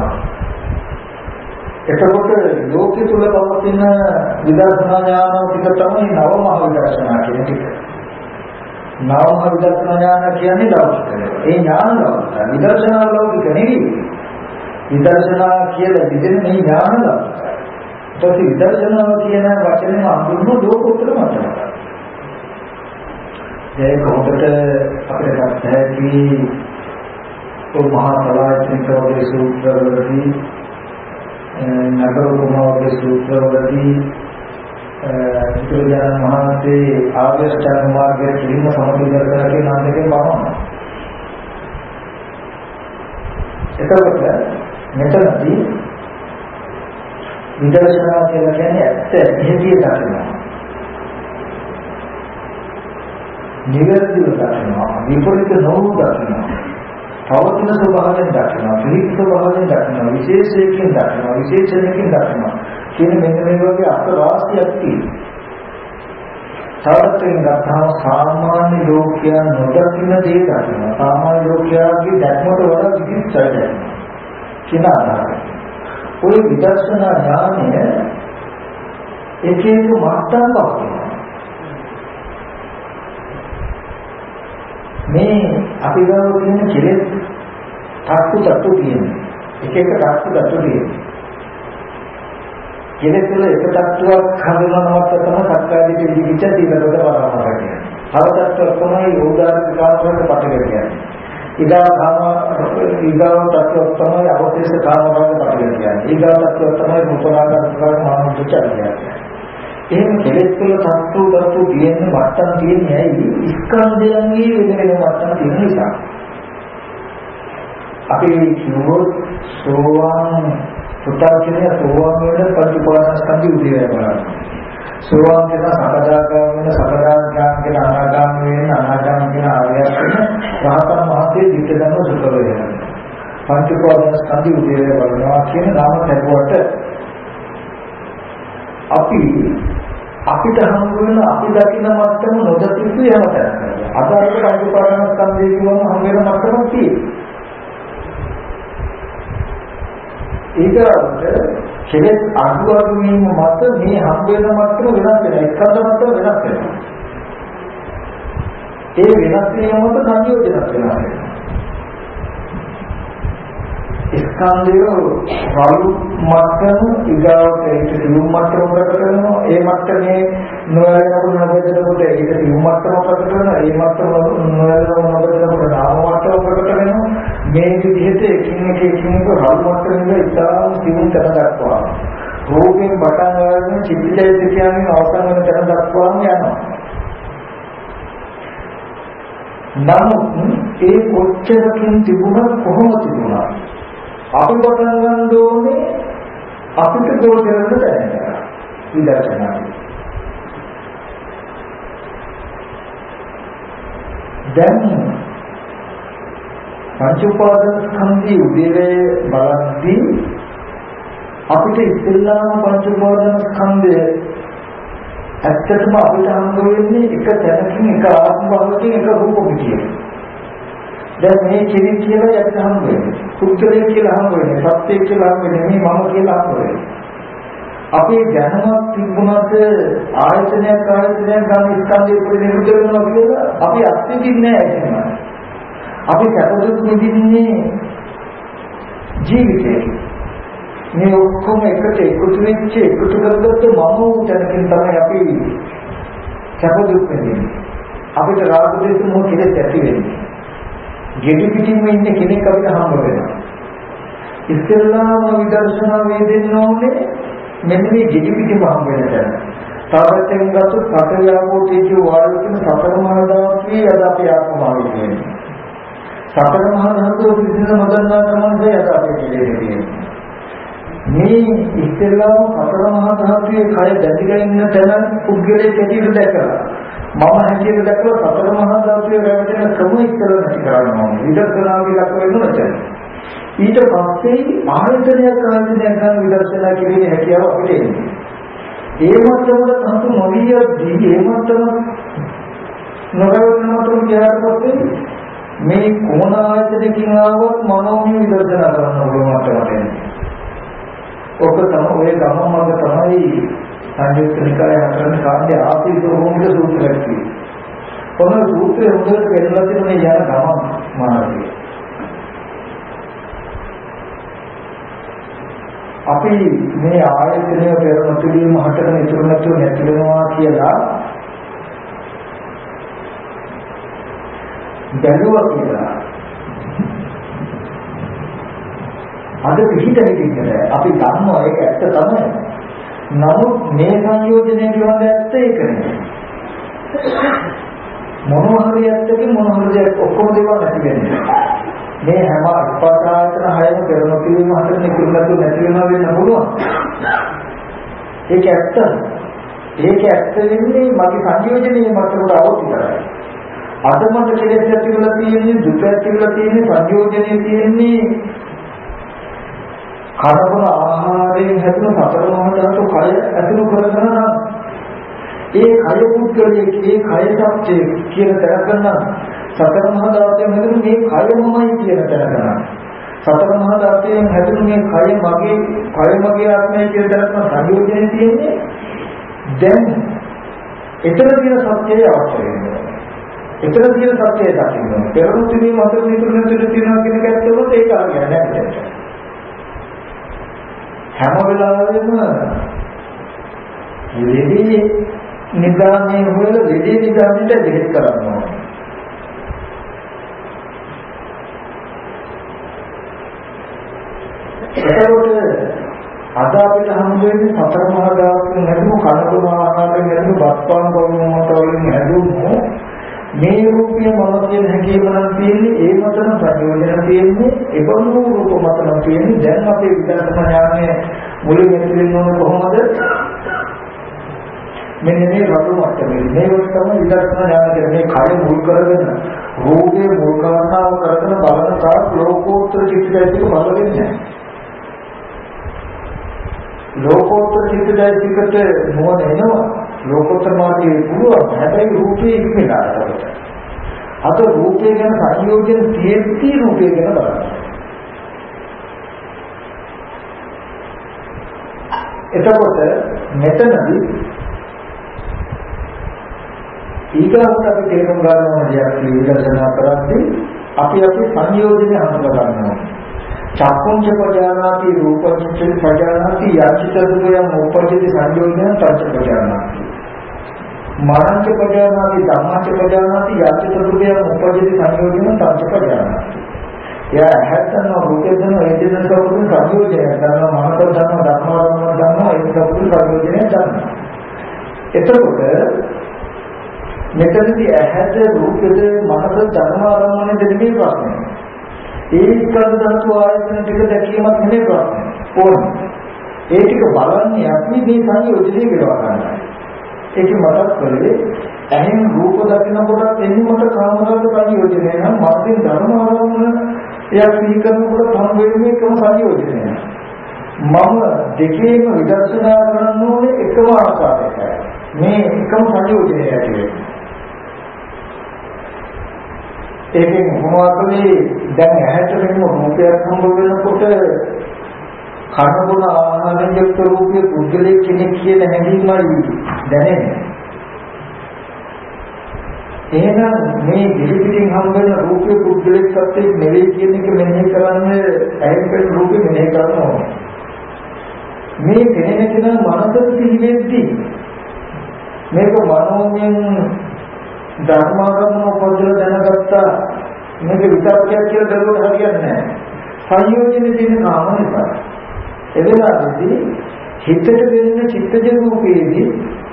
එතකොට ලෝකෙ තුල පවතින විදර්ශනා ඥාන ටික තමයි නවම විදර්ශනා කියන ටික. නවම විදර්ශනා ඥාන කියන්නේ ලෞකික. ඒ ඥාන ලෞකික. විදර්ශනා ලෞකික නෙවෙයි. විදර්ශනා කියලා විදින මේ ඥාන ලෞකික. ඒත් විදර්ශනාව කියන වචනේම අඳුරන ලෝකෝත්තර මතය. ඒක හොඳට අපිට ගන්න මහා සලායතනිකවගේ සූත්‍රවලදී නගර උපමාවගේ සූත්‍රවලදී බුදුරජාණන් වහන්සේ ආර්යශ්‍රාවක මාර්ගයේ පිළිම සමතුලිත කරගෙන ආනකේ බලනවා. එතකොට මෙතනදී විදර්ශනා කියලා කියන්නේ ඇත්ත ඉහිදී දකිනවා. නිවැරදිව දකිනවා. විපරිත නොවු දකිනවා. පවතින ස්වභාවයෙන් දකිනවා. පිළිත් ස්වභාවයෙන් දකිනවා. විශේෂයෙන් දකිනවා. විශේෂණයකින් දකිනවා. කියන මෙන්න මේ වගේ අර්ථ රාශියක් තියෙනවා. සාර්ථකයෙන් ගත්තාම සාමාන්‍ය ලෝකයා නොදකින දේ දකිනවා. සාමාන්‍ය ලෝකයාගේ දැක්මට වඩා විචිත්‍රයි දැක්ම. කියන ආකාරය. ඔය විදර්ශනා ඥානය එක එක මට්ටම් පවතිනවා. මේ අපි ගාව තියෙන කෙලෙස් තත්තු තියෙනවා. එක එක තත්තු තියෙනවා. කෙලෙස් වල එක තත්ත්වයක් හඳුනනවට තමයි සක්කායදිට විචිත තීවරව වරහා කියන්නේ. තව තත්ත්වයක් තමයි යෝගාර්ථ කාමවලට පටලැවෙ කියන්නේ. ඊගාව තත්ත්වයක් තමයි අවශේෂ කාමවලට පටලැවෙ කියන්නේ. ඊගාව තත්ත්වයක් තමයි මුපනාගත කරන මානසික චර්යාව. එහෙම කෙලෙස් වල තත්ත්ව කියන්නේ මට්ටම් තියෙන්නේ ඇයි? ස්කන්ධයන්ගේ වෙන වෙන මට්ටම් තියෙන නිසා. අපි කිව්වොත් සෝවාන් පුතර්ජනය සෝවාන් වෙන පටිපදාස්කන්ධය උදේ බලන්න. සෝවාන් කියන සකදාගාමී වෙන සකදාගාමී කියන අනාගාමී වෙන අනාගාමී කියන ආර්යයන් රහතන් වහන්සේ ධිට ධර්ම සුඛ වේදනා. පටිපදාස්කන්ධය උදේ බලනවා කියන නාම තැබුවට අපිට හම් වෙන අපි දකින මට්ටම නොදකිතු යමතක්. අද අපිට පටිපදාස්කන්ධය කියවම හම් වෙන මට්ටමක් තියෙනවා. ඒකට කෙලෙස් අඩු වීම මත මේ හම් වෙන මට්ටම වෙනස් වෙනවා. එකකට මට්ටම වෙනස් වෙනවා. ඒ වෙනස් වීම මත සංයෝජන වෙනවා. ස්කන්ධය රළු මට්ටම ඊගාවට ඒක සියුම් මට්ටම ප්‍රකට කරනවා. ඒ මට්ටමේ නොවැළඳුන නොබෙදනකොට ඒක සියුම් මට්ටම ප්‍රකට කරනවා. ඒ මට්ටම නොවැළඳුන නොබෙදනකොට නාම මට්ටම ප්‍රකට වෙනවා. මේ විදිහට එකින් එක රළු මට්ටමේ ඉතාලම සියුම් තැන දක්වා රූපයෙන් පටන් ගන්න චිත්තජය කියන්නේ අවසන් වෙන තැන දක්වාම යනවා. නමුත් ඒ කොච්චරකින් තිබුණත් කොහොමද තිබුණා? අපි පටන් ගන්න ඕනේ අපිට ගෝචරන දැනගන්න. විදර්ශනා. දැන් පංච උපාදාන ස්කන්ධය උදේවේ බලද්දී අපිට ඉස්සෙල්ලාම පංච උපාදාන ස්කන්ධය ඇත්තටම අපිට හම්බ වෙන්නේ එක තැනකින් එක ආත්ම භාවයකින් එක රූප පිටියකින්. දැන් මේ කෙනෙක් කියලා යත් හම්බ වෙන්නේ. පුද්ගලයෙක් කියලා හම්බ වෙන්නේ. සත්‍යයක් කියලා හම්බ වෙන්නේ. මේ මම කියලා හම්බ වෙන්නේ. අපේ දැනුමක් තිබුණාට ආයතනයක් ගන්න ස්කන්ධය පිළිබඳව වෙනවා කියලා අපි අත්විඳින්නේ නැහැ. අපි සැපදුක් විඳින්නේ ජීවිතේ. මේ ඔක්කොම එකට එකතු වෙච්ච එකතු කරගත්ත මම උතනකින් තමයි අපි සැපදුක් විඳින්නේ. අපිට රාග දේශ මොහ කෙලෙස් ඇති වෙන්නේ. ගෙඩි පිටින්ම ඉන්න කෙනෙක් අපිට හම්බ වෙනවා. ඉස්සෙල්ලාම විදර්ශනා වේදෙන්න ඕනේ මෙන්න මේ ගෙඩි පිටින්ම හම්බ වෙන තැන. තාවතෙන් ගත්තොත් සතරයාවෝ තේජෝ වායෝ කියන සතර මහා ධාතුවේ අද අපි ආත්මභාවය කියන්නේ. සතර මහා ධාතුව පිළිසින නොදන්නා තමයි අද අපි කියන්නේ. මේ ඉස්සෙල්ලාම සතර මහා ධාතුවේ කය දැඩිලා ඉන්න තැන පුද්ගලයෙක් ඇටියට දැකලා මම හැටියට දැකලා සතර මහා ධාතුවේ රැවටෙන ක්‍රම ඉස්සෙල්ලා නැති කරනවා. විදර්ශනාවේ ලක් වෙනවා. ඊට පස්සේ ආයතනයක් ගන්න විදර්ශනා කිරීමේ හැකියාව අපිට එන්නේ. ඒ මට්ටමට සම්පූර්ණ නොවියදී ඒ මට්ටම නොරවටනකට ගියාට පස්සේ මේ කොන ආයතනකින් ආවොත් මනෝමය විදර්ශනා කරන්න ඕන මට්ටමට එන්නේ. ඔක තමයි ඔය ගමම මඟ තමයි සංයුක්ත නිකාය හතරවෙනි කාණ්ඩයේ ආපීසෝමෝමික සූත්‍රයක් තියෙන්නේ. කොන සූත්‍රයේ හොඳට පෙන්නලා තියෙන මේ යන ගමන මාර්ගය. අපි මේ ආයතනය පෙර නොතිබීම හටගෙන ඉතුරු නැතුව නැති වෙනවා කියලා බැලුවා කියලා අද පිළිහිට හිටින්නේ අපි දන්නවා ඒක ඇත්ත තමයි. නමුත් මේ සංයෝජනය කියන ඇත්ත ඒක නෙවෙයි. මොනවාරි ඇත්තකින් මොනවාරි ඔක්කොම දේවල් නැති වෙන්නේ. මේ හැම අස්පතාවතන හයම කරන කිරීම හතර නිකුල්ලතු නැති වෙනවා වෙන්න පුළුවන්. ඒක ඇත්ත. ඒක ඇත්ත වෙන්නේ මගේ සංයෝජනයේ මතකට අවදි කරයි. අද මට කෙලෙස් ඇති වෙලා තියෙන්නේ දුක ඇති වෙලා තියෙන්නේ සංයෝජනයේ තියෙන්නේ කනබුන ආහාරයෙන් හැදුණු සතර මහා ධාතු කය ඇතුළු කරගෙන නම් ඒ කය පුද්ගලයේ ඒ කය සත්‍ය කියන තැනකන සතර මහා ධාතුයෙන් හැදුණු මේ කයමමයි කියන තැනකන සතර මහා ධාතුයෙන් හැදුණු මේ කය මගේ ආත්මය කියන තැනකන සංයෝජනයේ තියෙන්නේ දැන් ඊතර තියෙන සත්‍යය අවශ්‍ය වෙනවා. ඊතර තියෙන සත්‍යය දකින්න. පෙරණු තිබීම අතර නිතරම තියෙනවා කියන එක ඇත්තවොත් ඒක අරගෙන නැහැ. හැම වෙලාවෙම ලෙඩේ නිදානේ වල ලෙඩේ නිදාන්නට දෙහෙත් කරනවා. එතකොට අද අපිට හම් වෙන්නේ සතර මහා ධාතුන් හැදුණු කනබුන ආකාරයෙන් හැදුණු බත්පාන් බවුමතවලින් හැදුණු මේ රූපය මම කියන හැඟීම නම් තියෙන්නේ ඒ මතන ප්‍රයෝජන තියෙන්නේ ඒබඳු රූප මතන තියෙන්නේ දැන් අපේ විදර්ශනා ඥානය මුලින් ඇතුළේ වෙන කොහොමද මෙන්න මේ රතු මට්ටමේ මේක තමයි විදර්ශනා ඥානය කියන්නේ කය මුල් කරගෙන රූපේ මුල් කරනව කරගෙන බලන තාක් ලෝකෝත්තර චිත්තයක බල වෙන්නේ ලෝකෝත්තර චිත්තයකට මොන එනවා ලෝකෝත්තර මාර්ගයේ පුළුවන් හැබැයි රූපේ ඉක්මනට අද රූපේ ගැන සංයෝජන තියෙද්දි රූපේ ගැන බලන්න. එතකොට මෙතනදී ඊගාවට අපි තේරුම් ගන්න ඕන දෙයක් විදර්ශනා කරද්දී අපි සංයෝජන හඳුනා ගන්නවා. චක්කුංච පජානාති රූපංච පජානාති යච්චිතදුයම් උපජ්ජති සංයෝජන තච්ච පජානාති මරංච පජානාති ධම්මංච පජානාති යච්චිතදුයම් උපජ්ජති සංයෝජන තච්ච පජානාති. යා හැත්තන රූපේදන වේදන සමුදය සංයෝජනය කරනවා මනස ධර්ම ධර්මාරම්භ ධර්ම ඒක සමුදය සංයෝජනය කරනවා. එතකොට මෙතනදී ඇහැද රූපේද මනස ධර්මාරම්භනේ දෙන්නේ ප්‍රශ්නේ. ඒ ස්කන්ධ ධාතු ආයතන ටික දැකීමක් නෙමෙයි ප්‍රශ්නේ. ඕනේ. ඒ ටික බලන්නේ අපි මේ සංයෝජනය කියලා ගන්නවා. ඒක මතක් කරේ ඇහෙන් රූප දකිනකොට එන්නේ මත කාමරාග සංයෝජනය නම් මාර්ගයෙන් ධර්ම ආරම්භන එයා සිහි කරනකොට තම වෙන්නේ එකම සංයෝජනය. මම දෙකේම විදර්ශනා කරන්න ඕනේ එකම ආකාරයකයි. මේ එකම සංයෝජනය ඇති වෙන්නේ. ඒකෙන් මොනවද දැන් ඇහැට මෙන්න රූපයක් හම්බ වෙනකොට කනබුන ආහාරයෙන් යුක්ත රූපයේ පුද්ගලයෙක් කෙනෙක් කියන හැඟීමයි දැනෙන්නේ. එහෙනම් මේ දිවිදින් හම්බ වෙන රූපයේ පුද්ගලයෙක් සත්‍යයක් නෙවෙයි කියන එක මෙනෙහි කරන්නේ ඇහෙන් රූපේ මෙනෙහි කරනවා. මේ දැනෙන කෙනා මනසට සිහිවෙද්දී මේක මනෝමයෙන් ධර්මාරම්භන පොදල දැනගත්තා මේක විතරකයක් කියලා දරුවෝ හරියන්නේ නැහැ. සංයෝජන තියෙන කාම නිසා. එදෙනාදී හිතට දෙන්න චිත්තජ රූපයේදී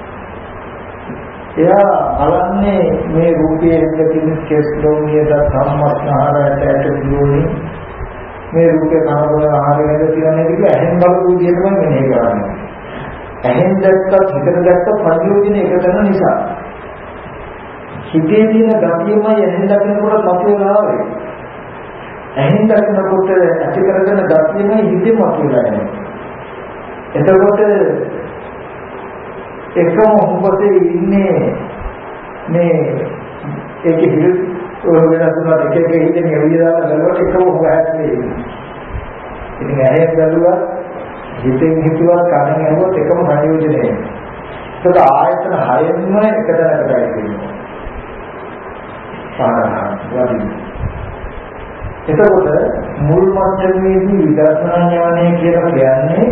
එයා බලන්නේ මේ රූපයේ ඇතුළේ කෙස්ලෝමියද සම්මස්නහරයට ඇතුළේ මේ රූපේ කනබල ආහාරයෙන් තියෙන එක ඇහෙන් බලපු විදිහටම මෙහෙ කරන්නේ. ඇහෙන් දැක්කත් හිතට දැක්කත් සංයෝජන එකතන නිසා හිතේ තියෙන ගතියමයි ඇහෙන් දකිනකොට මතුවලා ආවේ. ඇහෙන් දකිනකොට ඇති කරගෙන ගතියමයි හිතේ මතුවලා එන්නේ. එතකොට එකම උපතේ ඉන්නේ මේ ඒක හිල් වෙනසුනා එක හිතේ නිවිදාලා ගලවට එකම හොයන්නේ. ඉතින් ඇහෙන් බැලුවා හිතෙන් හිතුවා කනෙන් ඇහුවත් එකම සංයෝජනය. ඒක ආයතන හයෙන්ම එක තැනකටයි තියෙන්නේ. එතකොට මුල් මට්ටමේදී විදර්ශනා ඥානය කියලා කියන්නේ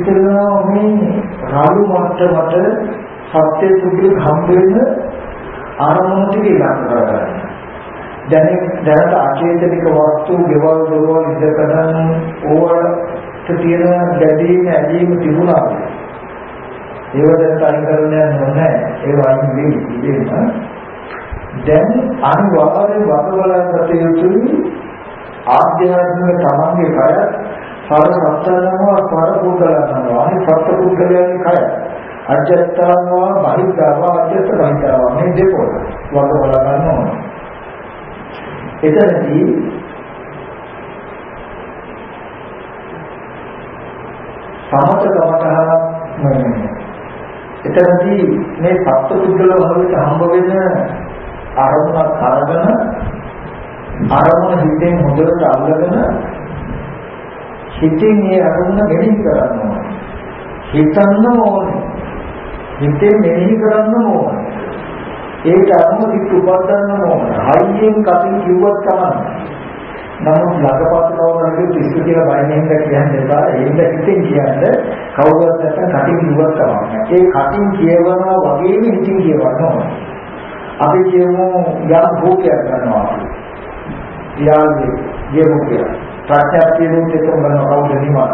ඉස්සෙල්ලා මේ රාළු මට්ටමට සත්‍ය සුද්ධි හම්බ වෙන අරමුණු ටික ඉලක්ක කරගන්න. දැනට අචේතනික වස්තු ගෙවල් දොරවල් ඉදකඩන් ඕවට තියෙන ගැදීම ඇදීම තිබුණා. ඒව දැන් අයින් කරන්න යන්නේ ඒව අයින් වෙන්නේ. දැන් අනිවාර්යෙන් වගබලාගත යුතුයි ආධ්‍යාත්මික තමන්ගේ කය පර සත්‍යනවා පර පුද්ගලනවා අනිත් සත්‍ය පුද්ගලයාගේ කය අජත්තනවා බහිද්ධවා අජත්ත බහිද්ධවා මේ දෙකම වගබලා ගන්න ඕන. එතනදී එතනදී මේ සත්පුද්ගල භාවයට හම්බ වෙන අරමුණක් අරගෙන අරමුණ හිතෙන් හොඳට අල්ලගෙන හිතෙන් මේ අරමුණ මෙනෙහි කරන්න ඕනේ. හිතන්න ඕනේ. හිතෙන් මෙනෙහි කරන්න ඕනේ. ඒක අරමුණ පිට උපදන්න ඕනේ. හයියෙන් කටින් කිව්වත් තමයි. නමුත් ළඟපත් කවුරුහරි කිසි කියලා බය නැහින්ද කියන්නේ එපා. ඒක හිතෙන් කියන්නේ කවුරුත් නැත්නම් කටින් කිව්වත් තමයි. ඒ කටින් කියවනවා වගේම හිතින් කියවන්න ඕනේ. අපි කියමු යම් භෝගයක් ගන්නවා. යාළුවේ ජීවෝකය. ප්‍රත්‍යක්ෂ රූපේ තෝරන කවුද නිමා.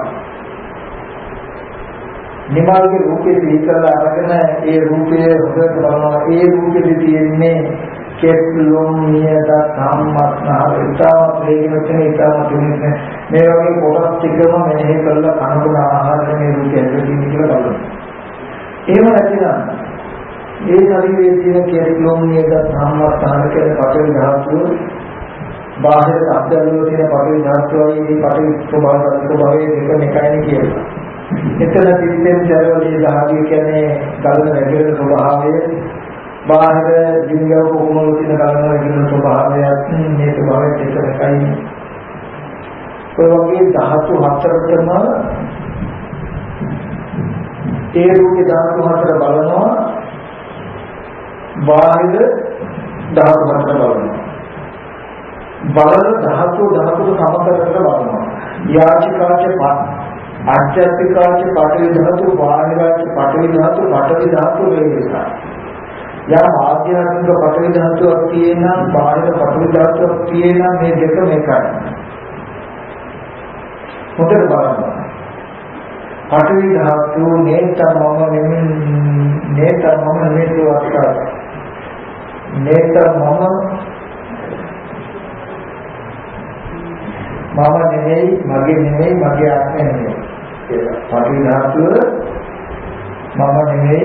නිමාගේ රූපේ ඉස්සලා අරගෙන ඒ රූපය හොදට බලනවා. ඒ රූපෙදි තියෙන්නේ කෙත්ලොම් නියත සම්මස්නහර ඉතාම ප්‍රේමයෙන් ඉතාම තුනින් මේ වගේ කොටස් ටිකම මෙහෙ කරලා කනබුන ආහාරයෙන් මේ රූපය ඇතුළේ කියලා බලනවා. එහෙම නැතිනම් ඒ ශරීරයේ තියෙන කෙත්ලොම් නියත සම්මස්නහර කියන පටවි ධාතුව බාහිර අත්දැකීම් තියෙන පටවි ධාතුවයි මේ පටවි ස්වභාවයේ දෙකම එකයි කියලා. එතන සිස්ටම් චරවලේ ධාතුව කියන්නේ ගලන වැగిරෙන ස්වභාවය බාහිර ජීවිතවල කොහොමද තියෙන ගලන වැగిරෙන ස්වභාවයත් මේ ස්වභාවයෙන් එකයි. ඔය වගේ ධාතු හතරකම ඒ රූපේ ධාතු හතර බලනවා බාහිර ධාතු හතර බලනවා. බලන ධාතු සමතරකට බලනවා. යාචිකාච ආධ්‍යාත්මිකාච පඨවි ධාතු බාහිරාච පඨවි ධාතු වේදසා. යම් ආධ්‍යාත්මික පඨවි ධාතුවක් තියෙනම් බාහිර පඨවි ධාතුවක් තියෙනම් මේ දෙකම එකයි. හොඳට බලන්න. පඨවි ධාතු නේතමම නෙමෙයි අත්කාර. නේතමම මම නෙමෙයි මගේ නෙමෙයි මගේ ආත්මය නෙමෙයි කියලා. පඨවි ධාතුව මම නෙමෙයි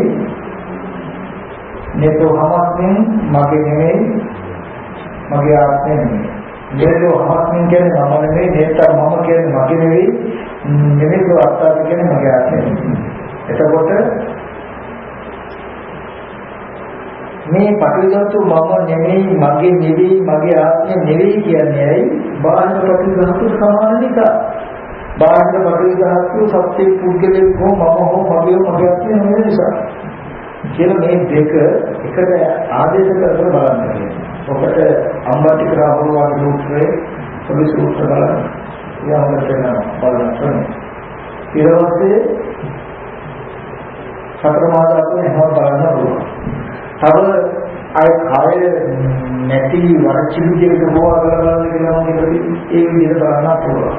නේතෝ හමස්මින් මගේ නෙමෙයි මගේ ආත්මය නෙමෙයි. නේතෝ හමස්මින් කියන්නේ මම නෙමෙයි නේතා මම කියන්නේ මගේ නෙමෙයි නෙමෙයි අත්තාව කියන්නේ මගේ ආත්මය නෙමෙයි. එතකොට මේ පඨවි ධාතුව මම නෙමෙයි මගේ නෙවෙයි මගේ ආත්මය නෙවෙයි කියන්නේ ඇයි? බාහිර පඨවි ධාතුව සමාන නිසා. බාහිර පඨවි ධාතුව සත්‍ය පුද්ගලෙක් හෝ මම හෝ මගේ ආත්මය නෙවෙයි නිසා. කියලා මේ දෙක එකට ආදේශ කරලා බලන්න කියනවා. ඔකට අම්බටික රාහුල වගේ සූත්‍රයේ සුළු සූත්‍ර බලන්න. යාමකට බලන්න. ඊළඟට සතර මහා ධාතුව එහෙම බලන්න ඕන. තව අය කාය නැති වරචිලු දෙයක හොවා බලන්න කියනවා කියන්නේ ඒ විදිහට බලන්න පුළුවන්.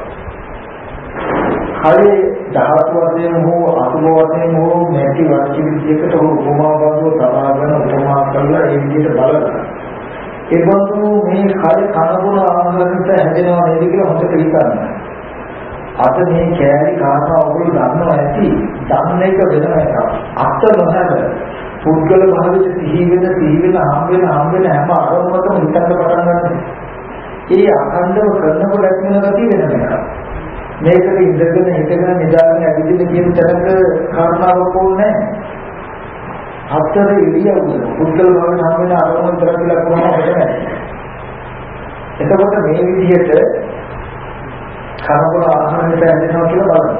කායේ ධාතු වශයෙන් හෝ අතුල වශයෙන් හෝ නැති වරචිලු දෙයකට උපමා බඳුව තබාගෙන උපමා කරලා ඒ විදිහට බලනවා. ඒ බඳු මේ කාය කනබුන ආහාරයට හැදෙනවා නේද කියලා හොඳට හිතන්න. අද මේ කෑලි කාරණා ඔයගොල්ලෝ දන්නවා ඇති. දන්න එක වෙනම එකක්. අත නොහැර පුද්ගල භාවයට සිහි වෙන හම් වෙන හැම අරමුණකම හිතන්න පටන් ගන්නවා. ඒ අඛණ්ඩව කරනකොට ඇතිවෙන ගතිය වෙනම එකක්. මේකට ඉඳගෙන හිටගෙන නිදාගෙන ඇවිදින්න කියන තරක කාරණාවක් ඕනේ නැහැ. හතර ඉරියව්ව පුද්ගල භාවයට හම් වෙන අරමුණ විතර කියලා කොහොමද නැහැ. එතකොට මේ විදිහට කනබුන ආහාරයට ඇදෙනවා කියලා බලන්න.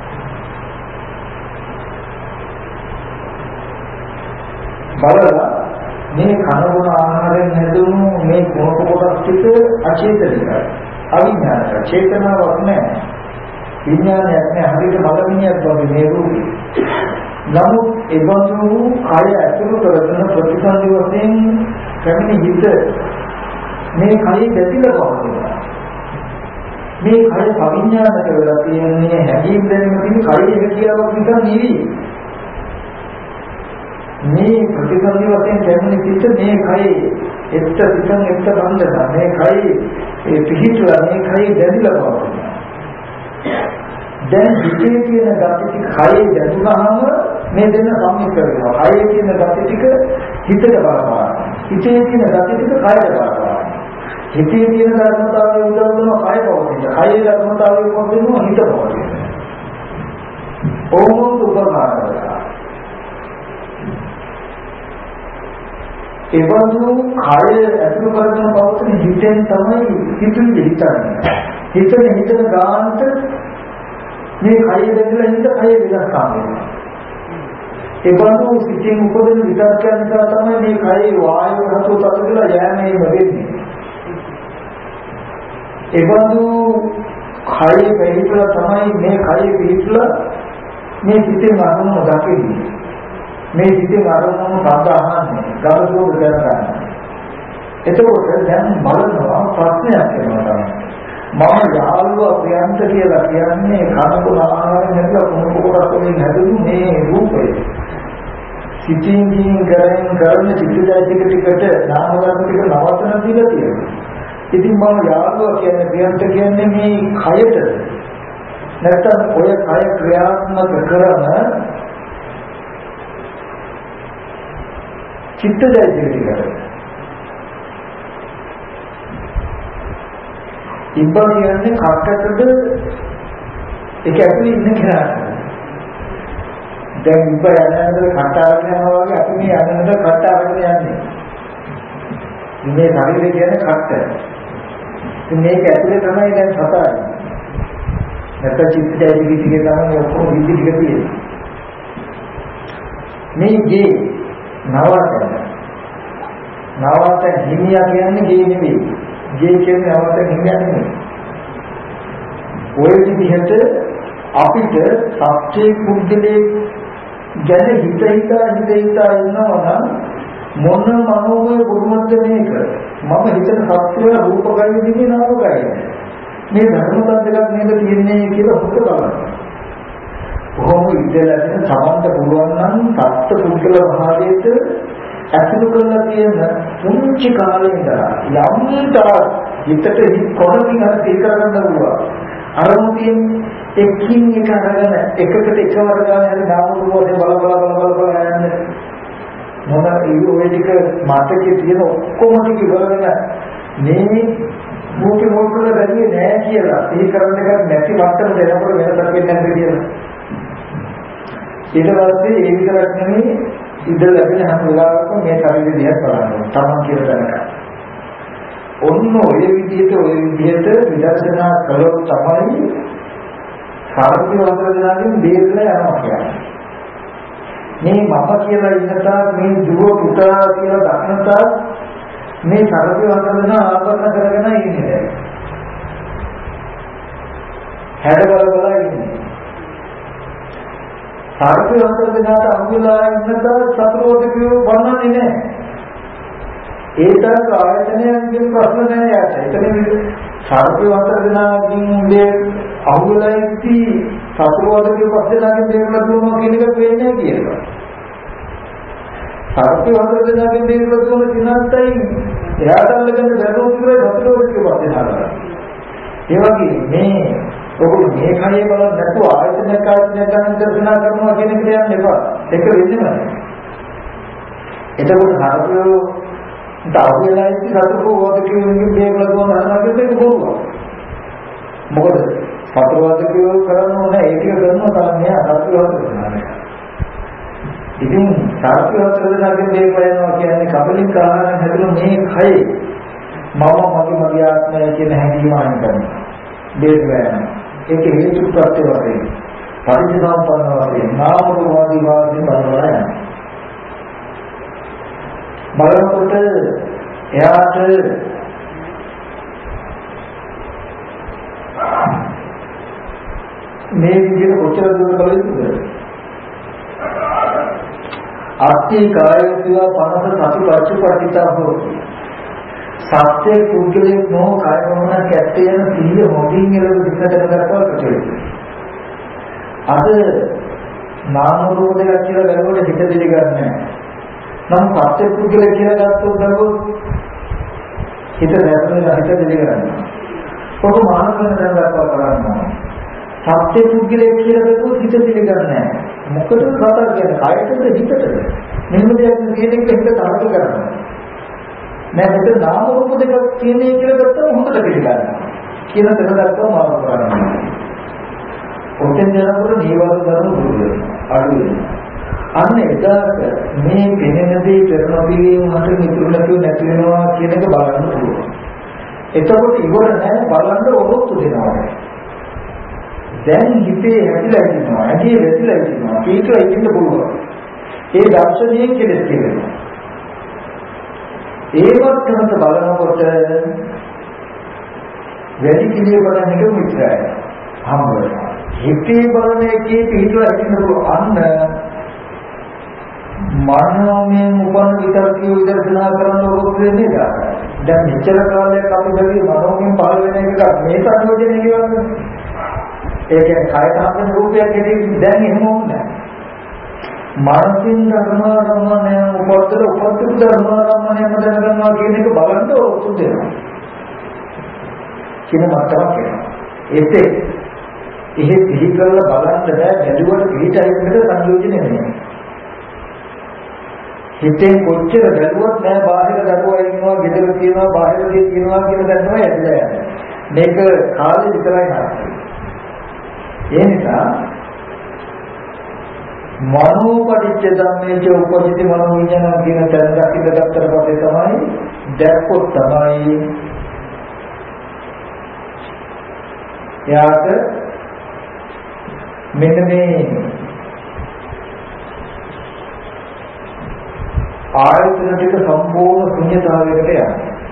බලලා මේ කනබුන ආහාරයෙන් හැදුණු මේ මොනක කොටස් ටික අචේතනිකයි. අවිඥානික චේතනාවක් නැහැ. විඥානයක් නැහැ. හරියට බලමිනියක් වගේ මේ රූපේ. නමුත් ඒ බඳු කය ඇතුළු කරගෙන ප්‍රතිසන්දි වශයෙන් කැමති හිත මේ කයි දැතිලා පවතිනවා. මේ කය පවිඥානික වෙලා තියෙන්නේ හැදීම් දැනීම තියෙන කයේ හැකියාවක් නිසා නෙවෙයි. මේ ප්‍රතිසන්දි වශයෙන් දැනෙන පිට මේ කයේ එක්ත පිටන් එක්ත බන්ධන මේ කයේ ඒ පිහිටලා මේ කයේ දැදිලා පවතිනවා. දැන් හිතේ තියෙන gati ටික කයේ දැදුනහම මේ දෙන්න සම්මිශ්‍ර වෙනවා. කයේ තියෙන gati ටික හිතට බලපානවා. හිතේ තියෙන gati ටික කයට බලපානවා. හිතේ තියෙන ධර්මතාවය උදව් කරන කය පවතින. කයේ ධර්මතාවය පවතිනවා හිත පවතින. ඕනෝත් උපකාරය. ඒ වගේම කය ඇතුළු කරගෙන පවතින හිතෙන් තමයි හිතුවේ හිතන්නේ. හිතන ගානට මේ කය දෙකලා හිත කය වෙනස් වෙනවා. ඒ වගේම සිතින් උපදින විතරකයන් නිසා තමයි මේ කයේ වායු රසෝ තදකලා යෑමේ වෙන්නේ. ඒ වගේම කය පිළිපලා තමයි මේ කය පිළිපලා මේ සිතේ අරමුණ දකින්නේ. මේ සිතේ අරමුණ සාධාරණයි. ගෞරවෝ කරගන්න. එතකොට දැන් බලනවා ප්‍රශ්නයක් එනවා තමයි. මම යාළුවා ප්‍රියන්ත කියලා කියන්නේ කනකොල ආහාරයෙන් නැතිව කොහොමද වලින් හැදුණු මේ රූපය. සිතින් කරන චිත්තජයතික ටිකට නාම ධර්ම ටික නවත්තන දීලා තියෙනවා. ඉතින් මම යාළුවා කියන්නේ ප්‍රියන්ත කියන්නේ මේ කයට නැත්තම් ඔය කය ක්‍රියාත්මක කරන චිත්තජයතික ටිකට. ඉබ්බා කියන්නේ කටටද ඒක ඇතුලේ ඉන්න කෙනා. දැන් ඉබ්බා යනකොට කට අරගෙන යනවා වගේ අපි මේ යනකොට කට අරගෙන යන්නේ. මේ ශරීරය කියන්නේ කට. ඉතින් මේක ඇතුලේ තමයි දැන් සතා. නැත්නම් චිත්තජයතික ටිකේ තමයි ඔක්කොම විදි ටික තියෙන්නේ. මේ ගේ නවතන හිමියා කියන්නේ ගේ නෙමෙයි. ගේ කියන්නේ නවතන හිමියා නෙමෙයි. ඔය විදිහට අපිට සත්‍ය කුද්ධලේ ගැන හිත ඉන්නවා නම් මොන මනෝමය ගුරුමත්ද මේක? මම හිතන සත්‍යය රූපකය දිගේ නාමකය. මේ ධර්මතාව දෙකක් නේද තියෙන්නේ කියලා හොත බලන්න. කොහොම ඉඳලාගෙන සමන්ත පුළුවන් නම් සත්‍ය පුද්ගල භාවයට ඇතුළු කරලා තියෙන පුංචි කාලේ ඉඳලා යම්තා හිතට කොහොමද හරි තේ කරගන්න පුළුවන්. අරමුණෙන් එකින් එක අරගෙන එකකට එකවර ගන්න හරි නාම රූපයෙන් බල යන්නේ. මොන ඒ ඔය ටික මාතකේ තියෙන ඔක්කොම ටික ඉවරගෙන මේ මොකද බැරිේ නෑ කියලා ඒ කරන්න එකක් නැති මත්තර දෙනකොට වෙනසක් වෙන්නේ නැහැ කියලා. ඊට පස්සේ ඒ විතරක් නෙමෙයි ඉඳ ලැබෙන හැම වෙලාවකම මේ ශරීරය දිහා බලනවා. තමන් කියලා දැනගන්න. ඔන්න ඔය විදිහට විදර්ශනා කළොත් තමයි සාර්ථක වන්දනාවෙන් බේරලා යනවා කියන්නේ. මේ මම කියලා ඉන්නතා මේ දුව පුතා කියලා දක්නතා මේ සාර්ථක වන්දනා ආවරණ කරගෙන ඉන්නේ. හැඩ බල ඉන්නේ. සාර්ථක වන්දනාට අනුලා ඉන්නතා සතරෝදකියෝ වන්නන්නේ නැහැ. ඒතර ආයතනයෙන් ප්‍රශ්න නැහැ යාට. එතන සාර්ථක වන්දනාකින්ගේ අහුලයිති සතරෝදකියෝ ප්‍රශ්නලාගෙන් දෙන්න දුන්නා කියන එක වෙන්නේ කියලා. සාර්ථක වන්දනාකින් දෙන්න දුන්න දිනන්තයි එයාට අල්ලගෙන බැලුවොත් ඉවරයි සතරෝදකියෝ ප්‍රශ්නලා. ඒ වගේ මේ ඔබ මේ කයේ බලන්න නැතුව ආයතනයක් ගන්න දර්ශනා කරනවා කියන එකට යන්න එපා. ඒක වෙන්නේ නැහැ. එතකොට හරකෝ දාවෙලා ඉති සතරකෝ වදකියුන්ගේ දේවල් ගොන අරගෙන ඒක බොරුවක්. මොකද සතරවදකියෝ කරන්න ඕනේ ඒක කරනවා තමයි සතරවද කරනවා. ඉතින් සතරවදකියෝගේ දේවල් යනවා කියන්නේ කබලික ආහාරයෙන් හැදුණු මේ කයේ මගේ ආත්මය කියන හැඟීම අයින් කරනවා. දේවයන් ඒක හේතු ප්‍රත්‍ය වශයෙන් පරිසම්පන්න වශයෙන් නාම රූපාදී වාදී බලවලා යනවා. බලනකොට එයාට මේ විදිහට කොච්චර දුර කලින්ද අත්ති කායෝපිවා පනස සති පච්චපටිතා හොති. සත්‍ය පුද්ගලෙක් නෝ කායවමන කැත්තේ යන සිහිය හොඳින් එළව දිකට කරපුවා කටේ. අද නාම රූප දෙක කියලා බැලුවට හිත දෙලි ගන්නෑ. නම් සත්‍ය පුද්ගලෙක් කියලා ගත්තොත් බැලුවොත් හිත නැත්නම් හිත දෙලි ගන්නවා. ඔබ මානසික දැනගත්තා කරන්නේ. සත්‍ය පුද්ගලෙක් කියලා බැලුවොත් හිත දෙලි ගන්නෑ. මොකද කතා කියන්නේ කායයටද හිතටද? මෙන්න දෙයක් කියන එක හිත තරක කරනවා. නෑ හිත නාම රූප දෙක කියන්නේ කියලා ගත්තම හොඳට පිළිගන්නවා. කියන තැන දක්වා මාර්ග කරනවා. ඔතෙන් යනකොට නීවරණ ධර්ම දුරු වෙනවා. අඩු වෙනවා. අන්න එදාට මේ පෙනෙන දේ කරන පිළිවෙල මට නිතුරු නැති වෙනවා කියන එක බලන්න පුළුවන්. එතකොට ඉවර නැහැ බලන්න ඔරොත්තු දෙනවා. දැන් හිතේ හැදිලා ඉන්නවා, ඇඟේ වැදිලා ඉන්නවා, කීකලා ඉන්න පුළුවන්. ඒ දර්ශනීය කෙලෙස් කියනවා. ඒවත් කරත් බලනකොට වැඩි කිලිය බලන එක විතරයි. හම්බ වෙනවා. හිතේ බලන එකේ පිටුලා ඉන්න පුළුවන්. අන්න මනෝමය උපන් විතරකිය විදර්ශනා කරන්න ඕක වෙන්නේ නැහැ. දැන් මෙච්චර කාලයක් අපි බැලුවේ මනෝමය පහළ වෙන එක මේ සංයෝජනය කියවන්නේ. ඒ කියන්නේ කාය සම්පන්න රූපයක් කියන්නේ දැන් එහෙම ඕනේ නැහැ. මානසික ධර්මාරම්මණය උපතර උපත්තු ධර්මාරම්මණය මතකනවා කියන එක බලන්න ඕක දෙනවා. කියන මතකයක් එනවා. ඒකේ එහෙ පිළි කරලා බලන්න බෑ බැලුවට පිළිටයින්නද සංයෝජනය නෙමෙයි. හිතෙන් කොච්චර බැලුවත් නෑ බාහිර දරුවා ඉන්නවා ගෙදර තියෙනවා බාහිර දේ තියෙනවා කියන දන්නවා ඇදලා යනවා. මේක කාලේ විතරයි හරියි. ඒ නිසා මනෝපටිච්ච ධම්මේච උපජිත මනෝවිඤ්ඤාණ කියන තැන දකින්න ගත්තට පස්සේ තමයි දැක්කොත් තමයි යාට මෙන්න මේ ආයතන ටික සම්පූර්ණ ශුන්‍යතාවයකට යනවා.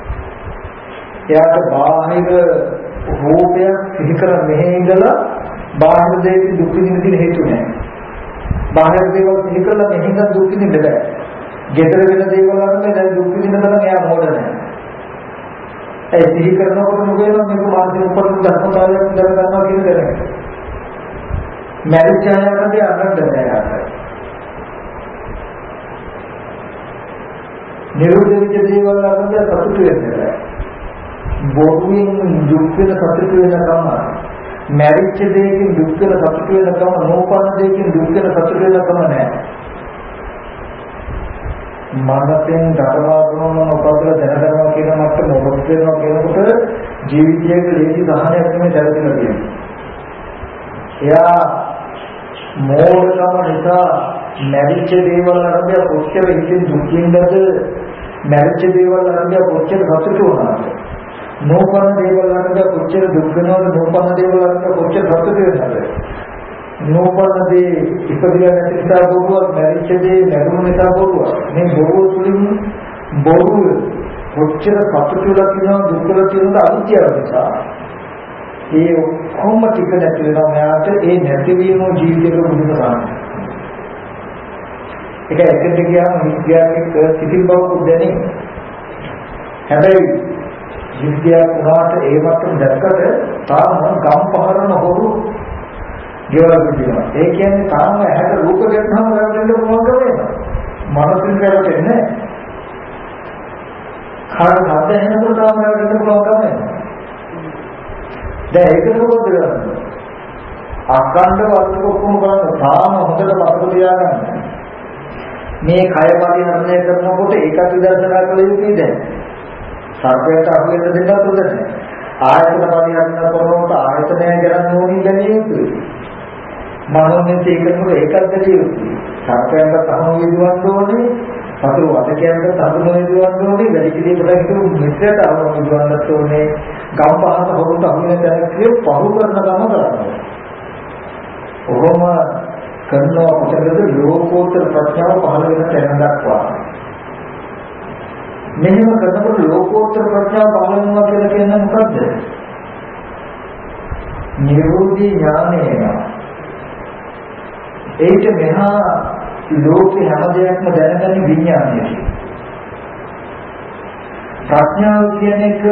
එයාට බාහිර රූපයක් සිහි කර මෙහෙ ඉඳලා බාහිර දෙයක දුක් විඳින හේතු නැහැ. බාහිර දේවල් සිහි කරලා මෙහෙ ඉඳන් දුක් විඳින්න බෑ. ගෙදර වෙන දේවල් අරගෙන දැන් දුක් විඳින්න නම් එයා මොඩ නැහැ. ඒ සිහි කරනකොට මොකද මේක මානසික උපරිම ධර්මතාවයක් ඉඳලා ගන්නවා කියන දැනගන්න. මැරිච්ච අයකට අරන්න බෑ යාට. නිරෝධ වෙච්ච දේවල් අරගෙන සතුටු වෙන්න බෑ. බොරුවෙන් දුක් වෙන සතුටු වෙනකම් මැරිච්ච දෙයකින් දුක් වෙන සතුටු වෙනකම් නෝපන්න දෙයකින් දුක් වෙන සතුටු වෙනකම් නෑ. මනසෙන් ධර්මාගමන උපදලා දැනගන්නවා කියන මට්ටම මොකක්ද වෙනවා කියනකොට ජීවිතයේ ලේසි සහනයක් නෙමෙයි දැනෙන්න තියෙන්නේ. එයා මෝඩකම නිසා මැරිච්ච දේවල් අරගෙන කොච්චර හිතින් දුක් විඳද මැරිච්ච දේවල් අරගෙන කොච්චර සතුටු වුණාද නෝපන්න දේවල් අරගෙන කොච්චර දුක් වෙනවද නෝපන්න දේවල් අරගෙන කොච්චර සතුටු වෙනවද නෝපන්න දේ ඉපදිලා නැති නිසා බොරුවක් මැරිච්ච දේ නැරුණු නිසා බොරුවක් මේ බොරුව තුලින් බොරුව කොච්චර සතුටුලා කියනවා දුක්වල කියනවා අනිත්‍යව නිසා ඒ ඔක්කොම ටික නැති වෙනවා මෙයාට ඒ නැතිවීම ජීවිතේක මුදුන ගන්න. ඒක ඇත්තට කියනවා විද්‍යාත්මක සිතින් බවකුත් දැනේ. හැබැයි විද්‍යාව පුරාට ඒ මට්ටම දැක්කට තාම ගම් පහරන හොරු ගෙවලා තියෙනවා. ඒ කියන්නේ තාම ඇහැට රූප දැක්කම වැටෙන්න පුළුවන් වෙනවා. මනසින් වැටෙන්නේ නැහැ. කාට හද එනකොට තාම වැටෙන්න පුළුවන් වෙනවා. දැන් ඒක මොකද කරන්නේ? අඛණ්ඩව අල්ලක ඔක්කොම බලන්න තාම හොඳට ලකුණු තියාගන්න. මේ කය පරිහරණය කරනකොට ඒකත් විදර්ශනා කළ යුතුයි දැන්. සර්පයට අහු වෙන්න දෙන්නත් හොඳ නැහැ. ආයතන පරිහරණය කරනකොට ආයතනය ගණන් ඕනි දැනිය යුතුයි. මනෝමය ඒකනකොට ඒකත් දැනිය යුතුයි. සර්පයන්ට අහු වෙන්න ඕනේ. සතුරු වදකයන්ට සතුරු වෙන්න ඕනේ. වැඩි කිරීමකට හිතුව මිත්‍රයට අහු වෙන්න ඕනේ. ගම් පහත හොරුන්ට අහු වෙන දැනක්කේ පහු කරන ගම කරන්නේ. ඔහොම කරනවා කොටද ලෝකෝත්තර ප්‍රඥාව පහළ වෙන තැන දක්වා. මෙහෙම කරනකොට ලෝකෝත්තර ප්‍රඥාව පහළ වෙනවා කියලා කියන්නේ මොකද්ද? නිරෝධී ඥානය. ඒකට මෙහා ලෝකේ හැම දෙයක්ම දැනගන්නේ විඥානයයි. ප්‍රඥාව කියන එක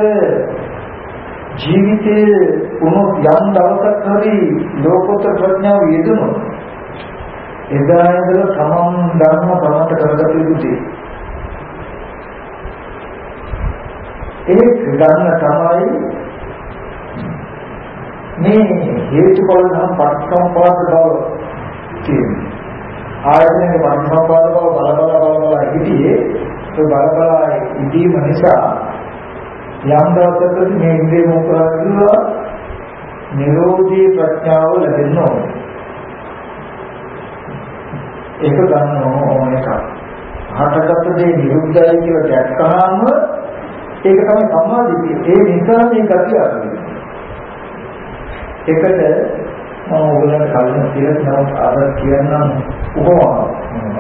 ජීවිතයේ උනොත් යම් දවසක් හරි ලෝකෝත්තර ප්‍රඥාව යෙදුණොත් එදා ඉඳලා තමන් ධර්ම ප්‍රමත කරගත යුතුයි. ඒක ගන්න තමයි මේ හේතුඵල නම් පටිච්චසමුප්පාද බව කියන්නේ. ආයතනයේ පටිච්චසමුප්පාද බව බල හිටියේ ඒ බල ඉදීම නිසා යම් දවසකදී මේ ඉන්ද්‍රිය මොකක්ද කියලා නිරෝධී ප්‍රඥාව ලැබෙන්න ඕනේ. ඒක ගන්න ඕන එක. හටගත් දේ නිරුද්ධයි කියලා දැක්කහම ඒක තමයි සම්මාදිටිය. ඒ නිසා මේ ගතිය ආවේ. ඒකට මම ඔයගොල්ලන්ට කලින් කියලා නම් අද කියන්නම් උපමාවක්.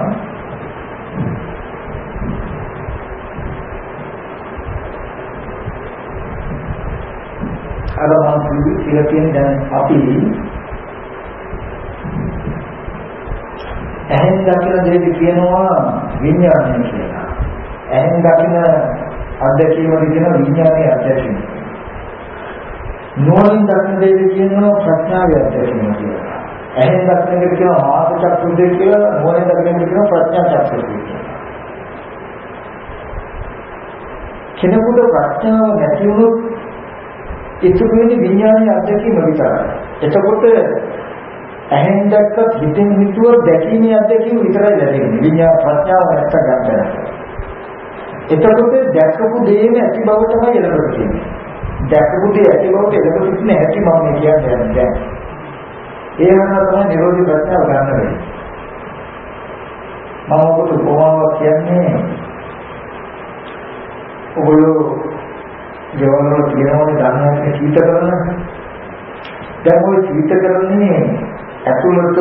අර මම කියලා කියන්නේ දැන් අපි ඇහෙන් දකින දෙයක් කියනවා විඥානය කියලා. ඇහෙන් දකින අධ්‍යක්ෂණය කියන විඥානයේ අධ්‍යක්ෂණය. නුවණින් දකින දෙයක් කියනවා ප්‍රඥාවේ අධ්‍යක්ෂණය කියලා. ඇහෙන් දකින දෙයක් කියනවා මාර්ග චක්‍රුදේ කියලා, නුවණින් දකින දෙයක් කියනවා ප්‍රඥා චක්‍රුදේ කියලා. කෙනෙකුට ප්‍රඥාව නැති වුණොත් ඉතුරු වෙන්නේ විඥානයේ අධ්‍යක්ෂණය විතරයි. එතකොට ඇහෙන් දැක්කත් හිතෙන් හිතුවත් දැකීමේ අධ්‍යක්ෂණය විතරයි ලැබෙන්නේ. විඥාන ප්‍රඥාව නැත්තම් ගන්න. එතකොට දැකපු දේම ඇති බව තමයි එළඹෙන්නේ කියන්නේ. දැකපු දේ ඇති බවට එළඹෙන්නේ නැති මම කියන්නේ දැන්. ඒ වුණා තමයි නිරෝධී ප්‍රඥාව ගන්න වෙන්නේ. මම ඔබට උපමාවක් කියන්නේ ඔයගොල්ලෝ ජීවනවල කියනවානේ ධර්මයක් කීත කරන. දැන් ඔය කීත කරන්නේ ඇතුළත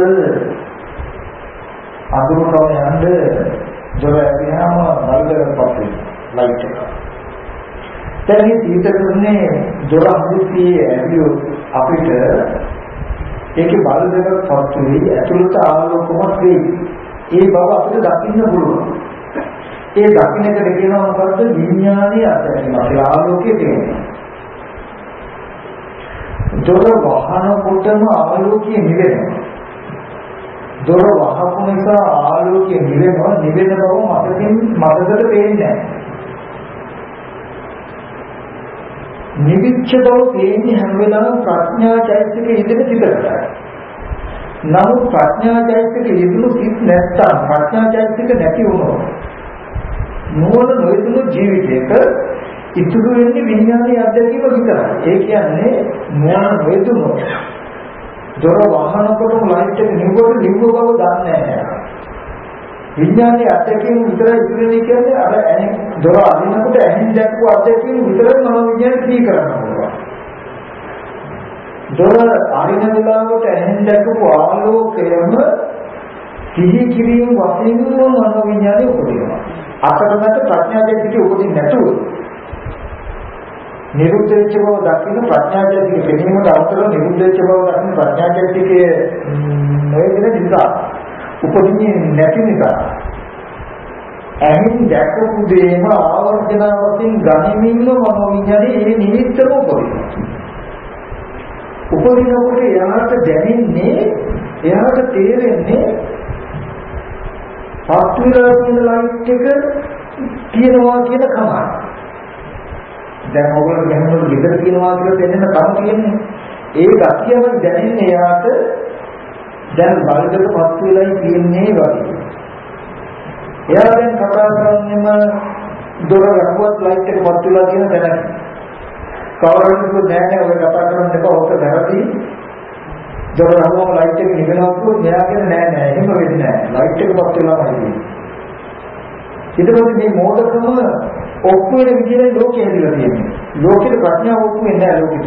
අඳුරකම යන්න දොර ඇරියාම බලදරපත් ලයිට් එක. දැන් මේ කීත කරන්නේ දොර අඳුරේ ඇරියෝ අපිට ඒකේ බලදරපත් වෙයි ඇතුළත ආලෝකමත් වෙයි. ඒ බව අපිට දකින්න පුළුවන්. ඒ දකින්නකට කියනවා මොකද්ද විඥානීය අත්දැකීම කියලා ආලෝකයේ තියෙනවා. දොර වහනකොටම ආලෝකයේ නිවෙනවා. දොර වහපු නිසා ආලෝකයේ නිවෙනවා. නිවෙන බව මතකද පේන්නේ නැහැ. නිවිච්ච බව පේන්නේ හැම වෙලාවෙම ප්‍රඥා චෛතසිකයේ ඉඳලා සිටකට. නමුත් ප්‍රඥා චෛතසිකයේ ඉඳලා සිට නැත්තම් ප්‍රඥා චෛතසික නැති වුණොත් නුවණ නොයතුණු ජීවිතයක ඉතුරු වෙන්නේ විඥානීය අධ්‍යක්ෂක විතරයි. ඒ කියන්නේ නුවණ නොයතුණු දොර වහනකොටම ලයිට් එක නිවුවට නිවුව බව දන්නේ නැහැ. විඥානීය අධ්‍යක්ෂක විතරයි ඉතුරු වෙන්නේ කියන්නේ අර දොර අදිනකොට ඇහෙන් දැක්කු අධ්‍යක්ෂක විතරයි මම විඥානේ සිහි කරනවා. දොර අරින වෙලාවට ඇහෙන් දැක්කු ආලෝකයම සිහි කිරීම වශයෙන් මනෝ විඥානේ උපදිනවා. අතරමැද ප්‍රඥා චෛතසිකය උපදින්නේ නැතුව නිරුද්ධ වෙච්ච බව දකින්න ප්‍රඥා චෛතසිකය පෙනීමට අවතරව නිරුද්ධ වෙච්ච බව දකින්න ප්‍රඥා චෛතසිකය නොයෙන නිසා උපදින්නේ නැති නිසා ඇහින් දැකපු දේම ආවර්ජනාවකින් ගනිමින්ම මනෝවිඤ්ඤාණය ඒ නිමිත්තම උපදිනවා. උපදිනකොට එයාට දැනෙන්නේ එයාට තේරෙන්නේ පත්විලා තියෙන ලයිට් එක තියෙනවා කියන කමයි. දැන් ඔයගොල්ලෝ මෙහෙම විතර තියෙනවා කියලා දෙන්න කම කියන්නේ. ඒ ගතියම දැනෙන්නේ එයාට දැන් බලකට පත්විලායි තියෙන්නේ වගේ. එයා දැන් කතා කරන්නේම දොර වැහුවත් ලයිට් එක පත්විලා තියෙන තැනක. කවුරුත් නෑ ඔය කතා කරන්න එපා ඔක වැරදි. දොර වැහුවම ලයිට් එක නිවෙනවා කිව්වොත් මෙයා කියන්නේ නෑ එහෙම වෙන්නේ නෑ. ලයිට් එක පත්විලාමයි තියෙන්නේ. ඊට පස්සේ මේ මෝඩකම ඔප්පු වෙන විදිහේ ලෝකෙ හැදිලා තියෙනවා. ලෝකෙට ප්‍රඥාව ඔප්පු වෙන්නේ නැහැ ලෝකෙට.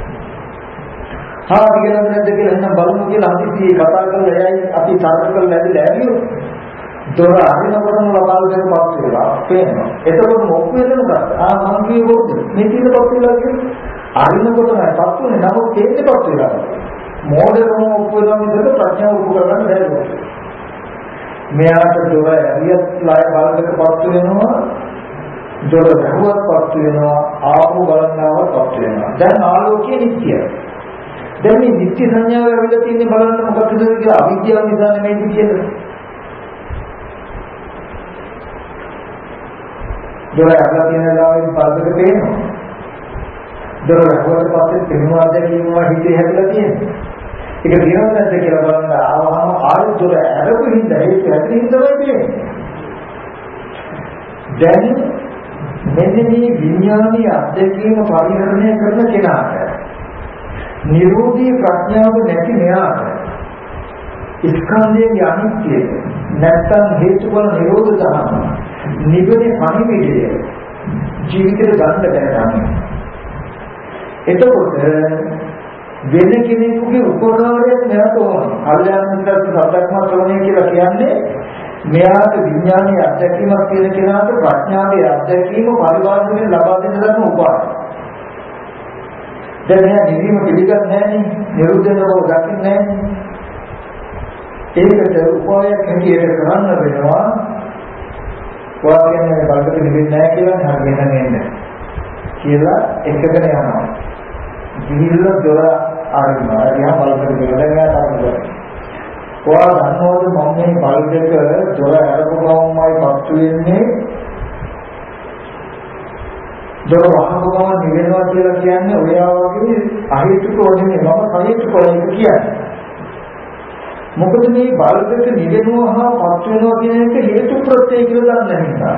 හා විගණන් නැද්ද කියලා එහෙනම් බලමු කියලා අපි කතා කරලා එයයි අපි තර්ක කරලා ඇවිල්ලා දොර අරිනකොටම ලබාල් දෙකපත් වෙලා පේනවා. එතකොට ඔප්පු වෙන්නේ මොකක්ද? මම කියවොත් මේ තීරපත් වෙලා කියන්නේ අරිනකොටමයි පත් වෙන්නේ. නමුත් තේන්නේපත් වෙලා. මෝඩකම ඔප්පු වෙනවා විදිහට ප්‍රඥාව ඔප්පු කරගන්න බැහැ. මෙයාට දොර ඇරියත් ලය බලකටපත් වෙනවා, දොර වැහුවත්පත් වෙනවා, ආපහු බලන්නවත්පත් වෙනවා. දැන් ආලෝකයේ නිත්‍යයි. දැන් මේ නිත්‍ය සංඥාව ඇවිල්ලා තියෙන්නේ බලන්න මොකක්ද කියලා අවිද්‍යාව නිසා නෙමෙයි කියන්නේ. දොර ඇරලා තියෙන ලාවෙන් බලකට පේනවා. දොර වැහුවට පස්සේ පෙනුවා දැකීමවා හිතේ හැදලා තියෙනවා. ඒක දිනවද නැද්ද කියලා බලන්න ආවම ආයෙත් දොර ඇරපු හින්දා ඒක ඇතුලින් තමයි තියෙන්නේ. දැන් මෙන්න මේ විඥානීය අධ්‍යක්ෂණය පරිහරණය කරන කෙනාට නිරෝධී ප්‍රඥාව නැති මෙයාට ස්කන්ධයේ අනිත්‍යය නැත්තම් හේතුඵල නිරෝධ ධර්ම නිවනේ පරිවිදය ජීවිතේ ගන්න බැහැ. එතකොට වෙන කෙනෙකුගේ උපකාරයක් නැත ඕන. කල්යාණ මිත්‍ර සත්‍යක්ම ශ්‍රවණය කියලා කියන්නේ මෙයාට විඥානීය අධ්‍යක්ෂණයක් කියන කෙනාට ප්‍රඥාවේ අධ්‍යක්ෂණය පරිවාරයෙන් ලබා දෙන්න ගන්න උපාය. දැන් මෙයා නිවීම පිළිගන්නේ නැහැ නේ, නිරුද්ධ වෙන බව දකින්නේ නැහැ. ඒකට උපායක් හැටියට කරන්න වෙනවා. ඔයා කියන්නේ බලකට නිවෙන්නේ නැහැ කියලා හරියට නේද? කියලා එකකට යනවා. ගිහිල්ලා දොර ආරිනවා. එයා බලකට ගිහලා තමයි. ඔයා දන්නවද මම මේ බලකට දොර අරපු ගමන්මයි පත්තු වෙන්නේ? දොර වහපු ගමන් නිවෙනවා කියලා කියන්නේ ඔයා වගේ අහිතුක වගේ මම සහිතුක වගේ කියන්නේ. මොකද මේ බලකට නිවෙනවා හා පත් වෙනවා කියන එක හේතු ප්‍රත්‍යය කියලා දන්නේ නැහැ.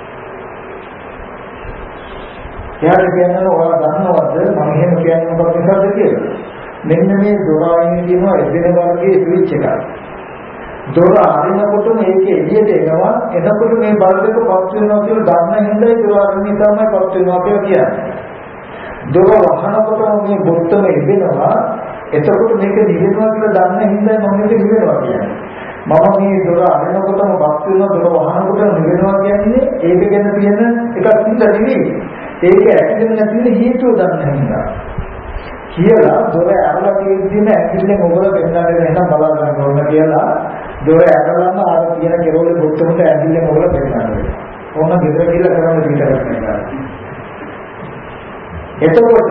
එයාට කියන්නේ ඔයා දන්නවද මම එහෙම කියන්නේ මොකක්ද නිසාද කියලා. මෙන්න මේ දොර අයින් කියනවා එදින වර්ගයේ ස්විච් එකක්. දොර අරිනකොටම ඒක එළියට එනවා. එනකොට මේ බලකට පත් වෙනවා කියලා දන්න හින්දායි දොර අරින්න තමයි පත් වෙනවා කියලා කියන්නේ. දොර වහනකොටම මේ බොත්තම එදෙනවා. එතකොට මේක නිවෙනවා කියලා දන්න හින්දායි මම මේක නිවෙනවා කියන්නේ. මම මේ දොර අරිනකොටම පත් වෙනවා දොර වහනකොටම නිවෙනවා කියන්නේ ඒක ගැන තියෙන එකක් හින්දා නෙවෙයි. ඒක ඇතිවෙන්නේ නැති වෙන හේතුව දන්න හින්දා. කියලා දොර ඇරලා තියෙද්දිම ඇකිල්ලෙන් ඔබල පෙන්නන්න එහෙනම් බලා ගන්න ඕන කියලා දොර ඇරලාම ආර තියෙන කෙරෝලේ බොත්තමට ඇකිල්ලෙන් ඔබල පෙන්නන්න වෙනවා. ඕන ගෙදර ගිහලා කරන්න පිටරක් නෑ. එතකොට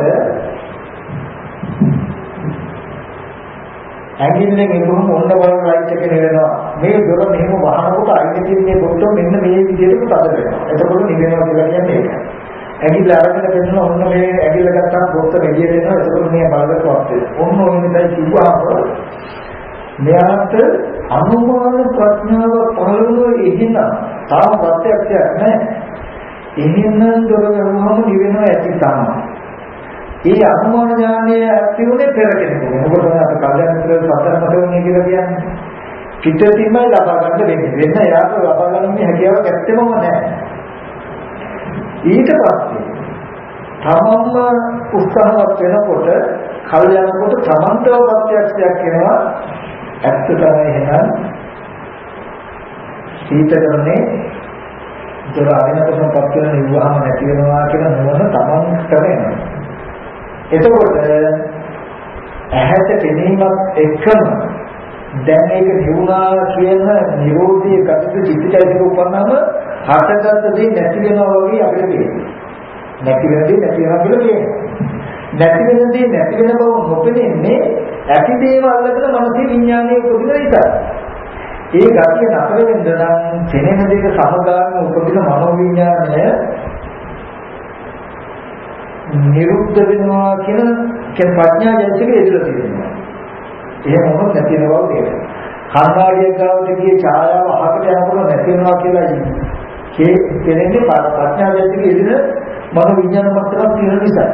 ඇකිල්ලෙන් එමුම ඔන්න බලන ලයිට් එක නෙවෙනවා. මේ දොර මෙහෙම වහනකොට අයින් තියෙන මේ බොත්තම මෙන්න මේ විදිහට තද වෙනවා. එතකොට නිවෙනවා කියලා කියන්නේ ඒකයි. ඇඟිල්ල අරගෙන දෙන්න ඔන්න මේ ඇඟිල්ල ගත්තාම පොත්ත රෙඩිය දෙනවා. ඒකෝට මේ බලකට වත් වෙනවා. ඔන්න ඔය නිසායි කිව්වහම මෙයාට අනුමාන ප්‍රඥාව පහළව ඉදින්න තාම ප්‍රත්‍යක්ෂයක් නැහැ. එහෙනම් දොර ගහනවාම නිවෙනවා ඇති තමයි. ඒ අනුමාන ඥානය ඇති උනේ පෙර කෙනෙකුට. මොකද අපි කල්යනා මිත්‍ර සතරමතෝනේ කියලා කියන්නේ. පිටින්මයි ලබා ගන්න වෙන්නේ. වෙන එයාට ලබා ගන්න හැකියාවක් ඇත්තෙම නැහැ. ඊට පස්සේ තමන්ම උත්සාහවත් වෙනකොට කල්යනකොට තමන්ටව ප්‍රත්‍යක්ෂයක් වෙනවා. ඇත්ත තමයි එහෙනම් සීතකරනේ දොර අරිනකොටම පත් වෙන නිවහම නැති වෙනවා කියන නුවණ තමන්ට වෙනවා. එතකොට ඇහැට පෙනීමත් එක්කම දැන් ඒක නිවුණා කියන නිරෝධී ගතිත චිත්තචෛතසික උපන්නම හටගත්ත දේ නැති වෙනවා වගේ අපිට පේනවා. නැති වෙන දේ නැති වෙනවා කියලා පේනවා. නැති වෙන දේ නැති වෙන බව නොපෙනෙන්නේ ඇති දේව අල්ලගෙන මනසේ විඥානයේ උපදින නිසා. ඒ ගතිය නතර වෙන්න නම් පෙනෙන දේක සමගාමීව උපදින මනෝවිඥානය නිරුද්ධ වෙනවා කියන ප්‍රඥා ජයසිකේ ඉදිරියට තියෙනවා. එහෙම මොනවද නැති වෙන බව තේරෙනවා. කර්මාඩියක් ගාවට ගියේ ඡායාව අහකට යනකොට නැති වෙනවා කියලා කියන්නේ ප්‍රඥා ජයසිකේ ඉදිරියට මනෝ විඥාන මට්ටමක් තියෙන නිසා.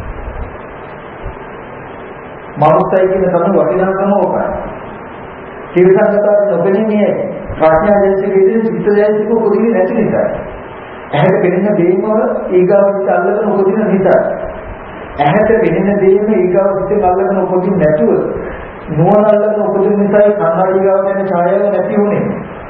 මානසිකයි කියන තම වටිනාකම ඕකයි. තිරසංගතව නොපෙනෙන්නේ ප්‍රඥා ජයසිකේ ඉදිරියට චිත්ත ජයසික උපදින්නේ නැති නිසා. ඇහැට පෙනෙන දේම ඊගාවට අල්ලගෙන උපදින නිසා. ඇහැට පෙනෙන දේම ඊගාවට අල්ලගෙන උපදින්නේ නැතුව නුවණ අල්ලගෙන උපදින නිසා කන්නාඩි ගාව යන ඡායාව නැති වුනේ.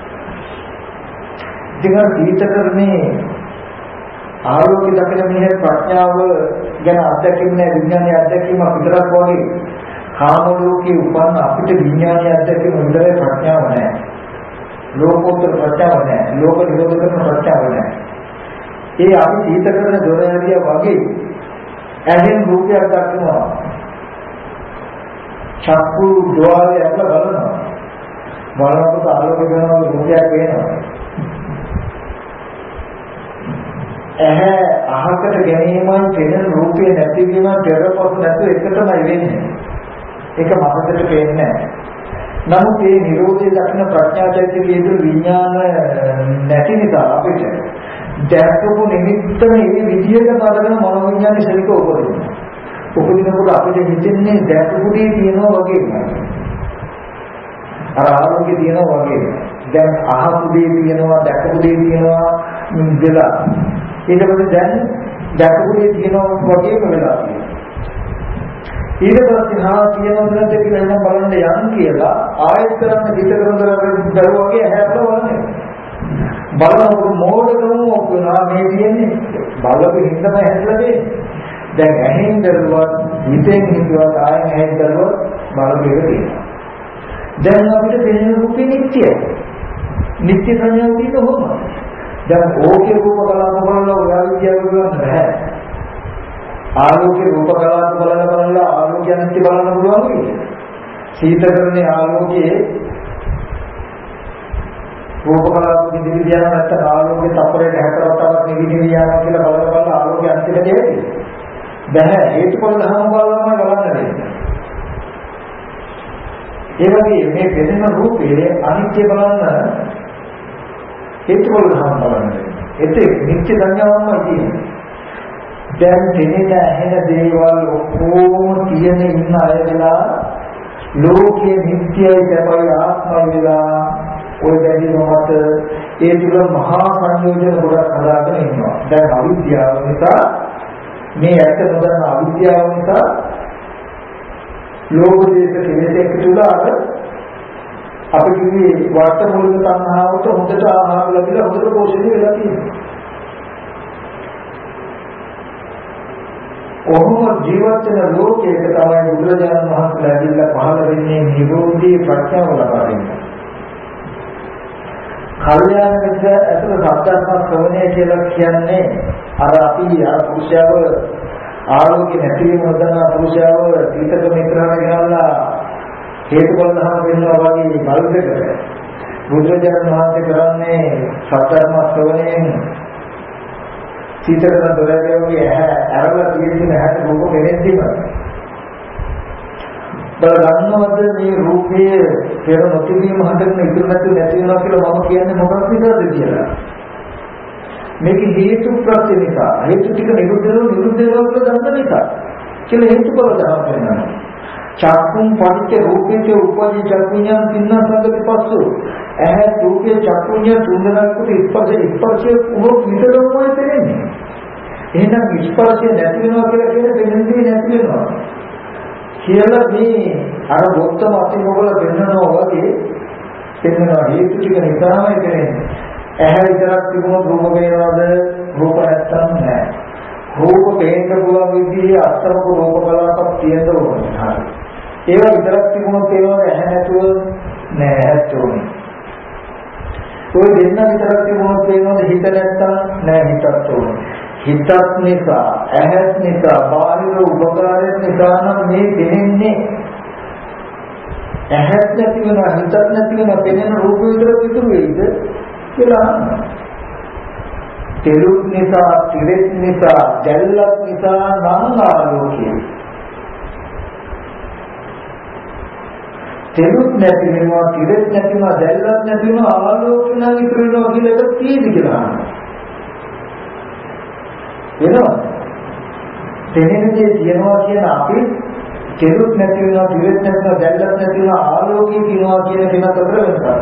ඉතින් දීතකරණේ ආලෝකය දකින මිනිහ ප්‍රඥාව ගැන අත්දැකීම නෑ විඥානයේ අත්දැකීම විතරක් වගේ කාම ලෝකයේ උපන්න අපිට විඥානයේ අත්දැකීම විතරයි ප්‍රඥාව නෑ. ලෝකෝත්තර ප්‍රත්‍යාව නැහැ. ලෝක නිරෝධ කරන ප්‍රත්‍යාව නැහැ. ඒ අපි සීත කරන දොර ඇරිය වගේ ඇහෙන් රූපයක් දක්වනවා. චක්කු ద్వාරය ඇතුළ බලනවා. බලනකොට ආලෝක වෙනවා රූපයක් වෙනවා. ඇහැ අහකට ගැනීමෙන් පෙනෙන රූපේ නැතිවීම පෙරපොත් නැතුව එකටමයි වෙන්නේ. ඒක මනසට පේන්නේ නැහැ. නමුත් මේ නිරෝධය දක්න ප්‍රඥාචෛත්‍යයේ විඥාන නැති නිසා අපිට දැක්කපු නිමිත්තම මේ විදියට බලන මනෝවිඥාන ශරීරක උපදිනවා. උපදිනකොට අපිට හිතෙන්නේ දැක්කපු දේ තියෙනවා වගේ. අර ආලෝකේ තියෙනවා වගේ. දැන් අහපු දේ තියෙනවා දැක්කපු දේ තියෙනවා දෙලා. ඊට පස්සේ දැන් දැක්කපු දේ තියෙනවා වගේම වෙලා තියෙනවා. ඊට පස්සේ හා කියනවද නැද්ද කියලා නම් බලන්න යන් කියලා ආයෙත් කරන්න හිත කරන දරුවාගේ ඇහැට බලන්නේ. බලනකොට මෝඩකම ඔක්කොනා මේ තියෙන්නේ බලපෙ හින්දම හැදලා තියෙන්නේ. දැන් ඇහෙන් දරුවා හිතෙන් හිතුවා ආයෙත් ඇහෙන් දරුවා බලපෙක තියෙනවා. දැන් අපිට පෙනෙන රූපේ නිට්ටයයි. නිට්ටය සංඥාව තියෙන කොහොමද? දැන් ඕකේ රූප කලාප බලලා ඔයා විද්‍යාව කරන්න බෑ. ආලෝකේ රූප කලාප බලලා ආලෝකය නිට්ටය බලන්න පුළුවන් නේද? සීතකරණේ ආලෝකයේ රූප කලාප නිදි විද්‍යාව නැත්නම් ආලෝකයේ තප්පරයට 64ක් නිදි විද්‍යාව කියලා බලලා ආලෝකය අන්තිමට එන්නේ. බෑ හේතුඵල ධර්ම බලලාම බලන්න වෙන්නේ. ඒ වගේ මේ පෙනෙන රූපයේ අනිත්‍ය බලන්න හේතුඵල ධර්ම බලන්න වෙන්නේ. ඒත් නිත්‍ය සංඥාවක්ම තියෙනවා. දැන් දෙනෙන ඇහෙන දේවල් ඔක්කොම තියෙන ඉන්න අය වෙලා ලෝකයේ නිත්‍යයි සැපයි ආත්මයි වෙලා ඔය බැඳීමකට ඒ තුල මහා සංයෝජන ගොඩක් හදාගෙන ඉන්නවා. දැන් අවිද්‍යාව නිසා මේ ඇත්ත නොදන්න අවිද්‍යාව නිසා ලෝභ දේශ කෙලෙසක තුල අර අපි කිව්වේ වර්තමූලික තණ්හාවට හොඳට ආහාර ලැබිලා හොඳට පෝෂණය වෙලා තියෙනවා. කොහොම ජීවත් වෙන ලෝකයක තමයි බුදුරජාණන් වහන්සේ ලැබිලා පහළ වෙන්නේ නිරෝධී ප්‍රඥාව ලබා දෙන්නේ. කල්යාණ මිත්‍ර ඇතුළ සත්‍යස්ම ශ්‍රවණය කියලා කියන්නේ අර අපි පුරුෂයව ආලෝකේ නැතිවීම නොදන්න පුරුෂයව සීතක මිත්‍රාට ගෙනල්ලා හේතුඵල ධර්ම වෙනවා වගේ බලයකට බුදුරජාණන් වහන්සේ කරන්නේ සත්‍යස්ම ශ්‍රවණයෙන් සීතක දොරේදී ඇරලා තියෙන හැට රූප වෙනෙද්දිම බලන්නවද මේ රූපයේ පෙර නොතිබීම හදන්න ඉතුරු නැති වෙනවා කියලා මම කියන්නේ මොකක්ද කියලා. මේක හේතු ප්‍රත්‍ය නිසා හේතු ටික නිරුද්ධ වෙනවා කියලා දන්න නිසා කියලා හේතුඵල ධර්ම වෙනවා. චක්කුම් පටිච්ච රූපේ උපදී චක්කුඤ්ඤං තින්න සංගති පස්සෝ ඇහැ රූපේ චක්කුඤ්ඤ තුන්දෙනාකට ස්පර්ශයේ උරෝ විතරමයි තේරෙන්නේ. එහෙනම් ස්පර්ශය නැති වෙනවා කියලා කියන්නේ දෙන්නේ නැති වෙනවා. කියලා මේ අර බොත්තම අතිමොගල වෙන්නනවා වගේ පෙන්වනවා හේතු ටික නිසාමයි කරන්නේ. ඇහැ විතරක් තිබුණොත් රූප පේනවද? රූප නැත්තම් නැහැ. රූප පේන්න පුළුවන් විදිහේ අස්තරක රූප කලාපක් තියෙන්න ඕනේ. හරි. ඒවා විතරක් තිබුණොත් පේනවද? ඇහැ නැතුව නැහැ ඇත්තෝනේ. ඔය දෙන්න විතරක් තිබුණොත් පේනවද? හිත නැත්තම් නැහැ හිතත් ඕනේ. හිතත් නිසා ඇහත් නිසා බාහිර උපකාරයක් නිසා නම් මේ දෙන්නේ ඇහත් නැති වෙනවා හිතත් නැති වෙනවා පෙනෙන රූප විතර ඉතුරු වෙයිද කියලා තෙලුත් නිසා තිරෙත් නිසා දැල්ලත් නිසා නම් ආලෝකය තෙලුත් නැති වෙනවා තිරෙත් නැති වෙනවා දැල්ලත් නැති වෙනවා ආලෝකය නම් ඉතුරු වෙනවා කියලා ඒක තියෙදි කියලා වෙනවා. තෙනෙන්නේ කියනවා කියන අපි කෙරුත් නැති වෙනවා, දිවෙත් නැති වෙනවා, දැල්ලත් නැති වෙනවා, ආලෝකී කියනවා කියන දෙක අතර වෙනසක්.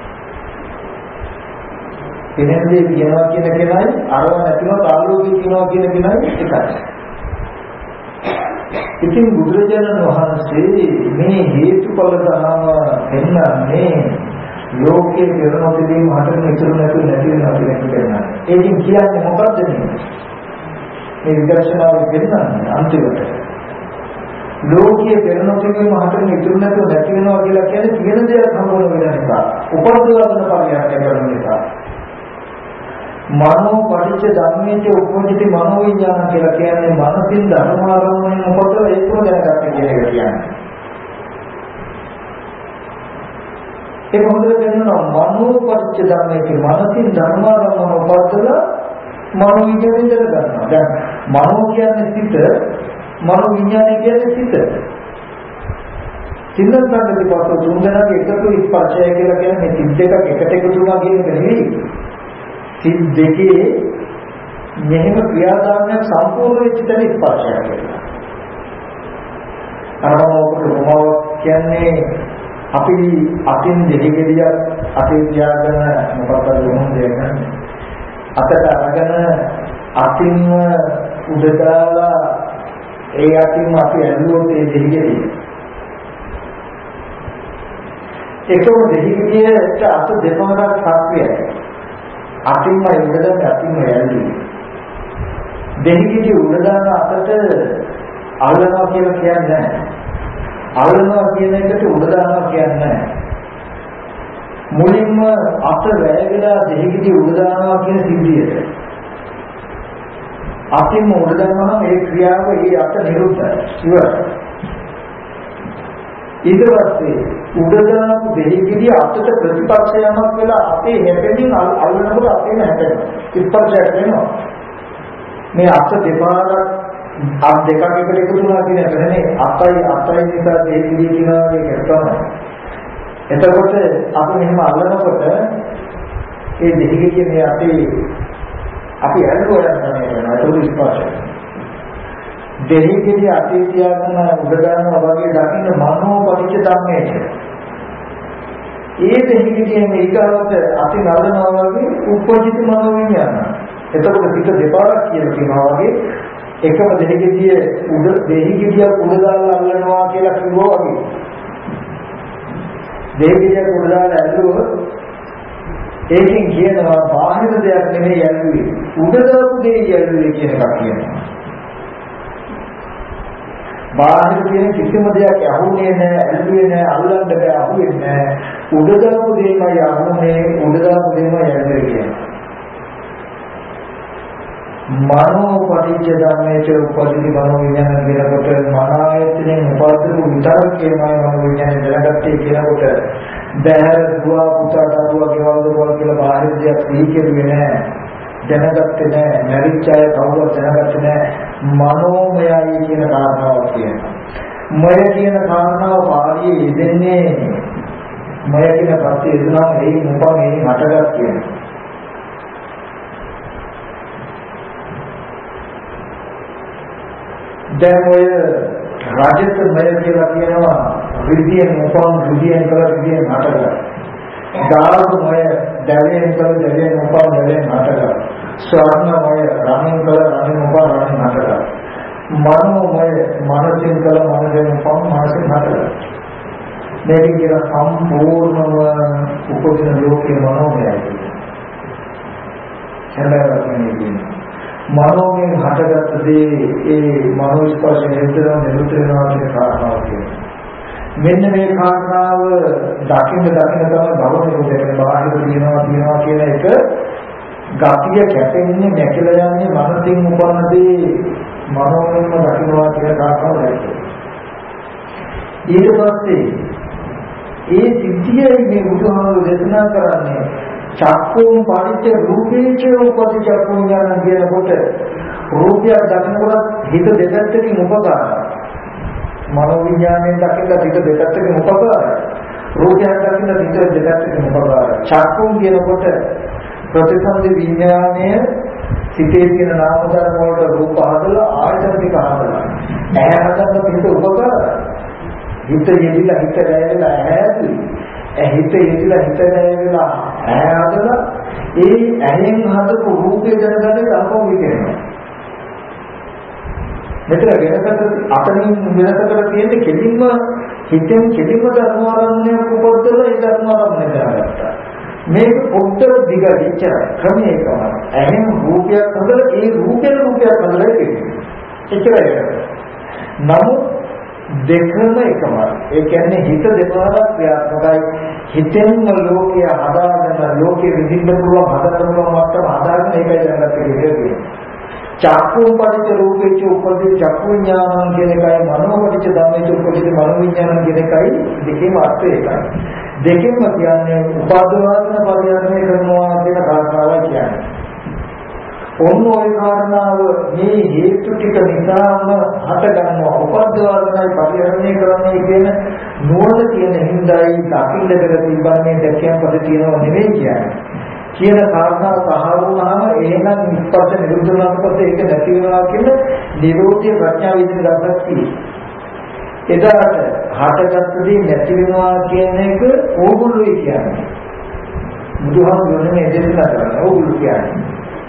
තෙනෙන්නේ කියනවා කියන කෙනයි අරව නැතිව ආලෝකී කියනවා කියන කෙනයි එකයි. ඉතින් බුදුරජාණන් වහන්සේ මේ හේතුඵල ධර්ම දෙන්නන්නේ ලෝකයේ පෙරණොතිදී මහතන ඉතුරු නැති වෙනවා කියනවා. ඒකින් කියන්නේ මොකක්ද මේ? මේ විදර්ශනාව දෙන්නන්නේ අන්තිමට ලෝකයේ පෙරණොතේ මහතෙන් ඉතුරු නැතුව නැති වෙනවා කියලා කියන්නේ තියෙන දේක් හම්බුන වෙන නිසා. උපද්දවන පරිහරණය කරන නිසා. මනෝ පරිච්ඡ ධම්මයේ උපෝජිත මනෝ විඥාන කියලා කියන්නේ මනසින් ධර්මාරම්මණය උපදව ඒකම දැනගන්න කියන එක කියන්නේ. ඒක හොඳට දැනනවා මනෝ පරිච්ඡ ධම්මයේ මනසින් ධර්මාරම්මණය උපදවල මනෝ විඥානය දැනගන්නවා. දැන් මනෝ කියන්නේ සිත, මනෝ විඥානය කියන්නේ සිත. සින්නන්තන්ගේ පාසෝ තුන්දෙනාගේ එකතු ස්පර්ශය කියලා කියන්නේ සිත් දෙකක් එකට එකතු වුණා කියන එක නෙවෙයි. සිත් දෙකේ මෙහෙම ක්‍රියාදාමයක් සම්පූර්ණ වෙච්ච තැන ස්පර්ශයක් වෙනවා. අරමෝක කියන්නේ අපි අතින් දෙහිගෙඩියක් අපේ තියාගෙන මොකක්ද වුණේ කියන්නේ අතට අරගෙන අතින්ම උඩ දාලා ඒ අතින්ම අපි ඇල්ලුවොත් ඒ දෙහිගෙඩිය ඒකෝ දෙහිගෙඩියට අත දෙපාරක් සක්‍රියයි. අතින්ම උඩදම අතින්ම යන්නේ. දෙහිගෙඩිය උඩ දාන අතට අල්ලනවා කියලා කියන්නේ නැහැ. අල්ලනවා කියන එකට උඩ දානවා කියන්නේ නැහැ. මුලින්ම අත වැයලා දෙහිගෙඩිය උඩ දානවා කියන සිද්ධියට. අතින්ම උඩ දානවා මේ ක්‍රියාව ඒ අත නිරුද්ධයි. ඉවරයි. ඊට පස්සේ උඩ දාපු දෙහිගෙඩිය අතට ප්‍රතිපක්ෂයමක් වෙලා අපේ හැපෙමින් අල්ලනකොට අපේම හැපෙනවා. ස්පර්ශයක් වෙනවා. මේ අත දෙපාරක් අත් දෙකක් එකට එකතු වුණා කියන එක නෙමෙයි. අතයි නිසා දෙහිගෙඩිය කියනවා මේක තමයි. එතකොට අපි මෙහෙම අල්ලනකොට ඒ දෙහිගෙඩිය මේ අපි ඇල්ලුවා යනවා ඒක ස්පර්ශය. දෙහිගෙඩිය අතේ තියාගෙන උඩ දානවා වගේ දකින්න මනෝ පරිච්ඡ ධම්මයේ. ඒ දෙහිගෙඩිය මේකවත් අතින් අල්ලනවා වගේ උපජිත මනෝ විඥාන. එතකොට පිට දෙපාරක් කියලා කියනවා වගේ එකම දෙහිගෙඩිය දෙහිගෙඩිය උඩ දාලා අල්ලනවා කියලා කිව්වා වගේ. දෙහිගෙඩිය උඩ දාලා ඇල්ලුවොත් ඒකෙන් කියනවා බාහිර දෙයක් නෙමෙයි ඇල්ලුවේ. උඩ දාපු දෙය ඇල්ලුවේ කියන එකක් කියනවා. බාහිර තියෙන කිසිම දෙයක් අහුනේ නැහැ, ඇල්ලුවේ නැහැ, අල්ලන්න බෑ, අහුවේ නැහැ. උඩ දාපු දෙයමයි අහුනේ, උඩ දාපු දෙයමයි ඇල්ලුවේ කියනවා. මනෝ පටිච්ච ධම්මයේ උපදිත මනෝ විඥාන කියනකොට මන ආයතනයෙන් උපදිත විතරකේමයි මනෝ විඥාන දැනගත්තේ කියනකොට බහැර දුවා පුතා දරුවා ගෙවල් දරුවා කියලා බාහිර දෙයක් සිහි කෙරුවේ නැහැ. දැනගත්තේ නැහැ. මරිච්චය කවුරුත් දැනගත්තේ නැහැ. මනෝමයයි කියන කාරණාව කියනවා. මය කියන කාරණාව පාළියේ යෙදෙන්නේ මය කියන පස්සේ යෙදුනා ඒ මොකක් මේ හටගත් කියනවා. දැන් ඔය රාජ්‍යත මය කියලා කියනවා විද්‍යෙන් උපන් විද්‍යෙන් කළ විද්‍යෙන් හටගත්. ධාර්මය දැවෙන් කළ දැවෙන් උපන් දැවෙන් හටගත්. ස්වර්ණමය රණින් කළ රණින් උපන් රණින් හටගත්. මනෝමය මනසින් කළ මනසෙන් උපන් මනසින් හටගත්. මේක කියන සම්පූර්ණව උපදින ලෝකේ මනෝමයයි. හැබැයි මනෝමයෙන් හටගත්ත දේ ඒ මනෝ ස්පර්ශ නිරුද්ධ වෙනවා කියන කාරණාව කියනවා. මෙන්න මේ කාරණාව දකින්න තමයි භවනේ දෙකේ බාහිර තියනවා කියන එක ගතිය කැපෙන්නේ නැකලා යන්නේ මනසින් උපන්න දේ මනෝමයෙන්ම දකින්නවා කියන කාරණාව දැක්කේ. ඊට පස්සේ ඒ සිද්ධියයි මේ බුදුහාමුදුරු දේශනා කරන්නේ චක්කුම් පරිච්ඡ රූපේච උපදි චක්කුම් ඥාන කියනකොට රූපයක් දකිනකොට හිත දෙපැත්තකින් උපකාරයි. මනෝ විඥාණයෙන් දකින්න හිත දෙපැත්තකින් උපකාරයි. රූපයක් දකින්න හිත දෙපැත්තකින් උපකාරයි. චක්කුම් කියනකොට ප්‍රතිසන්දි විඥාණය සිතේ තියෙන නාම ධර්ම වලට රූප හදලා ආයතන ටික හදලා ඇහැ හදන්න හිත උපකාරයි. හිත යෙදිලා හිත රැඳෙලා ඇහැදී හිත යෙදිලා හිත රැඳෙලා ඇහැ හදලා ඒ ඇහෙන් හදපු රූපේ දැනගන්න අනුකම්ප වෙනවා. මෙතන වෙනසකට අතනින් වෙනසකට තියෙන්නේ කෙලින්ම හිතෙන් කෙලින්ම ධර්මාරම්භණය උපදවලා ඒ ධර්මාරම්භණය කරගත්තා. මේක පොත්තර දිගට ක්‍රමයකම ඇහෙන් රූපයක් හදලා ඒ රූපෙන් රූපයක් හදලා තියෙනවා. එච්චරයි. නමුත් දෙකම එකම. ඒ කියන්නේ හිත දෙපාරක් ක්‍රියාත්මකයි. හිතෙන්ම ලෝකය හදාගෙන ලෝකෙ විඳින්න පුළුවන් හදන්න පුළුවන් මට්ටම හදාගෙන ඒකයි දැනගත්ත කියන්නේ. චක්කුපටිච්ච රූපේච උපදී චක්කු විඥානං කියන එකයි මනෝපටිච්ච ධම්මේච උපදී මනෝ විඥානං කියන එකයි දෙකේම අර්ථය එකයි. දෙකෙන්ම කියන්නේ උපාදවාදන පරිහරණය කරනවා කියන කාරණාවයි කියන්නේ. ඔන්න ඔය කාරණාව මේ හේතු ටික නිසාම හට ගන්නවා. උපාදවාදනයි පරිහරණය කරන්නේ කියන නුවණ තියෙන හිඳයි දකින්න පෙර තිබන්නේ දැකියම් පද තියෙනව නෙවෙයි කියන්නේ. කියන කාරණාව සාහර වුණාම එහෙනම් ඉස්පස්ස නිරුද්ධ වුණාට පස්සේ ඒක නැති වෙනවා කියන නිරෝධය ප්‍රඥාව විදිහට ගන්නත් තියෙනවා. එදාට හටගත්තදී නැති වෙනවා කියන එක ඕගොල්ලෝයි කියන්නේ. බුදුහාමුදුරනේ මේ දෙන්න කරන්නේ ඕගොල්ලෝ කියන්නේ.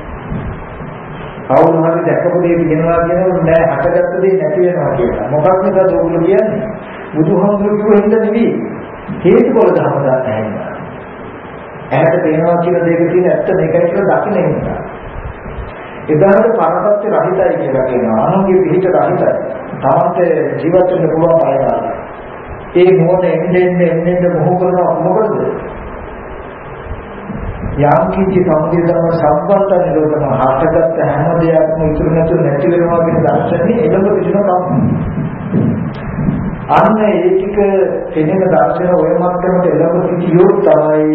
කවුරු හරි දැකපු දේ කියනවා කියනකොට නෑ හටගත්තදී නැති වෙනවා කියලා. මොකක් නිසාද ඕගොල්ලෝ කියන්නේ? බුදුහාමුදුරු කිව්ව හින්දා නෙවෙයි. හේතුඵල ධර්ම දාන්න හැදෙනවා. ඇහැට පේනවා කියන දෙයක තියෙන ඇත්ත මේකයි කියලා දකින්න හින්දා. එදාට පරපත්‍ය රහිතයි කියලා කියනවා. අනුන්ගේ පිළිහිට රහිතයි. තමන්ට ජීවත් වෙන්න පුළුවන් පායනවා. ඒ මොන එන්නේ මොහොත කරනවා මොකද? යම් කිසි සම්පූර්ණ සම්පත්ත නිරෝධන හටගත් හැම දෙයක්ම ඉතුරු නැතුව නැති වෙනවා කියන දර්ශනේ එළඹ පිටිනවා. අන්න ඒ ටික තේන දර්ශන ඔය මට්ටමට එළඹ සිටියොත් තමයි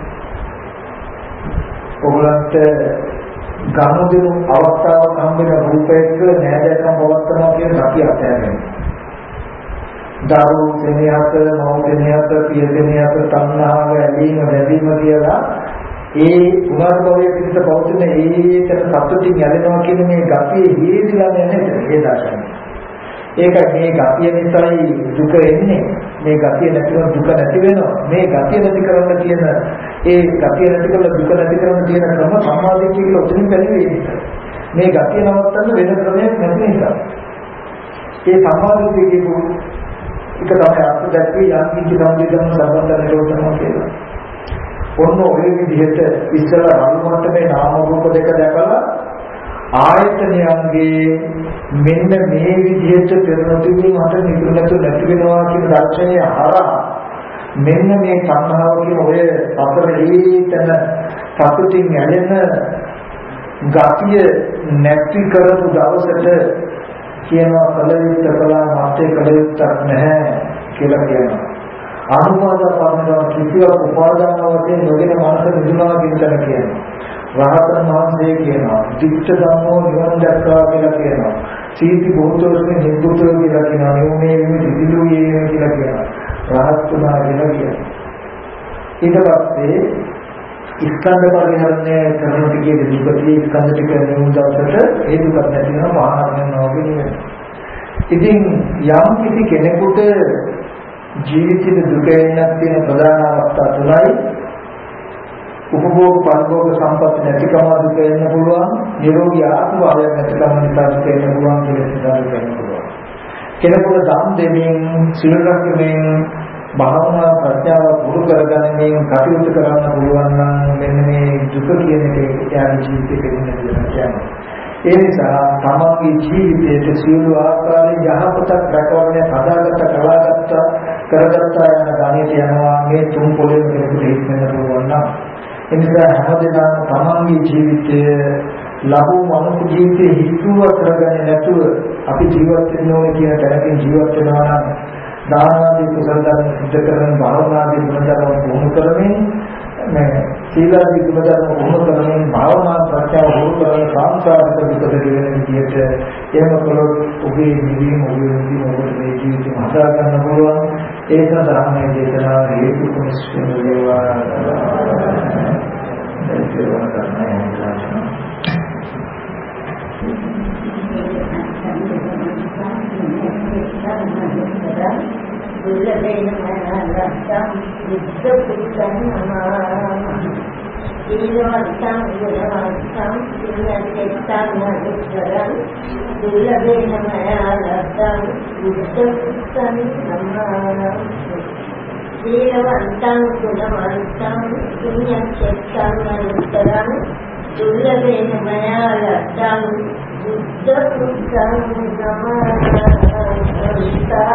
ඔයගලන්ට ගනුදෙනු අවස්ථාවක් හම්බෙන රූපයක නෑදෑකම් පවත්නවා කියන කතිය අත්හැරෙනවා. දරුවෝ දෙනියක මව් දෙනියක පිය දෙනියක තණ්හාව ඇලීම වැඩිම කියලා ඒ උනාභවයේ පිට පවතින ඒතර සතුටින් යැදෙනවා කියන මේ ගතිය හේදිලා නැහැ ඒ දර්ශනය. ඒකයි මේ ගතිය නිසායි දුක එන්නේ. මේ ගතිය නැතිව දුක නැති වෙනවා. මේ ගතිය නැති කරන්න කියන ඒ ගතිය නැති කරලා දුක නැති කරන්න කියන ක්‍රම සම්මාදිට්ඨිය කියලා උතුම් පැලිවේ. මේ ගතිය නවත්තන්න වෙන ක්‍රමයක් නැති නිසා. ඒ සම්මාදිට්ඨිය කියපු එක තමයි අර්ථ දැක්වේ යම් කිසි සම්බන්ධන සම්බන්ධ නිරෝධනවා කියලා. ඔන්න ඔය විදිහට ඉස්සර රණුමට්ටමේ නාම රූප දෙක දැකලා ආයතනයන්ගේ මෙන්න මේ විදිහට පෙරණුතුමින් මට නිකුත් නැති වෙනවා කියන දර්ශනය හරහා මෙන්න මේ සංහාව කියන ඔය අතර හේතන සතුටින් ඇලෙන ගතිය නැති කරපු දවසට කියනවා කලිත කලා මාතේ කලිතක් නැහැ කියලා කියනවා. අනුපාද පාදනවා කිසිවක් උපාදාන වශයෙන් නොගෙන මනස නිදුනා කියන කියනවා. රහතන් වහන්සේ කියනවා දික්ඨ ධම්මෝ නිවන් දැක්කා කියලා කියනවා. සීති බොහෝතෝස්මේ නිබ්බුතෝ කියලා කියනවා. යෝමේ විමි දිදුයේ කියලා කියනවා. රහත් තුනා කියලා කියනවා. ඊට පස්සේ ස්කන්ධ පරිහරණය කරන ටිකේ දුකදී ස්කන්ධ ටික නිමුදවසට ඒ දුක නැති වෙනවා පහන වෙනවා කියන්නේ. ඉතින් යම් කිසි කෙනෙකුට ජීවිතේ දුක එන්නක් තියෙන ප්‍රධාන අවස්ථා තුනයි. උපභෝග පරිභෝග සම්පත් නැතිකම දුක එන්න පුළුවන්. නිරෝගී ආත්ම භාවයක් නැතිකම නිසා දුක එන්න පුළුවන් කියලා සිතාලු වෙන්න පුළුවන්. කෙනෙකුට දම් දෙමින් සිල් රැකීමෙන් භාවනා ප්‍රත්‍යාව පුරු කරගැනීමෙන් කටයුතු කරන්න පුළුවන් නම් මෙන්න මේ දුක කියන එක යාගේ ජීවිතේ දෙන්න දෙනවා. ඒ නිසා තමන්ගේ ජීවිතයේ සියලු ආකාරයේ යහපතක් රැකවරණය හදාගත්ත කලාගත්ත කරගත්තා යන ගණිත යනවා මේ තුන් පොළේ කෙනෙකුට හිතෙන්න පුළුවන් නම් එනිසා හැමදෙනාම තමන්ගේ ජීවිතය ලබු මනුස්ස ජීවිතේ හිතුව කරගන්නේ නැතුව අපි ජීවත් වෙන්න ඕනේ කියන තැනකින් ජීවත් වෙනවා නම් දානාදී කුසල ධර්ම සිද්ධ කරන භාවනාදී ගුණධර්ම පුහුණු කරමින් මේ සීලාදී ගුණධර්ම පුහුණු කරමින් භාවනා ප්‍රත්‍යාව හොරු කරන සංසාරික දුකට ගෙවෙන විදියට එහෙම කළොත් ඔබේ නිවීම ඔබේ ජීවිතය හදා ගන්න පුළුවන්. ඒ සඳහා මේ දේශනාව හේතු කොමිස්සිය වේවා දුර්ලභේන මනරත්තම් විද්ද පුත්තං නමः ඊවත්තං විරවත්තං සින්නච්චත්තං නදුක්ඛරං දුර්ලභේන මනරත්තම් විද්ද පුත්තං නමः ඊවත්තං ගුණවත්තං සින්නච්චත්තං නදුක්ඛරං දුර්ලභේන මනරත්තම් විද්ද පුත්තං නමः